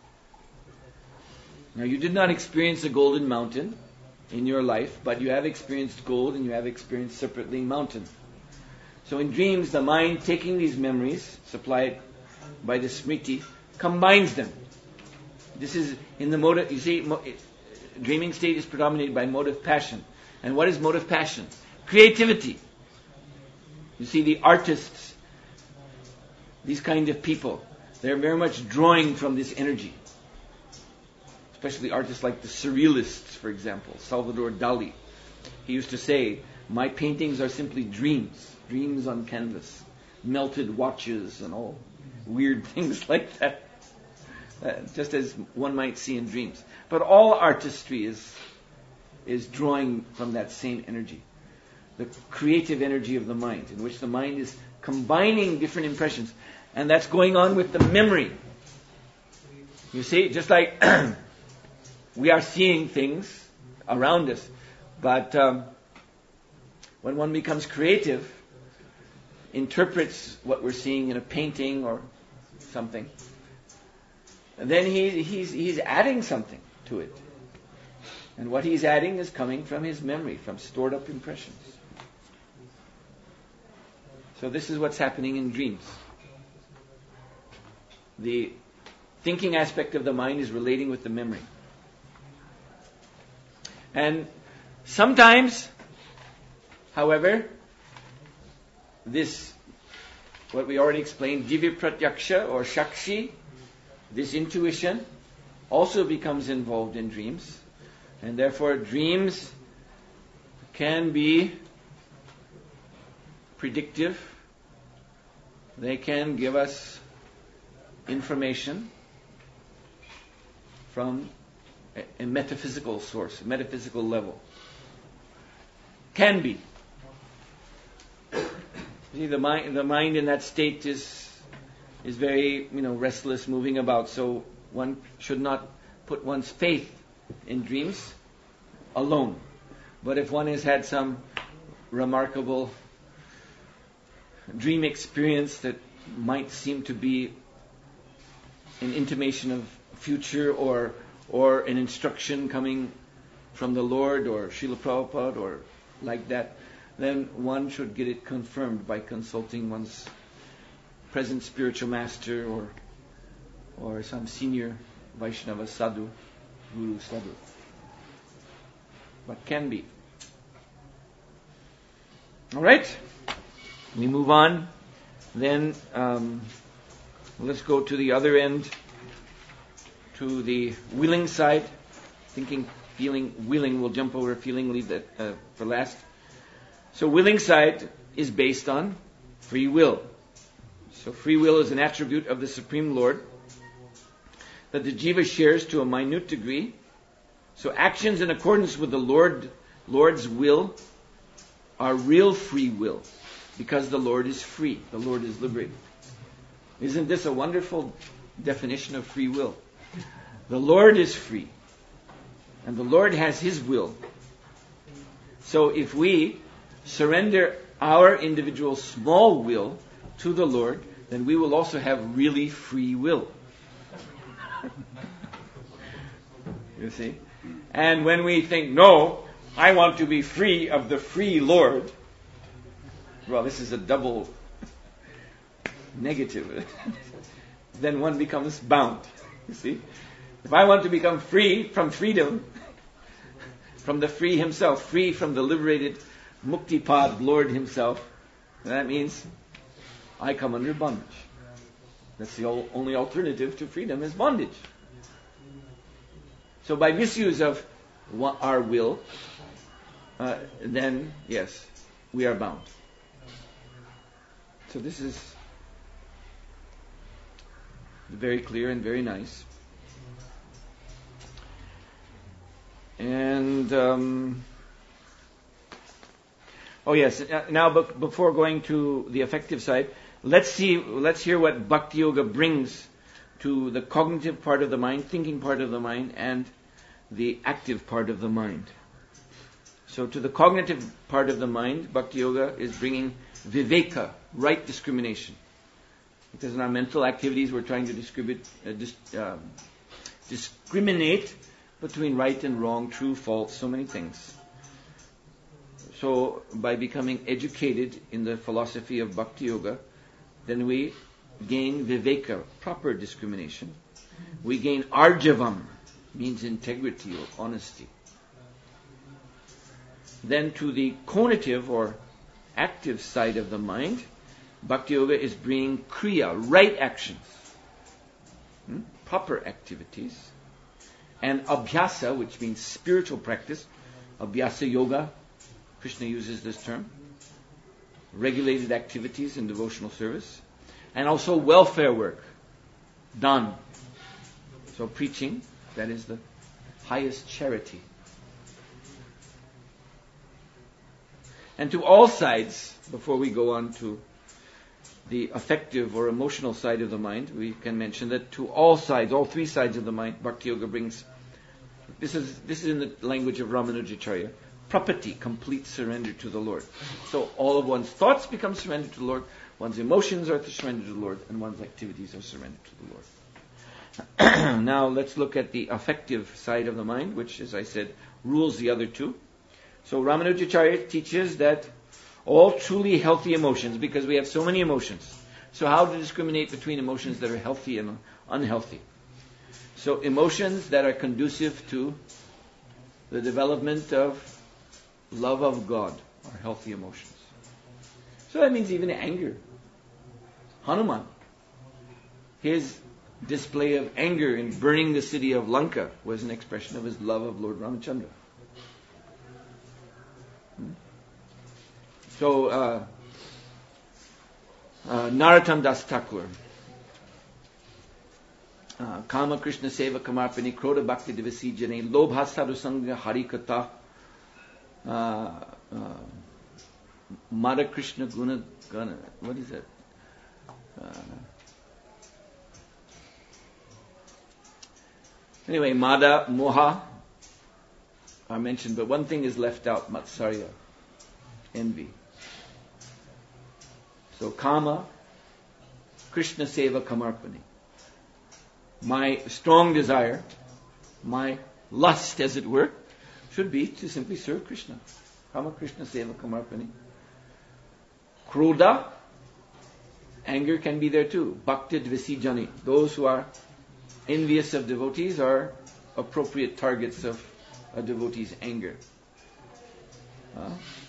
[SPEAKER 1] Now you did not experience a golden mountain in your life, but you have experienced gold and you have experienced separately mountain. So in dreams, the mind taking these memories supplied by the smriti combines them. This is in the mode of, you see, mo- dreaming state is predominated by motive passion. And what is motive passion? Creativity. You see, the artists, these kind of people, they're very much drawing from this energy. Especially artists like the Surrealists, for example, Salvador Dali. He used to say, my paintings are simply dreams, dreams on canvas, melted watches and all weird things like that. Uh, just as one might see in dreams. But all artistry is is drawing from that same energy. The creative energy of the mind, in which the mind is combining different impressions. And that's going on with the memory. You see, just like we are seeing things around us, but um, when one becomes creative, interprets what we're seeing in a painting or something, then he, he's, he's adding something to it. And what he's adding is coming from his memory, from stored up impressions. So this is what's happening in dreams. The thinking aspect of the mind is relating with the memory. And sometimes, however, this, what we already explained, Divya Pratyaksha or Shakshi, this intuition also becomes involved in dreams. And therefore dreams can be predictive. They can give us information from a, a metaphysical source, a metaphysical level. Can be. See, the mind, the mind in that state is is very, you know, restless, moving about. So one should not put one's faith in dreams alone. But if one has had some remarkable dream experience that might seem to be an intimation of future or or an instruction coming from the Lord or Srila Prabhupada or like that, then one should get it confirmed by consulting one's present spiritual master or or some senior Vaishnava sadhu, Guru sadhu. But can be. Alright? We move on. Then um, let's go to the other end, to the willing side. Thinking, feeling, willing. We'll jump over feeling, leave that uh, for last. So willing side is based on free will. So free will is an attribute of the Supreme Lord that the jiva shares to a minute degree. So actions in accordance with the Lord, Lord's will are real free will, because the Lord is free. The Lord is liberated. Isn't this a wonderful definition of free will? The Lord is free. And the Lord has His will. So if we surrender our individual small will to the Lord, then we will also have really free will. You see? And when we think, no, I want to be free of the free Lord, well, this is a double negative. Then one becomes bound. You see? If I want to become free from freedom, from the free Himself, free from the liberated Muktipad Lord Himself, that means I come under bondage. That's the only alternative to freedom is bondage. So by misuse of our will, uh, then, yes, we are bound. So this is very clear and very nice. And, um, oh yes, now b- before going to the affective side, let's see, let's hear what Bhakti Yoga brings to the cognitive part of the mind, thinking part of the mind, and the active part of the mind. So to the cognitive part of the mind, Bhakti Yoga is bringing viveka, right discrimination. Because in our mental activities we're trying to distribute, uh, dis, uh, discriminate between right and wrong, true, false, so many things. So by becoming educated in the philosophy of Bhakti Yoga, then we gain viveka, proper discrimination. We gain arjavam, means integrity or honesty. Then to the conative or active side of the mind, Bhakti Yoga is bringing kriya, right actions, hmm? proper activities, and abhyasa, which means spiritual practice. Abhyasa yoga, Krishna uses this term. Regulated activities in devotional service. And also welfare work, done. So preaching, that is the highest charity. And to all sides, before we go on to the affective or emotional side of the mind, we can mention that to all sides, all three sides of the mind, Bhakti Yoga brings, this is this is in the language of Ramanujacharya, prapati, complete surrender to the Lord. So all of one's thoughts become surrendered to the Lord, one's emotions are surrendered to the Lord, and one's activities are surrendered to the Lord. Now let's look at the affective side of the mind, which, as I said, rules the other two. So Ramanujacharya teaches that all truly healthy emotions, because we have so many emotions. So how to discriminate between emotions that are healthy and unhealthy? So emotions that are conducive to the development of love of God are healthy emotions. So that means even anger. Hanuman, his display of anger in burning the city of Lanka was an expression of his love of Lord Ramachandra. Hmm? So, uh, uh, Narottam Das Thakur, uh, Kama Krishna Seva Kamarpani, Krodha Bhakti Divasi Jane, Lobha Sadhu Sangha Harikata, uh, uh, Mada Krishna Guna, Guna, what is that? Uh, anyway, Mada, Moha are mentioned, but one thing is left out, Matsarya, envy. So Kama, Krishna Seva Kamarpani. My strong desire, my lust as it were, should be to simply serve Krishna. Kama Krishna Seva Kamarpani. Krodha, anger can be there too. Bhakti Dvisijani. Those who are envious of devotees are appropriate targets of a devotee's anger. Uh,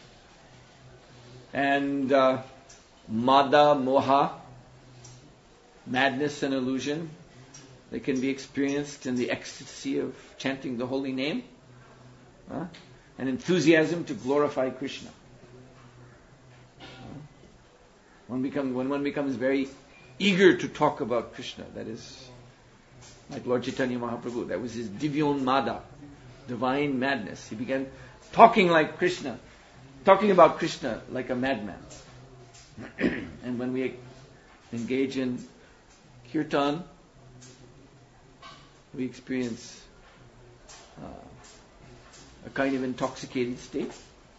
[SPEAKER 1] and uh, Mada, Moha, madness and illusion, they can be experienced in the ecstasy of chanting the holy name, uh, and enthusiasm to glorify Krishna. Uh, one become, when one becomes very eager to talk about Krishna, that is like Lord Chaitanya Mahaprabhu, that was his Divyon Mada, divine madness. He began talking like Krishna, talking about Krishna like a madman. And when we engage in kirtan, we experience uh, a kind of intoxicated state.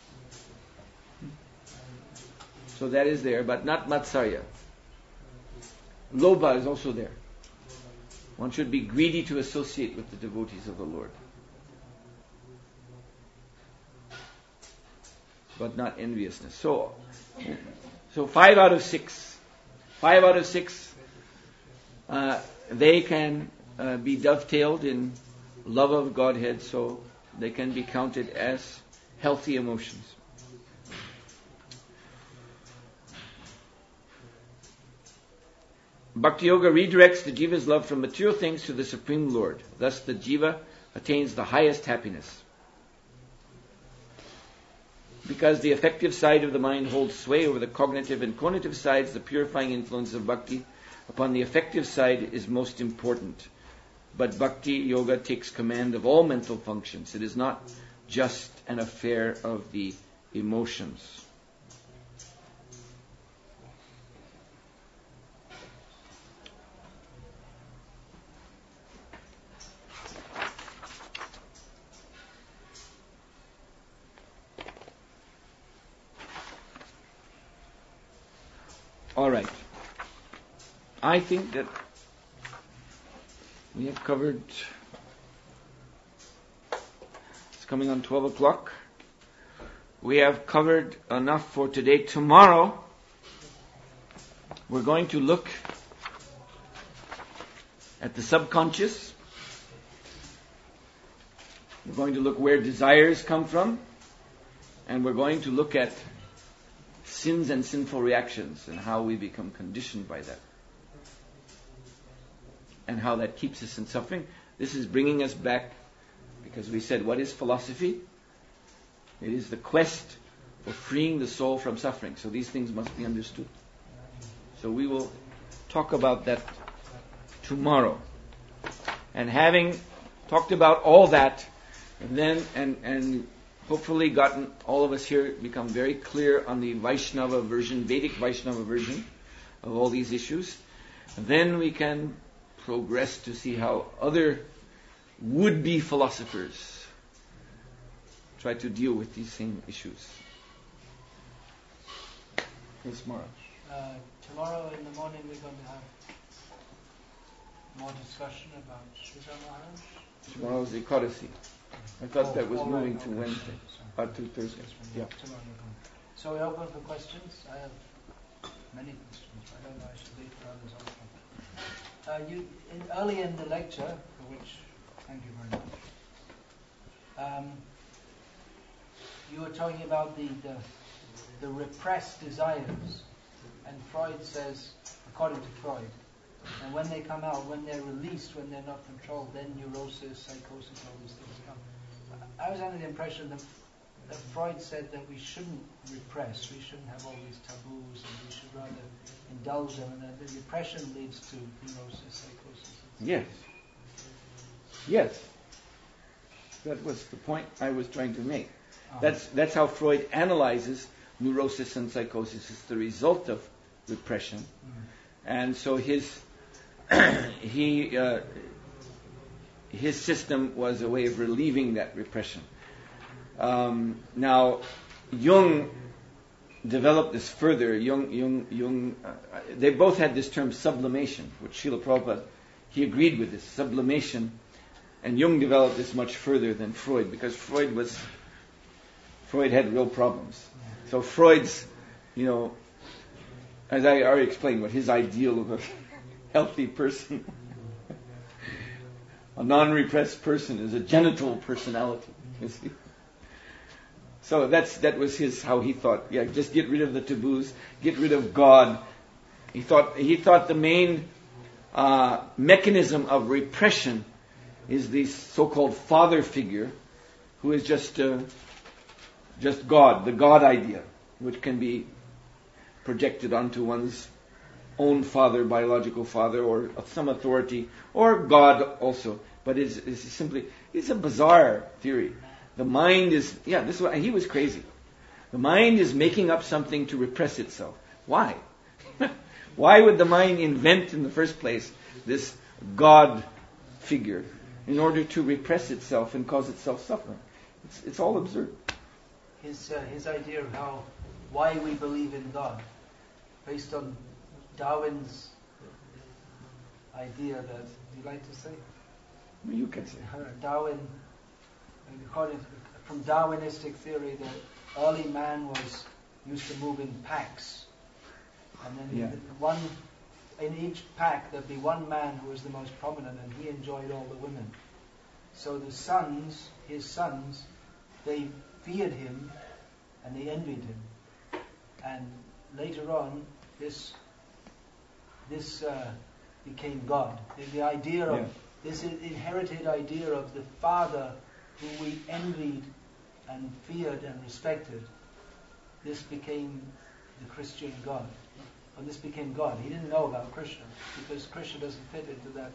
[SPEAKER 1] So that is there, but not matsarya. Lobha is also there. One should be greedy to associate with the devotees of the Lord, but not enviousness. So, so five out of six, five out of six, uh, they can uh, be dovetailed in love of Godhead, so they can be counted as healthy emotions. Bhakti Yoga redirects the jiva's love from material things to the Supreme Lord. Thus the jiva attains the highest happiness. Because the affective side of the mind holds sway over the cognitive and conative sides, the purifying influence of bhakti upon the affective side is most important. But Bhakti Yoga takes command of all mental functions. It is not just an affair of the emotions. All right. I think that we have covered, it's coming on twelve o'clock. We have covered enough for today. Tomorrow, we're going to look at the subconscious. We're going to look where desires come from. And we're going to look at sins and sinful reactions and how we become conditioned by that. And how that keeps us in suffering. This is bringing us back, because we said, what is philosophy? It is the quest for freeing the soul from suffering. So these things must be understood. So we will talk about that tomorrow. And having talked about all that, and then and and hopefully gotten all of us here become very clear on the Vaishnava version, Vedic Vaishnava version of all these issues, and then we can progress to see how other would-be philosophers try to deal with these same issues. Yes, Maharaj.
[SPEAKER 2] Uh, tomorrow in the morning we're going to have more discussion about Sridhar Maharaj.
[SPEAKER 1] Tomorrow's Ekadasi. I thought
[SPEAKER 2] oh,
[SPEAKER 1] that was moving
[SPEAKER 2] right,
[SPEAKER 1] to
[SPEAKER 2] okay.
[SPEAKER 1] Wednesday, or to Thursday. Yeah.
[SPEAKER 2] Tomorrow you're going. So we're open for questions. I have many questions. I don't know, I should leave for others also. Uh, you, in, early in the lecture, for which thank you very much, um, you were talking about the, the the repressed desires, and Freud says, according to Freud, and when they come out, when they're released, when they're not controlled, then neurosis, psychosis, all these things come. I was under the impression that, that Freud said that we shouldn't repress, we shouldn't have all these taboos, and we should rather indulge them, and that the repression leads to neurosis, psychosis.
[SPEAKER 1] Yes. Yes. That was the point I was trying to make. Uh-huh. That's that's how Freud analyzes neurosis and psychosis. It's the result of repression, mm-hmm. and so his he uh, his system was a way of relieving that repression. Um, now, Jung developed this further. Jung, Jung, Jung. Uh, they both had this term sublimation, which Srila Prabhupada, he agreed with this sublimation, and Jung developed this much further than Freud, because Freud was Freud had real problems. So Freud's, you know, as I already explained, what his ideal of a healthy person, a non-repressed person, is a genital personality. You see? So that's that was his how he thought. Yeah, just get rid of the taboos, get rid of God. He thought he thought the main uh, mechanism of repression is the so-called father figure, who is just uh, just God, the God idea, which can be projected onto one's own father, biological father, or some authority, or God also. But it's, it's simply it's a bizarre theory. The mind is, yeah, this is what, he was crazy. The mind is making up something to repress itself. Why? Why would the mind invent in the first place this God figure in order to repress itself and cause itself suffering? It's, it's all absurd.
[SPEAKER 2] His uh, his idea of how why we believe in God, based on Darwin's idea that you like to say.
[SPEAKER 1] You can say.
[SPEAKER 2] Darwin, according to, from Darwinistic theory, that early man was used to move in packs, and then
[SPEAKER 1] Yeah.
[SPEAKER 2] the one in each pack there'd be one man who was the most prominent, and he enjoyed all the women. So the sons, his sons, they feared him and they envied him. And later on, this this uh, became God. The, the idea of
[SPEAKER 1] Yeah.
[SPEAKER 2] this inherited idea of the father who we envied and feared and respected. This became the Christian God. Or this became God. He didn't know about Krishna because Krishna doesn't fit into that.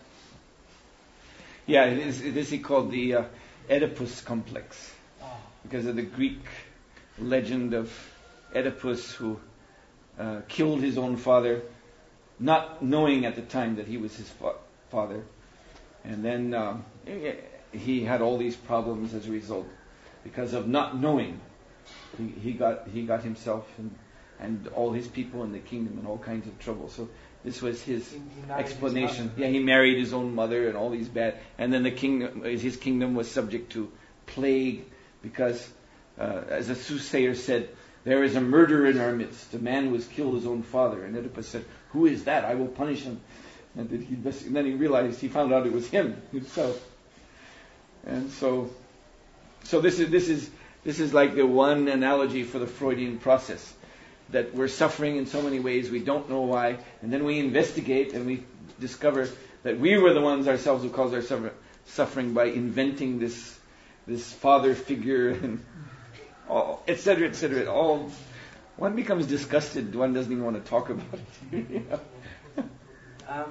[SPEAKER 1] Yeah, it is, it is he called the uh, Oedipus complex.
[SPEAKER 2] Oh.
[SPEAKER 1] Because of the Greek legend of Oedipus who uh, killed his own father, not knowing at the time that he was his fa- father. And then um, he had all these problems as a result. Because of not knowing, he, he got he got himself and, and all his people in the kingdom in all kinds of trouble. So this was his
[SPEAKER 2] He- he married his
[SPEAKER 1] explanation.
[SPEAKER 2] mother.
[SPEAKER 1] Yeah, he married his own mother and all these bad. And then the kingdom, his kingdom was subject to plague because, uh, as a soothsayer said, there is a murderer in our midst. A man who has killed his own father. And Oedipus said, "Who is that? I will punish him." And then he, and then he realized, he found out it was him himself. And so, so this is this is this is like the one analogy for the Freudian process, that we're suffering in so many ways, we don't know why, and then we investigate and we discover that we were the ones ourselves who caused our suffer- suffering by inventing this this father figure and all, et cetera, et cetera. All one becomes disgusted. One doesn't even want to talk about it. You know?
[SPEAKER 2] Um,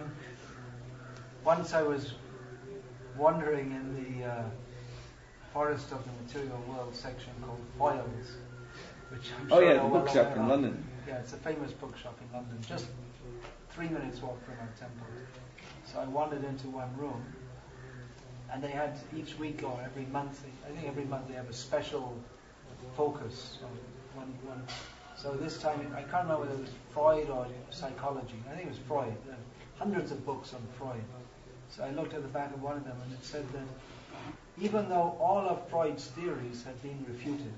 [SPEAKER 2] once I was wandering in the uh, Forest of the Material World section called Foyles, which I'm
[SPEAKER 1] Oh
[SPEAKER 2] sure
[SPEAKER 1] yeah,
[SPEAKER 2] you're
[SPEAKER 1] the
[SPEAKER 2] well
[SPEAKER 1] bookshop
[SPEAKER 2] aware
[SPEAKER 1] in
[SPEAKER 2] of.
[SPEAKER 1] London.
[SPEAKER 2] Yeah, it's a famous bookshop in London, just three minutes walk from our temple. So I wandered into one room, and they had each week or every month, I think every month they have a special focus on one one. So this time, I can't remember whether it was Freud or psychology. I think it was Freud. There are hundreds of books on Freud. So I looked at the back of one of them, and it said that even though all of Freud's theories have been refuted,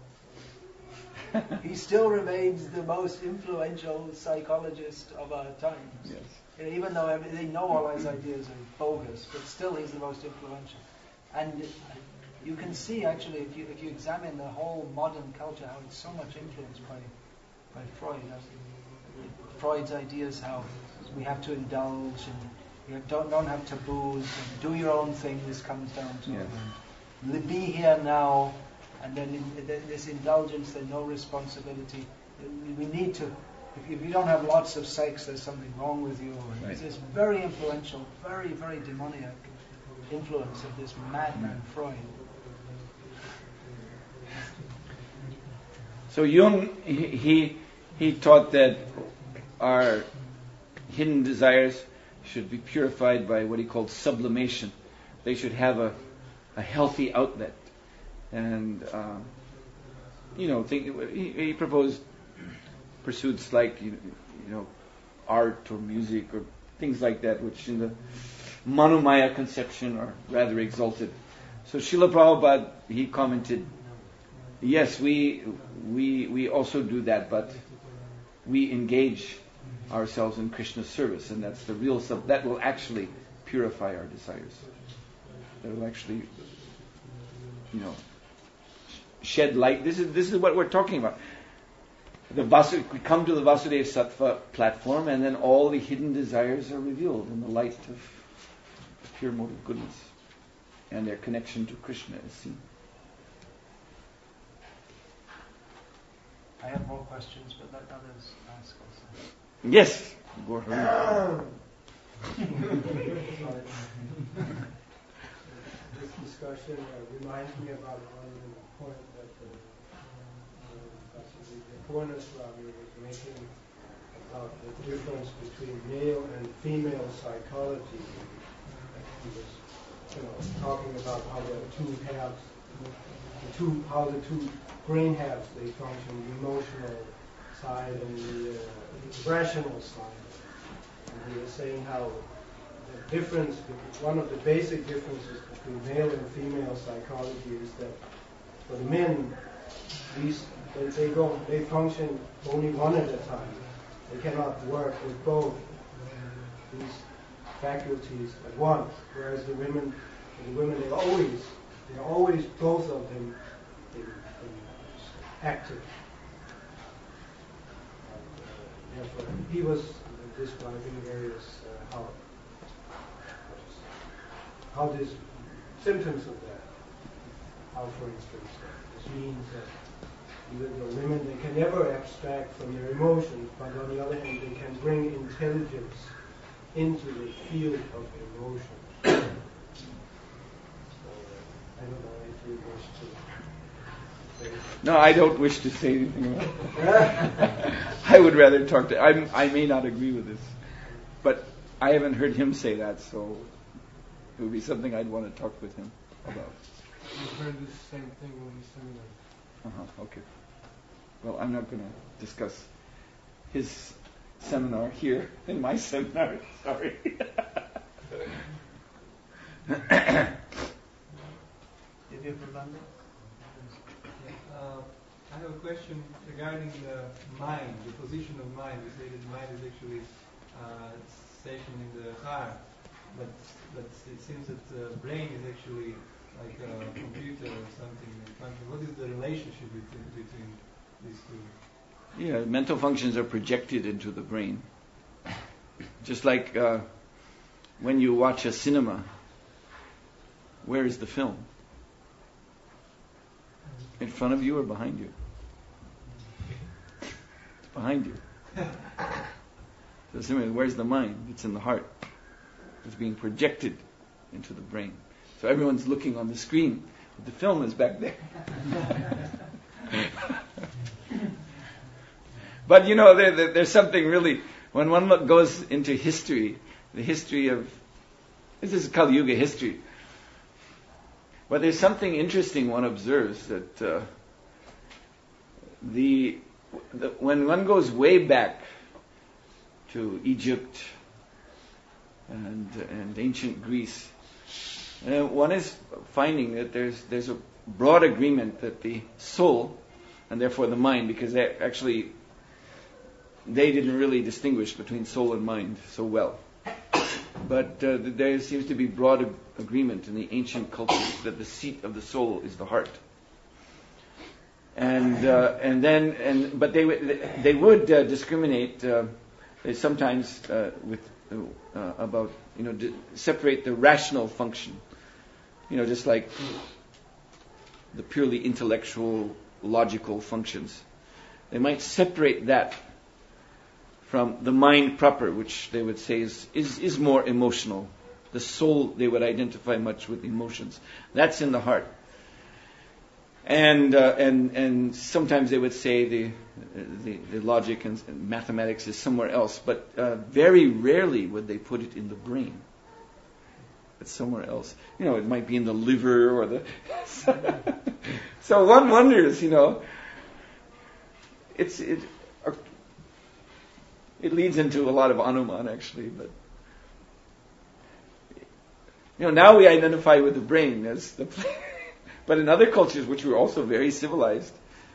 [SPEAKER 2] he still remains the most influential psychologist of our times.
[SPEAKER 1] Yes.
[SPEAKER 2] You know, even though every, they know all his ideas are bogus, but still he's the most influential. And you can see actually, if you if you examine the whole modern culture, how it's so much influenced by by Freud. Freud's ideas, how we have to indulge and you know, don't don't have taboos, and do your own thing. This comes down to
[SPEAKER 1] Yes.
[SPEAKER 2] and be here now, and then in, this indulgence, then no responsibility. We need to. If you, if you don't have lots of sex, there's something wrong with you. And
[SPEAKER 1] Right.
[SPEAKER 2] It's very influential, very very demoniac influence of this madman Freud.
[SPEAKER 1] So Jung, he, he he taught that our hidden desires should be purified by what he called sublimation. They should have a, a healthy outlet. And, uh, you know, think, he, he proposed pursuits like, you, you know, art or music or things like that, which in the Manomaya conception are rather exalted. So Srila Prabhupada, he commented, yes, we we we also do that, but we engage ourselves in Krishna's service, and that's the real sub. That will actually purify our desires. That will actually, you know, shed light. This is this is what we're talking about. The Vasu, we come to the Vasudeva Sattva platform, and then all the hidden desires are revealed in the light of pure mode of goodness, and their connection to Krishna is seen.
[SPEAKER 2] I have more questions, but let others ask also.
[SPEAKER 1] Yes. Go ahead.
[SPEAKER 3] This discussion uh, reminds me about one point that the, uh, the Purna Swami was making about the difference between male and female psychology. He was, you know, talking about how there are two halves the two, how the two brain halves they function, the emotional side and the, uh, the rational side. And he was saying how the difference, one of the basic differences between male and female psychology is that for the men, these they, they don't they function only one at a time. They cannot work with both these faculties at once. Whereas the women, the women they always they're always both of them in, in active. And, uh, therefore, he was describing various uh, how how these symptoms of that. How, for instance, uh, this means that even though women, they can never abstract from their emotions, but on the other hand, they can bring intelligence into the field of emotion. So, uh, I don't know if you wish to say.
[SPEAKER 1] No, I don't wish to say anything about it. I would rather talk to... I'm, I may not agree with this, but I haven't heard him say that, so it would be something I'd want to talk with him about.
[SPEAKER 3] You've heard the same thing on the seminar.
[SPEAKER 1] Uh-huh, okay. Well, I'm not going to discuss his seminar here in my seminar. Sorry.
[SPEAKER 4] Uh, I have a question regarding the mind, the position of mind. You say that the mind is actually uh, stationed in the heart, but but it seems that the brain is actually like a computer or something. What is the relationship between, between these two?
[SPEAKER 1] Yeah, mental functions are projected into the brain. Just like uh, when you watch a cinema, where is the film? In front of you or behind you? It's behind you. So similarly, where's the mind? It's in the heart. It's being projected into the brain. So everyone's looking on the screen, but the film is back there. But you know, there, there, there's something really, when one look, goes into history, the history of, this is Kali Yuga history, but there's something interesting one observes, that uh, the, the when one goes way back to Egypt and, and ancient Greece, Uh, one is finding that there's there's a broad agreement that the soul, and therefore the mind, because they actually they didn't really distinguish between soul and mind so well. But uh, there seems to be broad ag- agreement in the ancient cultures that the seat of the soul is the heart. And uh, and then and but they w- they would uh, discriminate uh, sometimes uh, with uh, about you know d- separate the rational function. You know, just like the purely intellectual, logical functions. They might separate that from the mind proper, which they would say is, is, is more emotional. The soul, they would identify much with emotions. That's in the heart. And uh, and and sometimes they would say the the, the logic and, and mathematics is somewhere else, but uh, very rarely would they put it in the brain. It's somewhere else. You know, it might be in the liver or the... So one wonders, you know, it's it uh, it leads into a lot of anuman actually, but you know, now we identify with the brain as the but in other cultures which were also very civilized,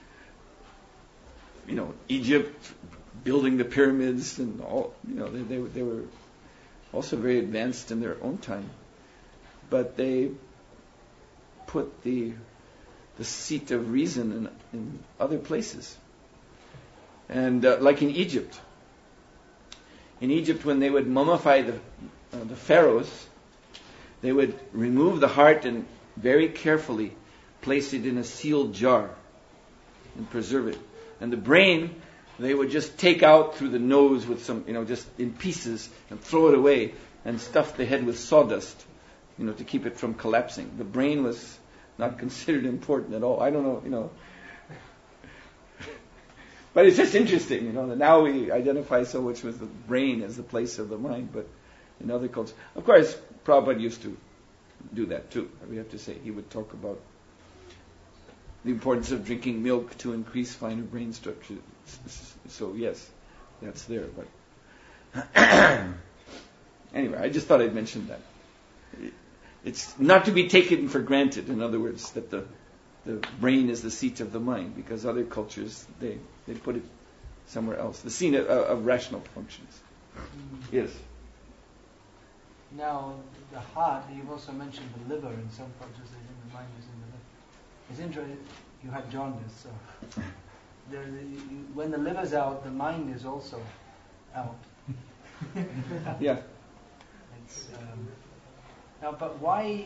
[SPEAKER 1] you know, Egypt building the pyramids and all, you know, they they, they were also very advanced in their own time. But they put the the seat of reason in, in other places. And uh, like in Egypt. In Egypt, when they would mummify the uh, the pharaohs, they would remove the heart and very carefully place it in a sealed jar and preserve it. And the brain, they would just take out through the nose with some, you know, just in pieces and throw it away and stuff the head with sawdust. You know, to keep it from collapsing. The brain was not considered important at all. I don't know, you know. But it's just interesting, you know, that now we identify so much with the brain as the place of the mind, but in other cultures. Of course, Prabhupada used to do that too, we have to say. He would talk about the importance of drinking milk to increase finer brain structure. So yes, that's there. But anyway, I just thought I'd mention that. It's not to be taken for granted. In other words, that the the brain is the seat of the mind, because other cultures they they put it somewhere else. The scene of, of rational functions.
[SPEAKER 2] Mm.
[SPEAKER 1] Yes.
[SPEAKER 2] Now, the heart, you've also mentioned the liver in some cultures, they think the mind is in the liver. It's interesting, you had jaundice, so there, you, when the liver's out, the mind is also out.
[SPEAKER 1] Yeah.
[SPEAKER 2] It's, um, now, but why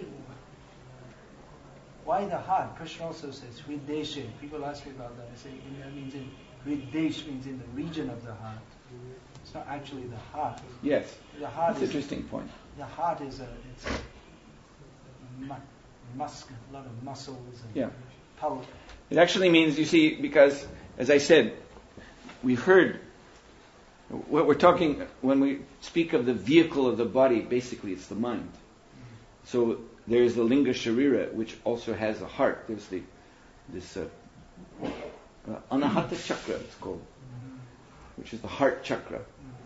[SPEAKER 2] why the heart? Krishna also says, Hrideshe. People ask me about that. I say, that means in, Hridesh means in the region of the heart. It's not actually the heart.
[SPEAKER 1] Yes.
[SPEAKER 2] The heart
[SPEAKER 1] That's an
[SPEAKER 2] is,
[SPEAKER 1] interesting point.
[SPEAKER 2] The heart is a, it's a mu- musk, a lot of muscles and
[SPEAKER 1] Yeah.
[SPEAKER 2] pulp.
[SPEAKER 1] It actually means, you see, because, as I said, we've heard, what we're talking, when we speak of the vehicle of the body, basically it's the mind. So there's the Linga Sharira, which also has a heart. There's the, this uh, uh, Anahata Chakra, it's called, which is the heart chakra.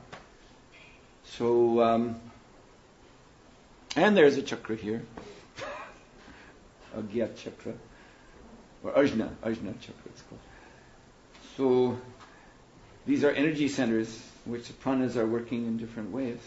[SPEAKER 1] So, um, and there's a chakra here, Agyat chakra, or Ajna, Ajna chakra it's called. So, these are energy centers which the pranas are working in different ways.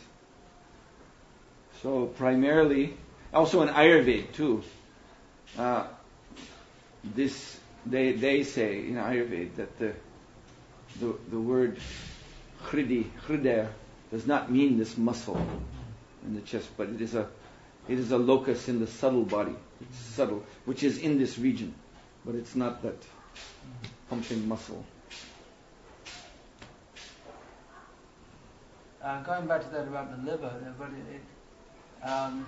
[SPEAKER 1] So, primarily, also in Ayurveda too, uh, this, they, they say in Ayurveda that the, the, the word Hridi, Hridaya, does not mean this muscle in the chest, but it is a it is a locus in the subtle body. It's subtle, which is in this region, but it's not that pumping muscle.
[SPEAKER 2] Uh, going back to that about the liver, uh, but it, it, um,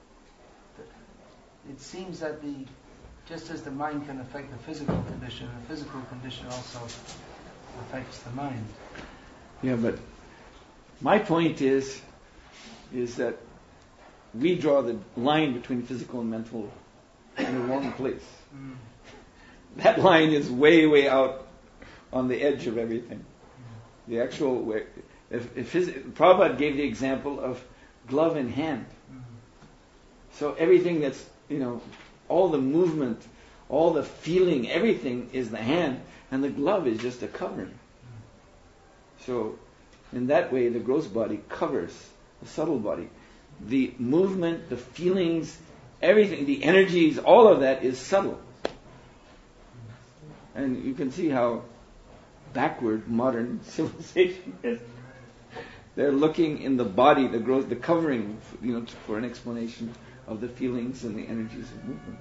[SPEAKER 2] it seems that the just as the mind can affect the physical condition, the physical condition also affects the mind.
[SPEAKER 1] Yeah, but my point is, is that we draw the line between physical and mental in the wrong place.
[SPEAKER 2] Mm.
[SPEAKER 1] That line is way, way out on the edge of everything. Mm. The actual way. If, if his, Prabhupada gave the example of glove in hand. Mm. So everything that's, you know, all the movement, all the feeling, everything is the hand, and the glove is just a covering. Mm. So, in that way, the gross body covers the subtle body. The movement, the feelings, everything, the energies, all of that is subtle. And you can see how backward modern civilization is. They're looking in the body, the growth, the covering, you know, for an explanation of the feelings and the energies of movement.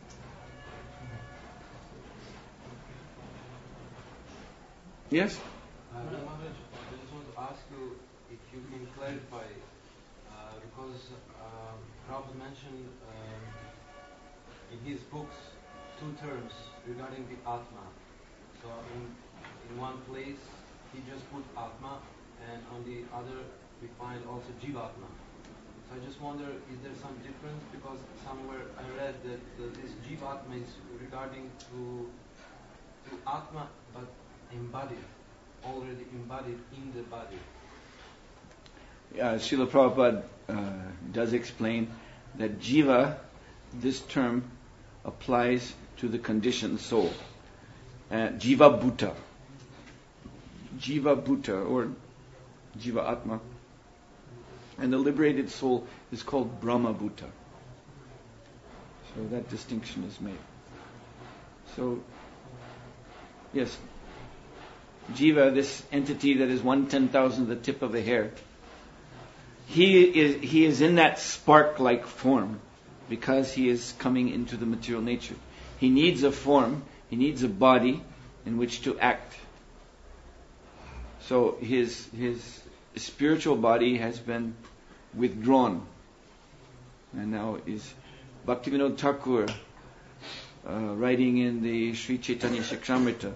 [SPEAKER 1] Yes?
[SPEAKER 5] Uh, I just want to ask you if you can clarify, uh, because uh, Prabhupada mentioned um, in his books two terms regarding the Atma. So in, in one place he just put Atma, and on the other we find also Jivatma. So I just wonder, is there some difference? Because somewhere I read that uh, this Jivatma is regarding to, to Atma, but embodied, already embodied in the body.
[SPEAKER 1] Uh, Srila Prabhupada uh, does explain that jiva, this term, applies to the conditioned soul. Uh, jiva bhuta. Jiva bhuta, or jiva atma. And the liberated soul is called Brahma bhuta. So that distinction is made. So, yes, jiva, this entity that is one ten thousandth the tip of a hair, he is he is in that spark-like form because he is coming into the material nature. He needs a form, he needs a body in which to act. So his his spiritual body has been withdrawn, and now is Bhaktivinoda Thakur uh, writing in the Sri Chaitanya Shikshamrita.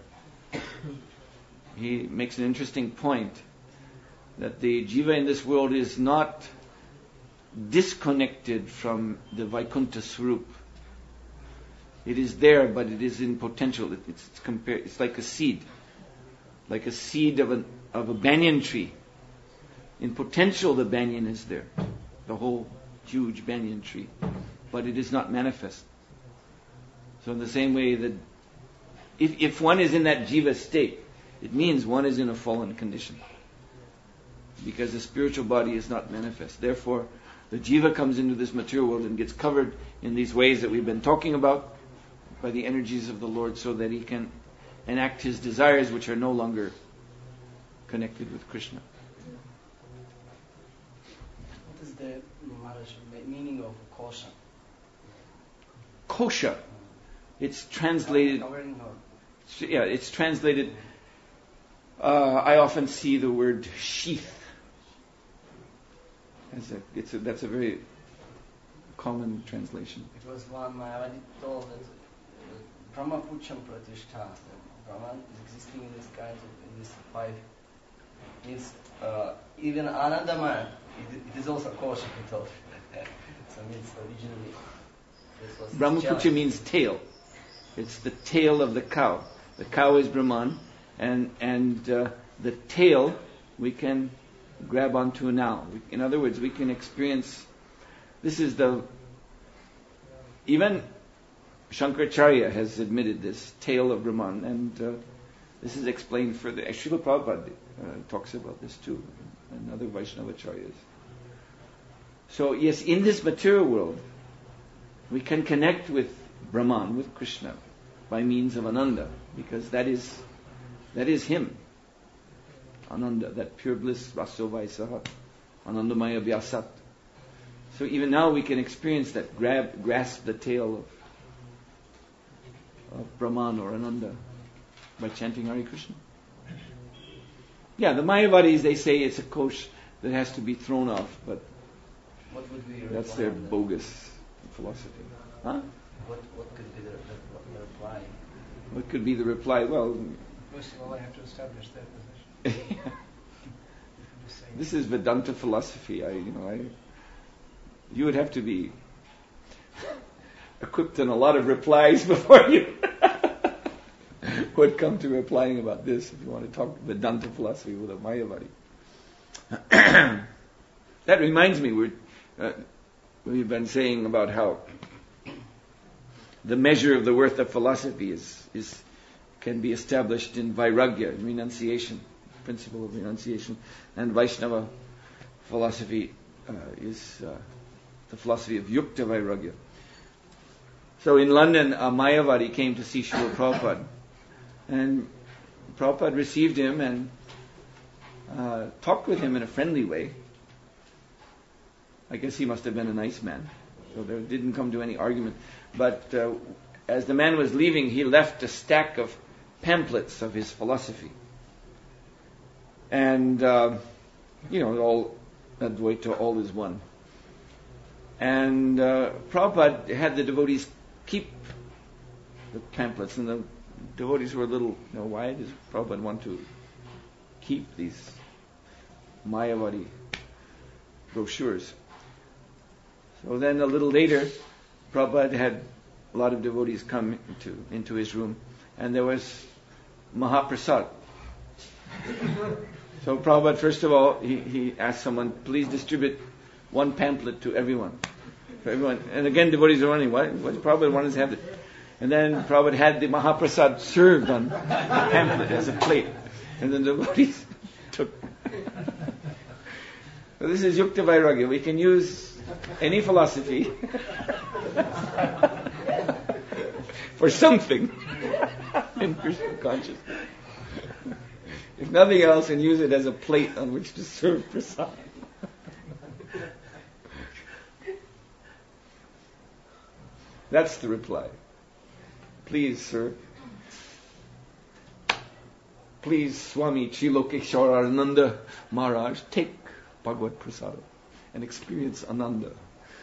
[SPEAKER 1] He makes an interesting point that the jiva in this world is not disconnected from the Vaikuntha Swarup. It is there, but it is in potential. It, it's it's, compar- it's like a seed, like a seed of an of a banyan tree. In potential, the banyan is there, the whole huge banyan tree, but it is not manifest. So in the same way that if if one is in that jiva state, it means one is in a fallen condition, because the spiritual body is not manifest. Therefore, the jiva comes into this material world and gets covered in these ways that we've been talking about by the energies of the Lord, so that he can enact his desires, which are no longer connected with Krishna.
[SPEAKER 6] What is the Maharaj, meaning of kosha?
[SPEAKER 1] Kosha. It's translated.
[SPEAKER 6] Covering or
[SPEAKER 1] Yeah, it's translated. Uh, I often see the word sheath. As a, it's a, that's a very common translation.
[SPEAKER 6] it was one Mayavadi told that uh, Brahma Pucham Pratishtha, Brahman is existing in this kind of, in this five, means uh, even Anandamaya, it, it is also kosha, he told. So means originally this was
[SPEAKER 1] Brahmaputra means tail. It's the tail of the cow. The cow is Brahman, and and uh, the tail we can grab onto now. We, in other words, we can experience. This is the even Shankaracharya has admitted this tail of Brahman, and uh, this is explained further. Srila Prabhupada uh, talks about this too, and other Vaishnavacharyas. So yes, in this material world, we can connect with Brahman, with Krishna, by means of Ananda, because that is that is him. Ananda, that pure bliss, Rasovaisaha, Anandamaya Vyasat. So even now we can experience that, grab, grasp the tail of, of Brahman or Ananda by chanting Hare Krishna. Yeah, the Mayavadis, they say it's a kosh that has to be thrown off, but
[SPEAKER 6] what would be your
[SPEAKER 1] that's
[SPEAKER 6] reply
[SPEAKER 1] their
[SPEAKER 6] on that?
[SPEAKER 1] bogus philosophy. Huh?
[SPEAKER 6] What what could be the, the, the reply?
[SPEAKER 1] What could be the reply? Well,
[SPEAKER 2] First of all, I have to establish their position. I'm just saying.
[SPEAKER 1] this is Vedanta philosophy. I, you know, I, you would have to be equipped in a lot of replies before you would come to replying about this. If you want to talk Vedanta philosophy with a Mayavadi, that reminds me. We're, uh, we've been saying about how the measure of the worth of philosophy is is can be established in vairagya, in renunciation, principle of renunciation, and Vaishnava philosophy uh, is uh, the philosophy of yukta vairagya. So in London, a Mayavadi came to see Srila Prabhupada, and Prabhupada received him and uh, talked with him in a friendly way. I guess he must have been a nice man, so there didn't come to any argument. But uh, as the man was leaving, he left a stack of pamphlets of his philosophy. And, uh, you know, all Advaita, all is one. And uh, Prabhupada had the devotees keep the pamphlets, and the devotees were a little, you know, why does Prabhupada want to keep these Mayavadi brochures? So then a little later, Prabhupada had a lot of devotees come into, into his room, and there was Mahaprasad. So Prabhupada, first of all, he, he asked someone, please distribute one pamphlet to everyone. For everyone. And again, devotees are running, why, why does Prabhupada want us to have it? And then Prabhupada had the Mahaprasad served on the pamphlet as a plate. And then the devotees took. So this is Yukta Vairagya. We can use any philosophy for something in Krishna consciousness. If nothing else, and use it as a plate on which to serve prasad. That's the reply. Please, sir. Please, Swami Chilokeshwarananda Maharaj, take Bhagavad Prasada and experience Ananda.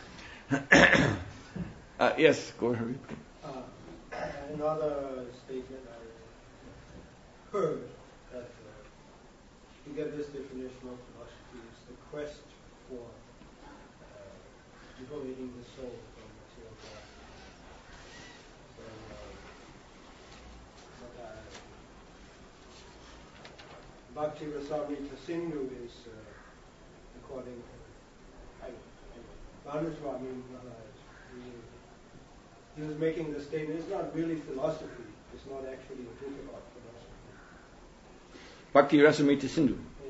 [SPEAKER 1] uh, yes, go ahead.
[SPEAKER 3] Uh, another statement I heard that uh, to get this definition of philosophy is the quest for uh, liberating the soul from material body. So Bhakti Rasamrita Sindhu is, uh, according to Bhanuswami Maharaj, he, he was making the statement, it's not really philosophy, it's not actually a book about philosophy.
[SPEAKER 1] Bhakti Rasamrita Sindhu.
[SPEAKER 3] Yeah.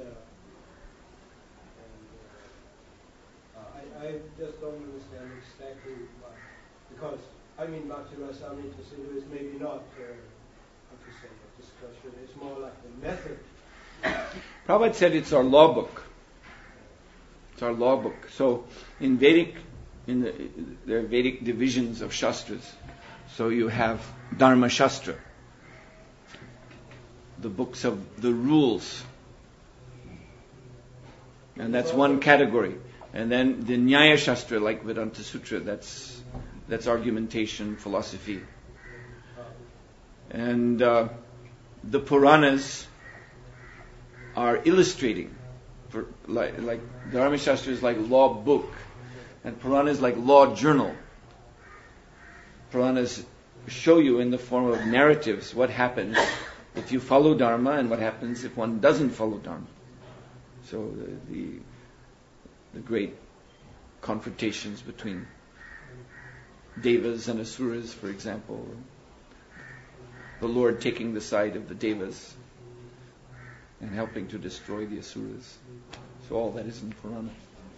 [SPEAKER 3] And, uh, I, I just don't understand exactly why. Because, I mean, Bhakti Rasamrita Sindhu is maybe not, uh, how to say, a discussion, it's more like a method.
[SPEAKER 1] Prabhupada said it's our law book. It's our law book. So in Vedic, in the, there are Vedic divisions of Shastras. So you have Dharma Shastra, the books of the rules. And that's one category. And then the Nyaya Shastra, like Vedanta Sutra, that's that's argumentation, philosophy. And uh, the Puranas are illustrating. For, like, like Dharma Shastra is like law book, and Purana is like law journal. Puranas show you in the form of narratives what happens if you follow Dharma and what happens if one doesn't follow Dharma. So the the, the great confrontations between Devas and Asuras, for example, the Lord taking the side of the Devas and helping to destroy the Asuras. So all that is in Purana.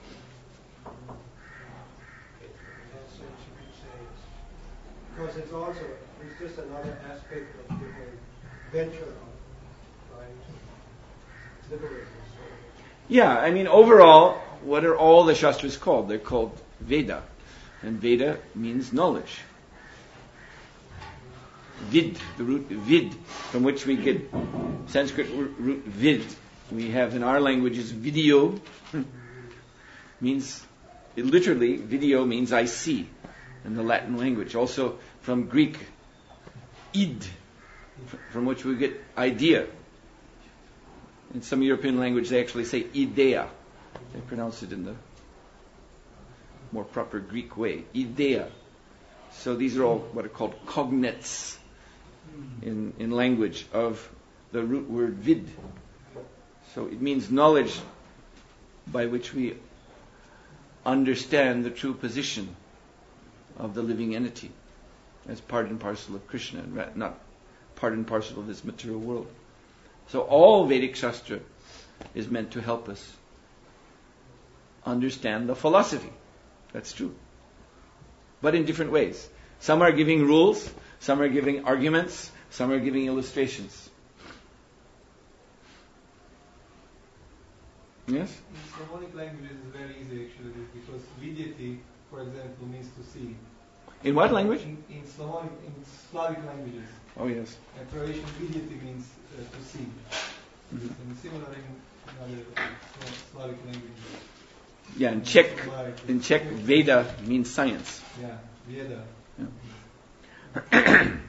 [SPEAKER 3] That's what you could say. Because it's also, it's just another aspect of the whole venture of trying to liberate the soul.
[SPEAKER 1] Yeah, I mean, overall, what are all the Shastras called? They're called Veda. And Veda means knowledge. Vid, the root vid, from which we get Sanskrit root vid. We have in our languages video, means, it literally, video means I see in the Latin language. Also from Greek, id, from which we get idea. In some European language they actually say idea. They pronounce it in the more proper Greek way, idea. So these are all what are called cognates in, in language of the root word vid. So it means knowledge by which we understand the true position of the living entity as part and parcel of Krishna, not part and parcel of this material world. So all Vedic Shastra is meant to help us understand the philosophy. That's true. But in different ways. Some are giving rules, some are giving arguments, some are giving illustrations. Yes?
[SPEAKER 4] In Slavonic languages it's very easy actually, because vidyati, for example, means to see.
[SPEAKER 1] In what language?
[SPEAKER 4] In, in Slavonic, in Slavic languages.
[SPEAKER 1] Oh yes.
[SPEAKER 4] And Croatian vidyati means uh, to see. Mm-hmm. And similar in other uh, Slavic languages.
[SPEAKER 1] Yeah, in Czech, in Czech, Veda means science.
[SPEAKER 4] Yeah, Veda.
[SPEAKER 1] Yeah.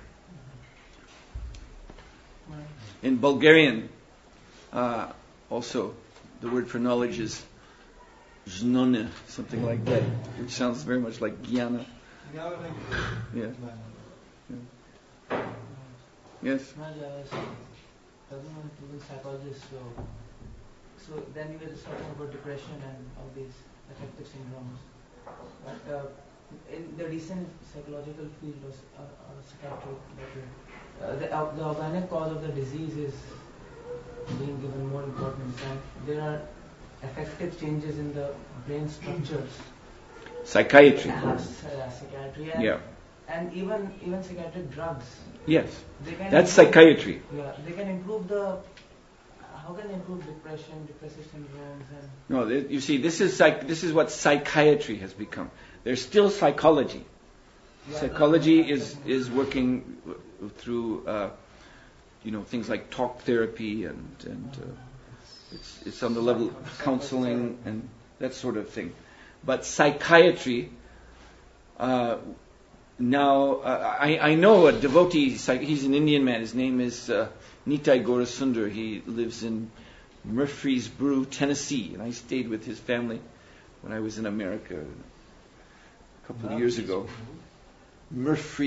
[SPEAKER 1] In Bulgarian, uh, also, the word for knowledge is znone, something like that, which sounds very much like jnana.
[SPEAKER 4] In our language.
[SPEAKER 1] Yeah. Yeah. Yes?
[SPEAKER 2] Well, I was talking about psychologists, so, so then we were just talking about depression and all these affective syndromes. But uh, in the recent psychological field of uh, uh, psychiatry, uh, the, uh, the organic cause of the disease is being given more importance, and there are affective changes in the brain structures.
[SPEAKER 1] Psychiatry.
[SPEAKER 2] Uh, psychiatry and,
[SPEAKER 1] Yeah.
[SPEAKER 2] and even even psychiatric drugs.
[SPEAKER 1] Yes.
[SPEAKER 2] They can
[SPEAKER 1] That's
[SPEAKER 2] improve,
[SPEAKER 1] psychiatry.
[SPEAKER 2] Yeah, they can improve the. How can they improve depression, depressive syndromes, and
[SPEAKER 1] No, th- you see, this is psych- this is what psychiatry has become. There's still psychology.
[SPEAKER 2] yeah,
[SPEAKER 1] Psychology is is working w- through, uh, you know, things like talk therapy and and uh, it's it's on the level of counseling and that sort of thing. But psychiatry. Uh, now, uh, I I know a devotee. Psych- he's an Indian man. His name is uh, Nitai Gaurasundar. He lives in Murfreesboro, Tennessee, and I stayed with his family when I was in America a couple of years ago.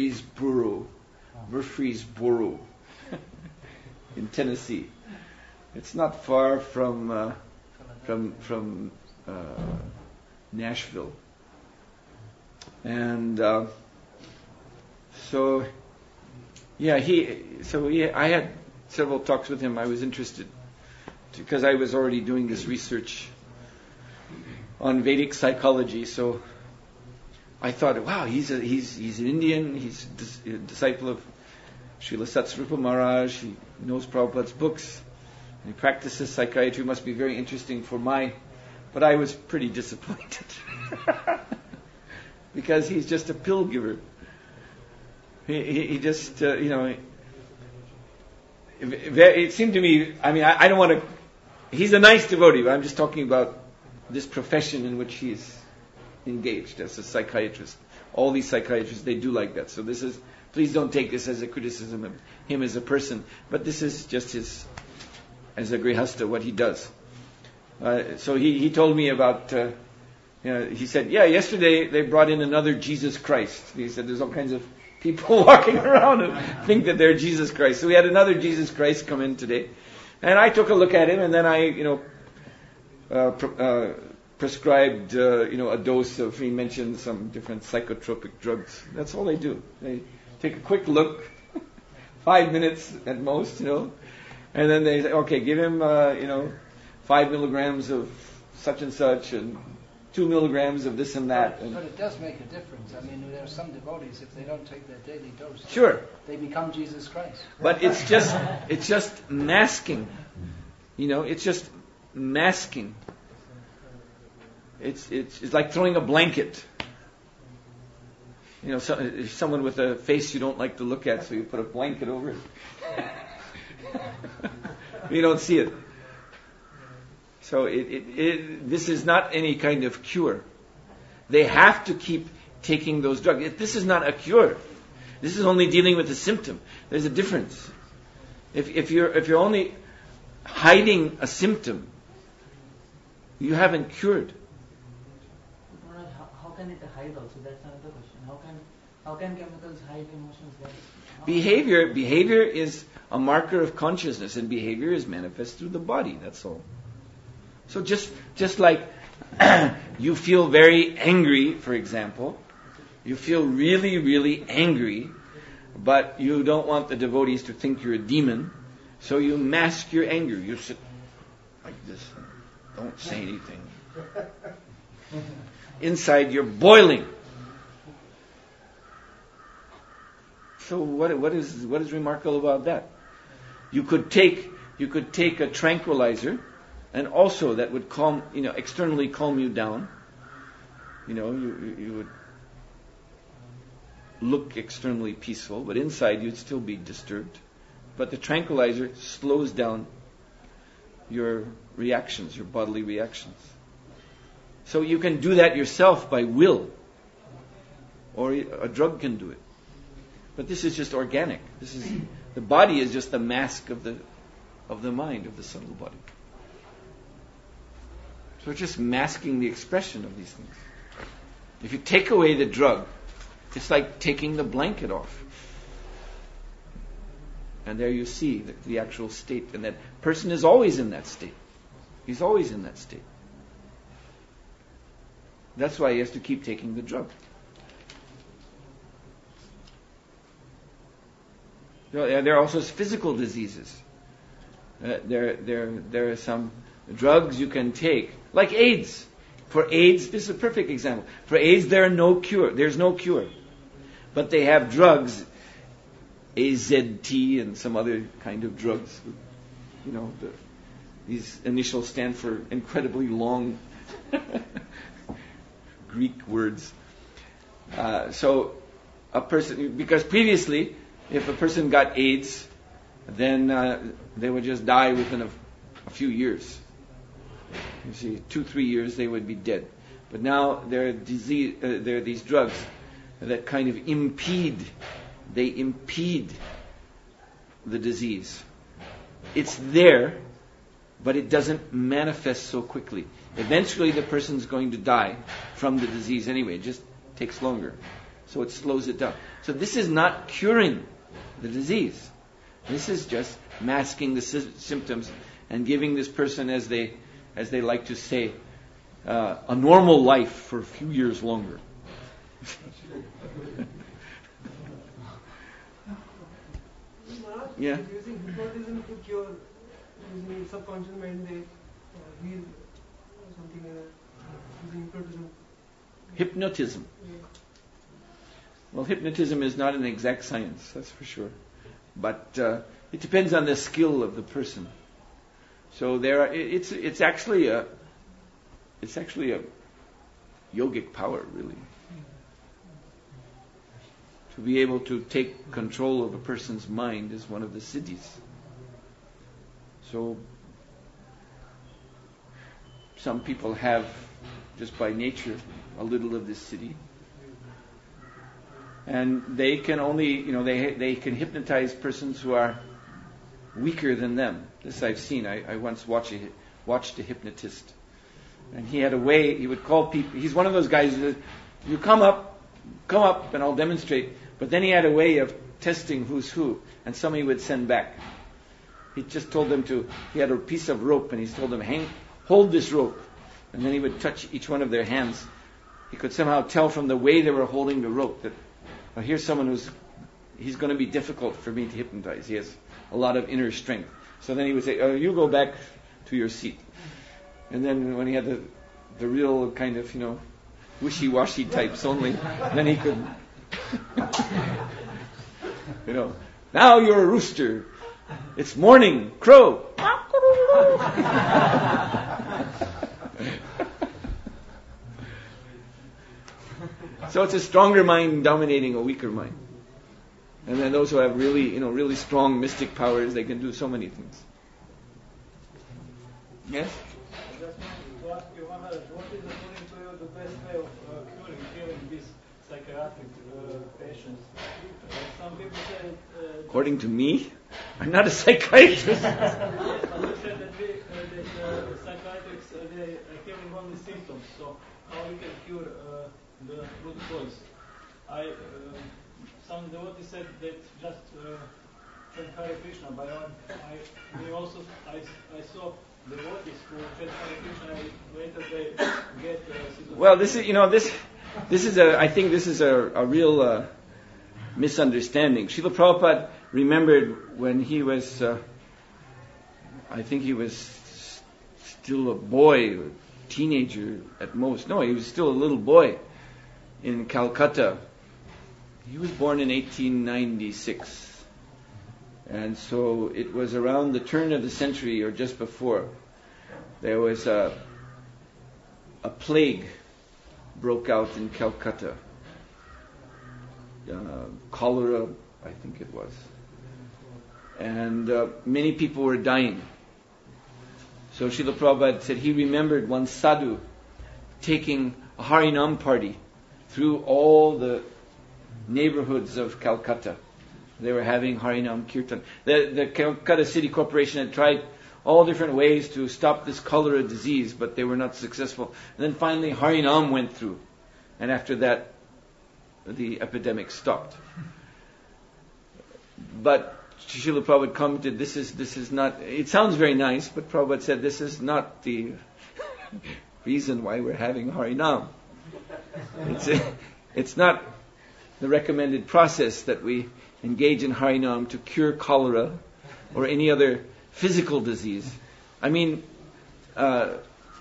[SPEAKER 1] Murfreesboro, Murfreesboro, in Tennessee. It's not far from uh, from from uh, Nashville, and uh, so yeah, he so he, I had several talks with him. I was interested because I was already doing this research on Vedic psychology. So I thought, wow, he's a, he's he's an Indian. He's a disciple of Srila Satsvarupa Maharaj. He knows Prabhupada's books. He practices psychiatry. Must be very interesting for my... But I was pretty disappointed. Because he's just a pill giver. He, he, he just, uh, you know... It, it seemed to me... I mean, I, I don't want to... He's a nice devotee, but I'm just talking about this profession in which he's engaged as a psychiatrist. All these psychiatrists, they do like that. So this is... Please don't take this as a criticism of him as a person. But this is just his... as a grihasta, what he does. Uh, so he, he told me about, uh, you know, he said, yeah, yesterday they brought in another Jesus Christ. He said there's all kinds of people walking around and think that they're Jesus Christ. So we had another Jesus Christ come in today. And I took a look at him, and then I, you know, uh, pr- uh, prescribed, uh, you know, a dose of, he mentioned some different psychotropic drugs. That's all they do. They take a quick look, five minutes at most, you know, and then they say, okay, give him, uh, you know, five milligrams of such and such, and two milligrams of this and that.
[SPEAKER 2] But,
[SPEAKER 1] and
[SPEAKER 2] but it does make a difference. I mean, there are some devotees, if they don't take their daily dose,
[SPEAKER 1] sure,
[SPEAKER 2] they become Jesus Christ.
[SPEAKER 1] but it's just, it's just masking. You know, it's just masking. It's it's it's like throwing a blanket. You know, so, if someone with a face you don't like to look at, so you put a blanket over it. You don't see it. So it, it, it, this is not any kind of cure. They have to keep taking those drugs. This is not a cure. This is only dealing with the symptom. There's a difference. If, if you're if you're only hiding a symptom, you haven't cured.
[SPEAKER 7] How, how can it hide also? That's another question. How can how can chemicals hide emotions? How
[SPEAKER 1] behavior behavior is a marker of consciousness, and behavior is manifest through the body. That's all. So just just like you feel very angry, for example, you feel really, really angry, but you don't want the devotees to think you're a demon, so you mask your anger. You sit like this, don't say anything. Inside you're boiling. So what what is what is remarkable about that? You could take you could take a tranquilizer, and also that would calm, you know, externally calm you down. You know, you you would look externally peaceful, but inside you'd still be disturbed. But the tranquilizer slows down your reactions, your bodily reactions. So you can do that yourself by will, or a drug can do it. But this is just organic. This is the body is just the mask of the of the mind, of the subtle body. So it's just masking the expression of these things. If you take away the drug, it's like taking the blanket off. And there you see the, the actual state. And that person is always in that state. He's always in that state. That's why he has to keep taking the drug. There are also physical diseases. Uh, there, there, there are some drugs you can take, like AIDS. For AIDS, this is a perfect example. For AIDS, there are no cure. There's no cure, but they have drugs, A Z T and some other kind of drugs. You know, the, these initials stand for incredibly long Greek words. Uh, so, a person, because previously, if a person got AIDS, then uh, they would just die within a, a few years. You see, two, three years they would be dead. But now there are disease, uh, there are these drugs that kind of impede, they impede the disease. It's there, but it doesn't manifest so quickly. Eventually the person's going to die from the disease anyway. It just takes longer. So it slows it down. So this is not curing the disease. This is just masking the sy- symptoms and giving this person, as they, as they like to say, uh, a normal life for a few years longer. Yeah.
[SPEAKER 8] Using hypnotism to cure, using subconscious mind, they uh, heal or something like that. Using hypnotism.
[SPEAKER 1] Hypnotism.
[SPEAKER 8] Yeah.
[SPEAKER 1] Well, hypnotism is not an exact science, that's for sure. But uh, it depends on the skill of the person. So there are, it's it's actually a it's actually a yogic power, really, to be able to take control of a person's mind is one of the siddhis. So some people have, just by nature, a little of this siddhi. And they can only, you know, they they can hypnotize persons who are weaker than them. This I've seen. I, I once watched a, watched a hypnotist. And he had a way, he would call people, he's one of those guys that, you come up, come up and I'll demonstrate. But then he had a way of testing who's who. And somebody would send back. He just told them to, he had a piece of rope and he told them, hang, hold this rope. And then he would touch each one of their hands. He could somehow tell from the way they were holding the rope that, well, here's someone who's, he's going to be difficult for me to hypnotize. He has a lot of inner strength. So then he would say, oh, you go back to your seat. And then when he had the the real kind of, you know, wishy-washy types only, then he could, you know, now you're a rooster. It's morning, crow. So it's a stronger mind dominating a weaker mind. And then those who have really, you know, really strong mystic powers, they can do so many things. Yes?
[SPEAKER 9] I just wanted to ask you, Maharaj, what is according to you the best way of uh, curing, healing these psychiatric uh, patients? Uh, some people say... Uh,
[SPEAKER 1] according to me? I'm not a psychiatrist.
[SPEAKER 9] Yes, but you said that, we, uh, that uh, psychiatrics, uh, they are healing only symptoms, so how we can cure uh, the root cause? I... Uh, Some devotees said that just uh, chant Hare Krishna. But I, we also I, I saw devotees who chant Hare Krishna and later they get uh, schizophrenia.
[SPEAKER 1] Well, this is you know this this is a I think this is a, a real uh, misunderstanding. Srila Prabhupada remembered when he was uh, I think he was still a boy, or teenager at most. No, he was still a little boy in Calcutta. He was born in eighteen ninety-six, and so it was around the turn of the century or just before. There was a a plague broke out in Calcutta, uh, cholera, I think it was, and uh, many people were dying. So Srila Prabhupada said he remembered one sadhu taking a Harinam party through all the neighborhoods of Calcutta. They were having Harinam Kirtan. The, the Calcutta City Corporation had tried all different ways to stop this cholera disease, but they were not successful. And then finally Harinam went through. And after that, the epidemic stopped. But Srila Prabhupada commented, this is, this is not, it sounds very nice, but Prabhupada said, this is not the reason why we're having Harinam. It's, a, it's not the recommended process that we engage in Harinam to cure cholera or any other physical disease. I mean, uh,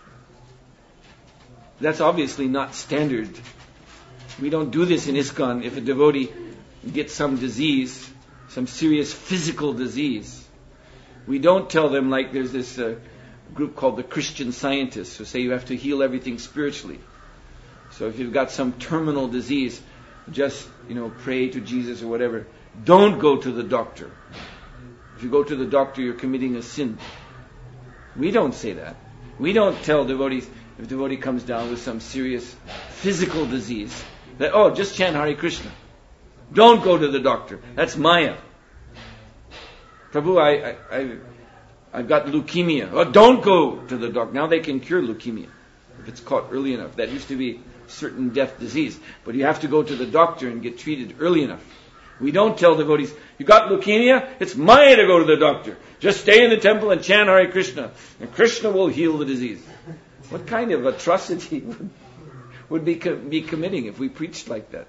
[SPEAKER 1] that's obviously not standard. We don't do this in ISKCON if a devotee gets some disease, some serious physical disease. We don't tell them, like there's this uh, group called the Christian Scientists who say you have to heal everything spiritually. So if you've got some terminal disease, just, you know, pray to Jesus or whatever. Don't go to the doctor. If you go to the doctor, you're committing a sin. We don't say that. We don't tell devotees, if a devotee comes down with some serious physical disease, that, oh, just chant Hare Krishna. Don't go to the doctor. That's Maya. Prabhu, I, I, I, I've got leukemia. Oh, don't go to the doctor. Now they can cure leukemia if it's caught early enough. That used to be certain death disease. But you have to go to the doctor and get treated early enough. We don't tell devotees, you got leukemia? It's mine to go to the doctor. Just stay in the temple and chant Hare Krishna, and Krishna will heal the disease. What kind of atrocity would, would be, co- be committing if we preached like that?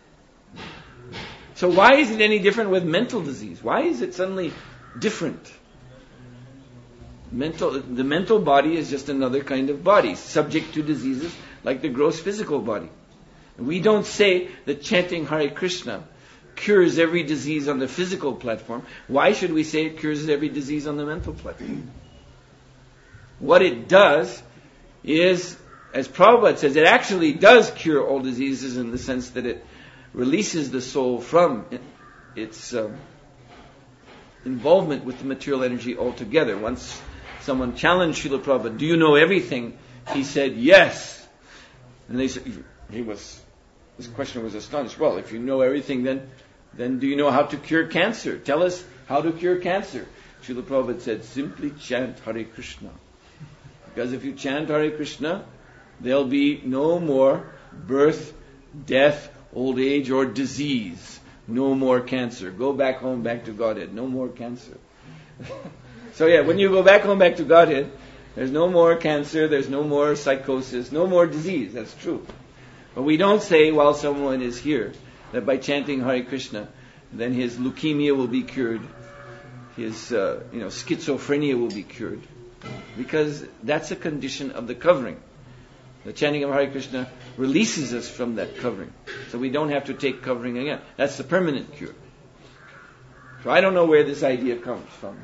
[SPEAKER 1] So why is it any different with mental disease? Why is it suddenly different? Mental, the mental body is just another kind of body, subject to diseases like the gross physical body. We don't say that chanting Hare Krishna cures every disease on the physical platform. Why should we say it cures every disease on the mental platform? What it does is, as Prabhupada says, it actually does cure all diseases in the sense that it releases the soul from its um, involvement with the material energy altogether. Once someone challenged Srila Prabhupada, do you know everything? He said, yes. And they said, he was, this questioner was astonished. Well, if you know everything, then, then do you know how to cure cancer? Tell us how to cure cancer. Srila Prabhupada said, simply chant Hare Krishna. Because if you chant Hare Krishna, there'll be no more birth, death, old age, or disease. No more cancer. Go back home, back to Godhead. No more cancer. So yeah, when you go back home, back to Godhead, there's no more cancer, there's no more psychosis, no more disease. That's true. But we don't say while someone is here that by chanting Hare Krishna, then his leukemia will be cured, his uh, you know schizophrenia will be cured, because that's a condition of the covering. The chanting of Hare Krishna releases us from that covering, so we don't have to take covering again. That's the permanent cure. So I don't know where this idea comes from.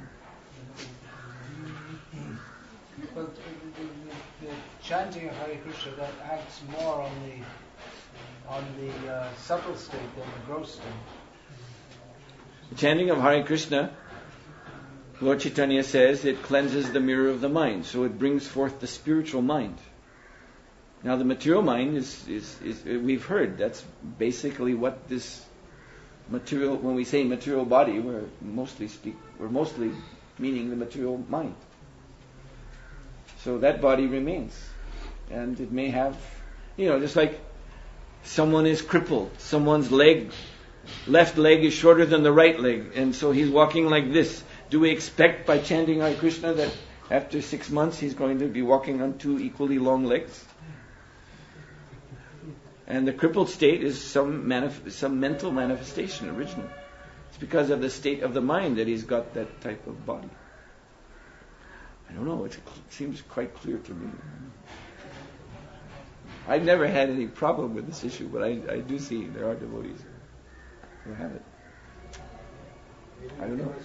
[SPEAKER 2] But the, the, the chanting of Hare Krishna, that acts more on the on the uh, subtle state than the gross state.
[SPEAKER 1] The chanting of Hare Krishna, Lord Chaitanya says, it cleanses the mirror of the mind, so it brings forth the spiritual mind. Now the material mind is, is, is we've heard, that's basically what this material, when we say material body, we're mostly speak, we're mostly meaning the material mind. So that body remains. And it may have, you know, just like someone is crippled, someone's leg, left leg is shorter than the right leg, and so he's walking like this. Do we expect by chanting Hare Krishna that after six months he's going to be walking on two equally long legs? And the crippled state is some manif- some mental manifestation originally. It's because of the state of the mind that he's got that type of body. I don't know, it seems quite clear to me. I've never had any problem with this issue, but I, I do see there are devotees who have it. I don't know.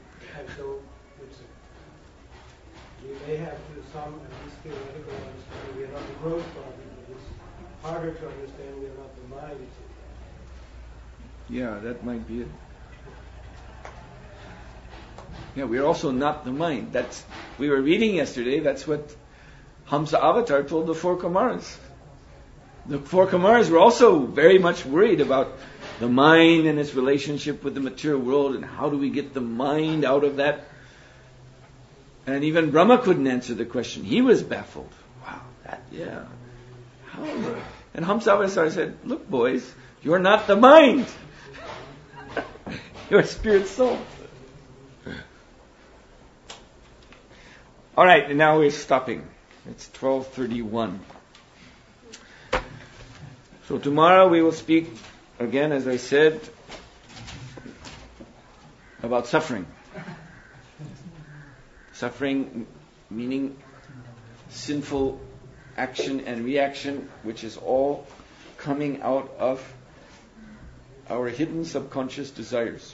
[SPEAKER 3] We may have to some, at least theoretical understanding, we are not the gross body, but it's harder to understand we are not the mind.
[SPEAKER 1] Yeah, that might be it. Yeah, we're also not the mind. That's we were reading yesterday. That's what Hamsa Avatar told the four Kumaras. The four Kumaras were also very much worried about the mind and its relationship with the material world, and how do we get the mind out of that? And even Brahma couldn't answer the question. He was baffled. Wow, that yeah. How? And Hamsa Avatar said, "Look, boys, you're not the mind. You're spirit soul." All right, and now we're stopping. It's twelve thirty-one. So tomorrow we will speak again, as I said, about suffering. Suffering meaning sinful action and reaction, which is all coming out of our hidden subconscious desires.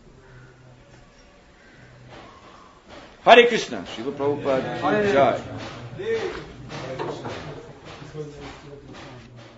[SPEAKER 1] Hare Krishna, Srila Prabhupada ki Jai.